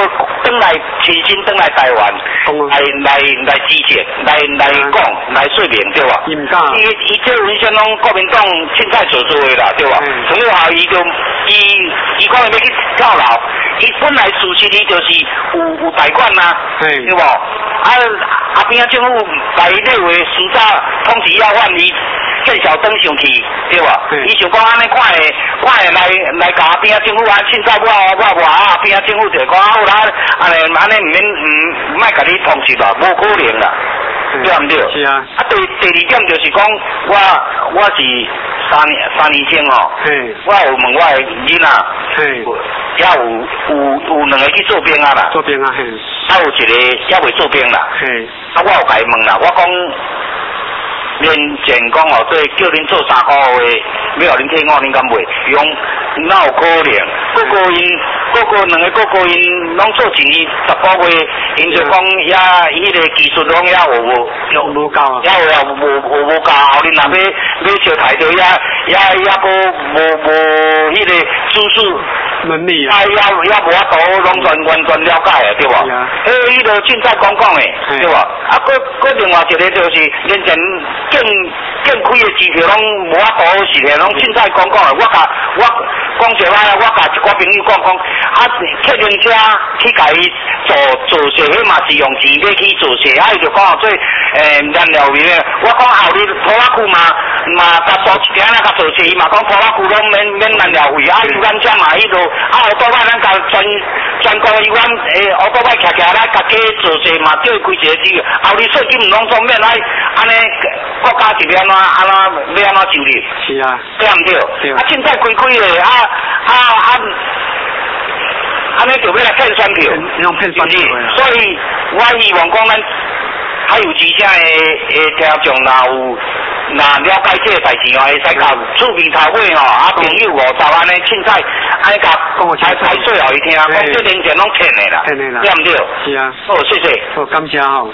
登来亲身登来台湾，来来来支持，来来讲来说明对吧？伊伊这文先拢国民党凊彩做做的啦，对吧？从以后伊就伊伊可能要去跳楼，伊本来事实伊就是有有贷款呐，对不？啊啊边啊政府来认为实在通知要换伊。建小登上去，对吧？伊想讲安尼看会看会来来甲边啊政府啊凊彩我我我啊边啊政府就讲好啦，安尼安尼唔免唔莫甲你通知啦，无可能啦，对毋对？是啊。啊第第二点就是讲，我我是三年三年前吼，我有问我的囡仔，也有有有两个去做兵啊啦，做兵啊嘿，啊有一个也未做兵啦，啊我有甲伊问啦，我讲。面前讲哦，对，叫恁做三个月，要互恁听我，恁敢袂？用哪有可能？个个因，个个两个个个因，拢做一年十个月，因就讲也迄个技术拢也有无，有无够，也有也无无无够，后恁若要要招台着也也也无无无迄个知识。能力啊，也也无法度拢全完全了解的，对无？诶，迄个凊彩讲讲的，对无？啊，搁搁另外一个就是连前建建开的支票拢无法度实现，拢凊彩讲讲的。我甲我讲实话，我甲一寡朋友讲讲，啊，客人车去甲伊做做事，迄嘛是用钱要去做事，啊，伊就讲做诶燃料面的。我讲后日拖拉库嘛嘛甲做一点仔甲做事，伊嘛讲拖拉库拢免免燃料费，啊，伊咱车嘛迄落。啊，乌多摆咱甲全全国伊阮诶，乌多摆徛徛咱家己做事嘛，叫伊开一个支，后日税金毋拢总免来安尼国家是要安怎安怎要安怎受理？是啊，对毋对？啊，凊彩开开的，啊啊啊，安尼就要来骗选票，用骗选票。所以我希望讲咱还有之前诶诶听众若有。若了解这个代志哦，会使甲厝边头尾吼，啊朋友五十安尼凊彩安尼甲排排最后一听，讲这年前拢骗的啦，对毋对？是啊。好，谢谢。好，感谢吼。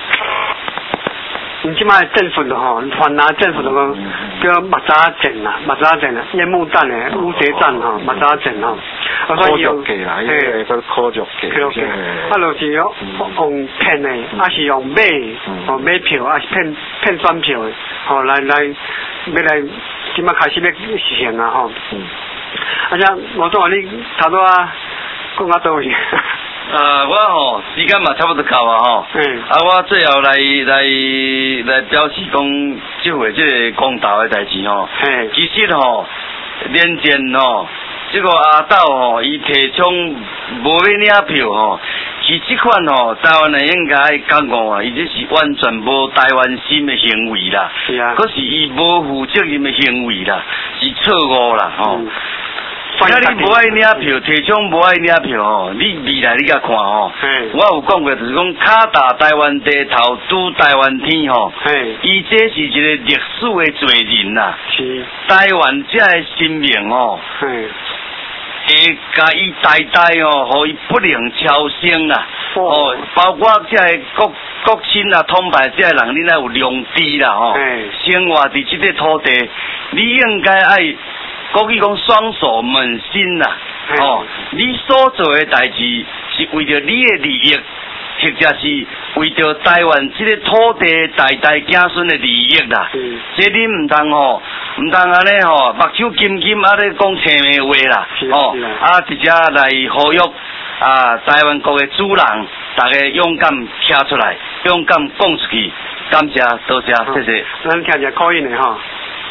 你即摆政府的吼，传拿政府的讲叫木栅镇啦，木栅镇啦，烟幕站诶，乌贼站吼，木栅镇吼。啊，所以用嘿，个科学计，科学计，啊，就是用用骗诶，啊是用买，哦买票，啊是骗骗选票诶，吼来来要来，即摆开始要实行啊吼。啊，像我总话你头拄啊讲啊倒位。
呃，我吼时间嘛差不多到啊吼，嗯，啊我最后来来来表示讲，即回即个公道的代志吼，嘿，其实吼年前吼，即个阿斗吼，伊提倡无要领票吼，其即款吼，台湾人应该讲讲啊，伊这是完全无台湾心的行为啦，是啊，可是伊无负责任的行为啦，是错误啦吼。嗯啊！你无爱领票，提倡无爱领票吼，你未来你甲看吼。我有讲过，就是讲卡打台湾地，头拄台湾天吼。伊这是一个历史的罪人啦。是。台湾这个生命吼，会甲伊代代哦，互伊不能超生啦。哦，包括这个国国亲啊，统派这个人，你若有良知啦吼。生活伫这个土地，你应该爱。国语讲双手扪心啦，哦，你所做的代志是为着你的利益，或者是为着台湾这个土地代代子孙的利益啦。嗯，这你唔通吼，唔通安尼吼，目睭金金啊咧讲青的话啦，哦，啊直接来呼吁啊台湾国的主人，大家勇敢站出来，勇敢讲出去，感谢多谢，谢谢。咱听下口音的哈。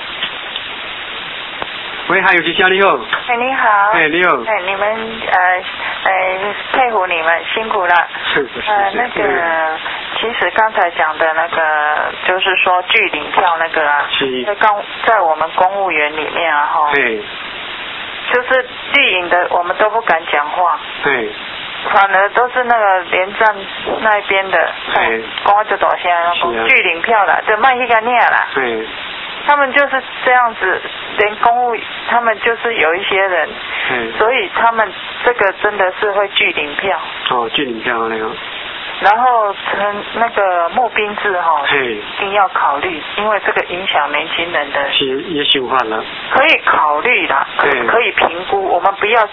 喂，还有吉祥你好。
哎，你好。
哎，你好。
哎，你们呃呃佩服你们辛苦了。呃，那个其实刚才讲的那个就是说拒领票那个啊，在刚在我们公务员里面啊哈。对。就是绿营的我们都不敢讲话。对。反而都是那个连战那边的，对，讲我就大声讲拒领票啦，就卖迄个念啦。对。他们就是这样子，连公务他们就是有一些人，嗯，所以他们这个真的是会拒领票。哦，拒领票那个。然后成那个募兵制哈，一定要考虑，因为这个影响年轻人的。是也想法了。可以考虑啦，可可以评估，我们不要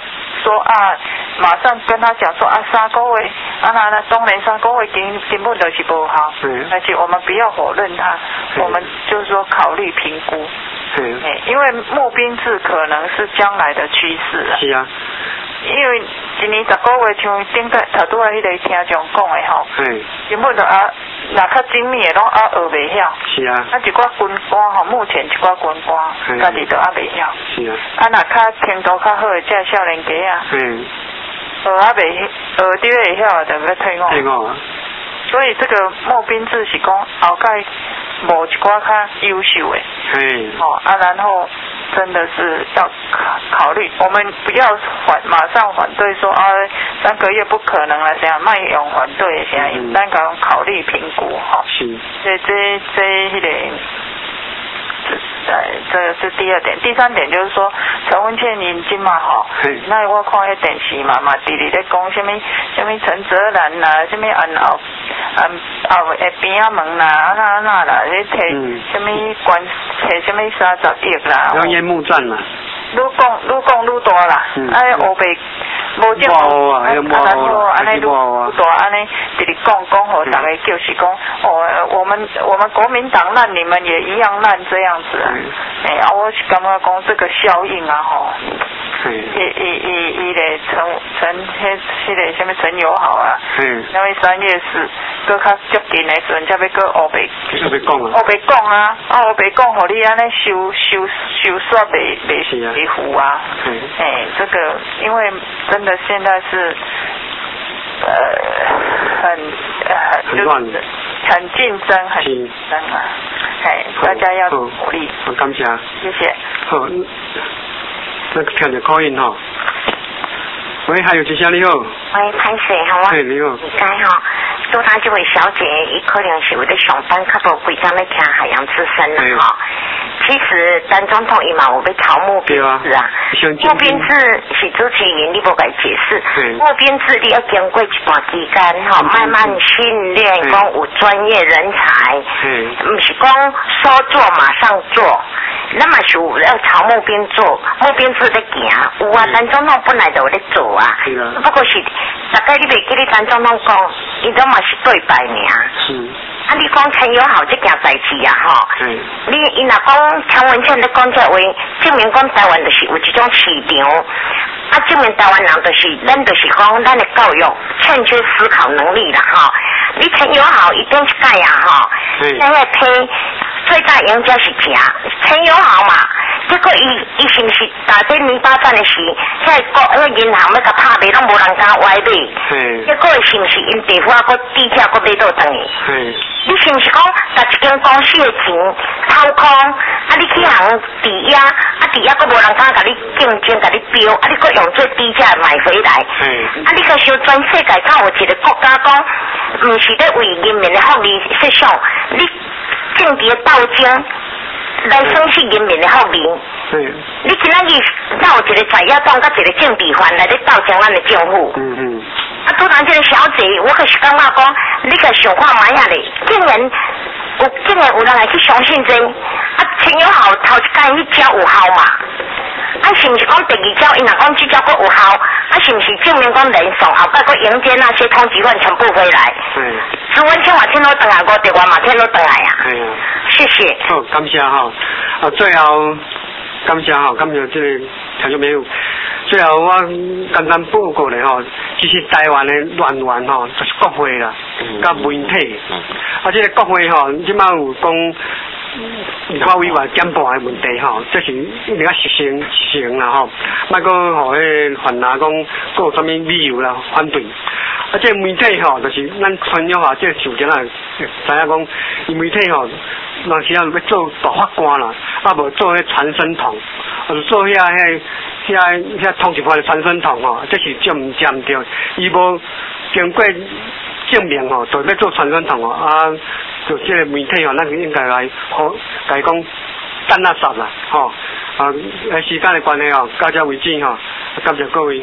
说啊，马上跟他讲说啊，三个月，啊那那当然三个月根根本就是不好，嗯，而且我们不要否认他，我们就是说考虑评估，嗯，因为募兵制可能是将来的趋势啊，是啊。因为一年十个月，像顶个头拄仔迄个听众讲的吼，根本就啊，若较精密的拢啊学袂晓。是啊。啊一寡军官吼，目前一寡军官，家己都啊袂晓。是啊。啊若较程度较好的，即少年家啊，嗯，学啊袂学着会晓，就要退伍。退伍啊。所以这个募兵制是讲后盖无一寡较优秀的，嘿，哦啊，然后真的是要考虑，我们不要反马上反对说啊三个月不可能了，这样卖用反对这样，咱讲考虑评估哈，是，这这这迄个。呃，这是第二点，第三点就是说，陈文茜引进嘛吼，那我看迄电视嘛嘛，直直咧讲什么什么陈泽兰啦，什么安后安后下边仔门啦，啊那那啦，咧摕什么关摕什么三十亿啦，
要烟幕战啦。
愈讲愈讲愈大啦，哎，黑白无正无，啊，然后安尼愈愈大，安尼直直讲讲互大家就是讲，哦，我们我们国民党烂，你们也一样烂这样子啊，哎，啊，我是感觉讲这个效应啊，吼，伊伊伊伊咧陈陈迄迄个什么陈友豪啊，因为三月四搁较接近的时阵，才要搁黑白，黑白讲啊，黑白讲啊，啊黑白讲，互你安尼收收收煞袂袂。维护啊，嗯，哎，这个因为真的现在是呃很呃就是很竞争，很竞争啊，哎，大家要努力。
好，感谢。
谢谢。
好，那个听着口音哈。喂，还有一下你好。
喂，潘水好啊。
嘿，你好。
唔该哈，拄才这位小姐，伊可能是有在上班，较无规工咧听海洋之声啦哈。其实单总统伊嘛有要炒募兵制啊，募兵制是主持人你无甲伊解释，募兵制你要经过一段期间吼，慢慢训练，讲有专业人才，唔是讲说做马上做。咱嘛是有要朝募兵做，募兵制在行，有啊，单总统本来就有咧做啊，不过是大概你袂记你单总统讲，伊都嘛是对白尔。啊！你讲陈友豪这件代志啊，吼，嗯，你伊若讲陈文茜咧讲这话，证明讲台湾就是有一种市场，啊，证明台湾人就是咱就是讲咱的教育欠缺思考能力啦，吼。你陈友豪一定是改啊，吼，现在批最大赢家是谁？陈友豪嘛。结果伊伊是毋是打这泥巴战的时，遐个迄银行要甲拍卖，拢无人敢歪买。结果是毋是因地方个地价个买倒转去？你是毋是讲把一间公司的钱掏空，啊你去行抵押，啊抵押个无人敢甲你竞争，甲你标，啊你个用最低价买回来，啊你个想全世界敢有一个国家讲，毋是咧为人民的福利设想，你政治的斗争来损失人民的福利。你今仔日哪有一个在野党甲一个政治犯来咧斗争咱的政府？嗯嗯。啊，突然这个小姐，我可是感觉讲，你个想看买啊咧，竟然有竟然有人来去相信这，啊，陈友豪头一间迄招有效嘛？啊，是毋是讲第二招，因若讲这招佫有效，啊，是毋是证明讲连送后摆佫迎接那些通缉犯全部回来？嗯。朱文清话听到回来，我电话嘛听到回来啊。嗯。谢谢。
好，感谢哈。啊，最后感谢哈，感谢这个听众朋友。最后我简单报告咧吼，其实台湾的乱源吼，就是国会啦，甲媒体，啊，这个国会吼，即摆有讲，立法委员减半的问题吼，这是一定要实行实行啦吼，莫讲互迄犯人讲，佫有啥物理由啦反对。啊，这媒体吼，就是咱传友话，这受件啊，知影讲，伊媒体吼，有时啊要做大法官啦，啊无做迄传声筒，或者做遐迄。遐遐通缉犯的传声筒吼，这是占唔占对？伊无经过证明吼，就要做传声筒哦啊，就这个媒体吼，咱应该来好，来讲担垃圾啦，吼啊，时间的关系哦，到这为止吼，感谢各位。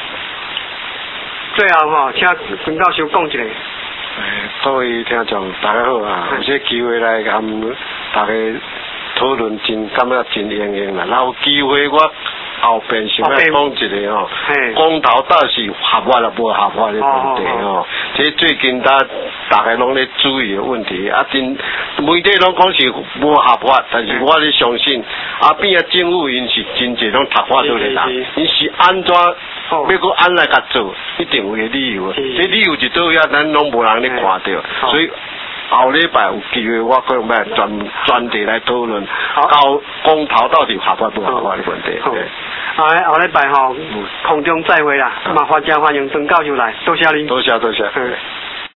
最后吼，请陈教授讲一下。
各位听众大家好啊，有这机会来跟大家讨论，真感觉真荣幸啦。然后机会我。 后边想要讲一个吼，公投到是合法了无合法的问题吼，这最近大大家拢咧注意的问题，啊真媒体拢讲是无合法，但是我咧相信，啊边啊政府因是真侪拢读法度的人，因是安怎要搁安来甲做，一定有个理由，这理由一倒呀，咱拢无人咧看到，所以。后礼拜有机会，我可能要专专题来讨论高公投到底合法不合法的问题。
好，后礼拜吼空中再会啦，麻烦加欢迎曾教授来，多谢您。
多谢多谢。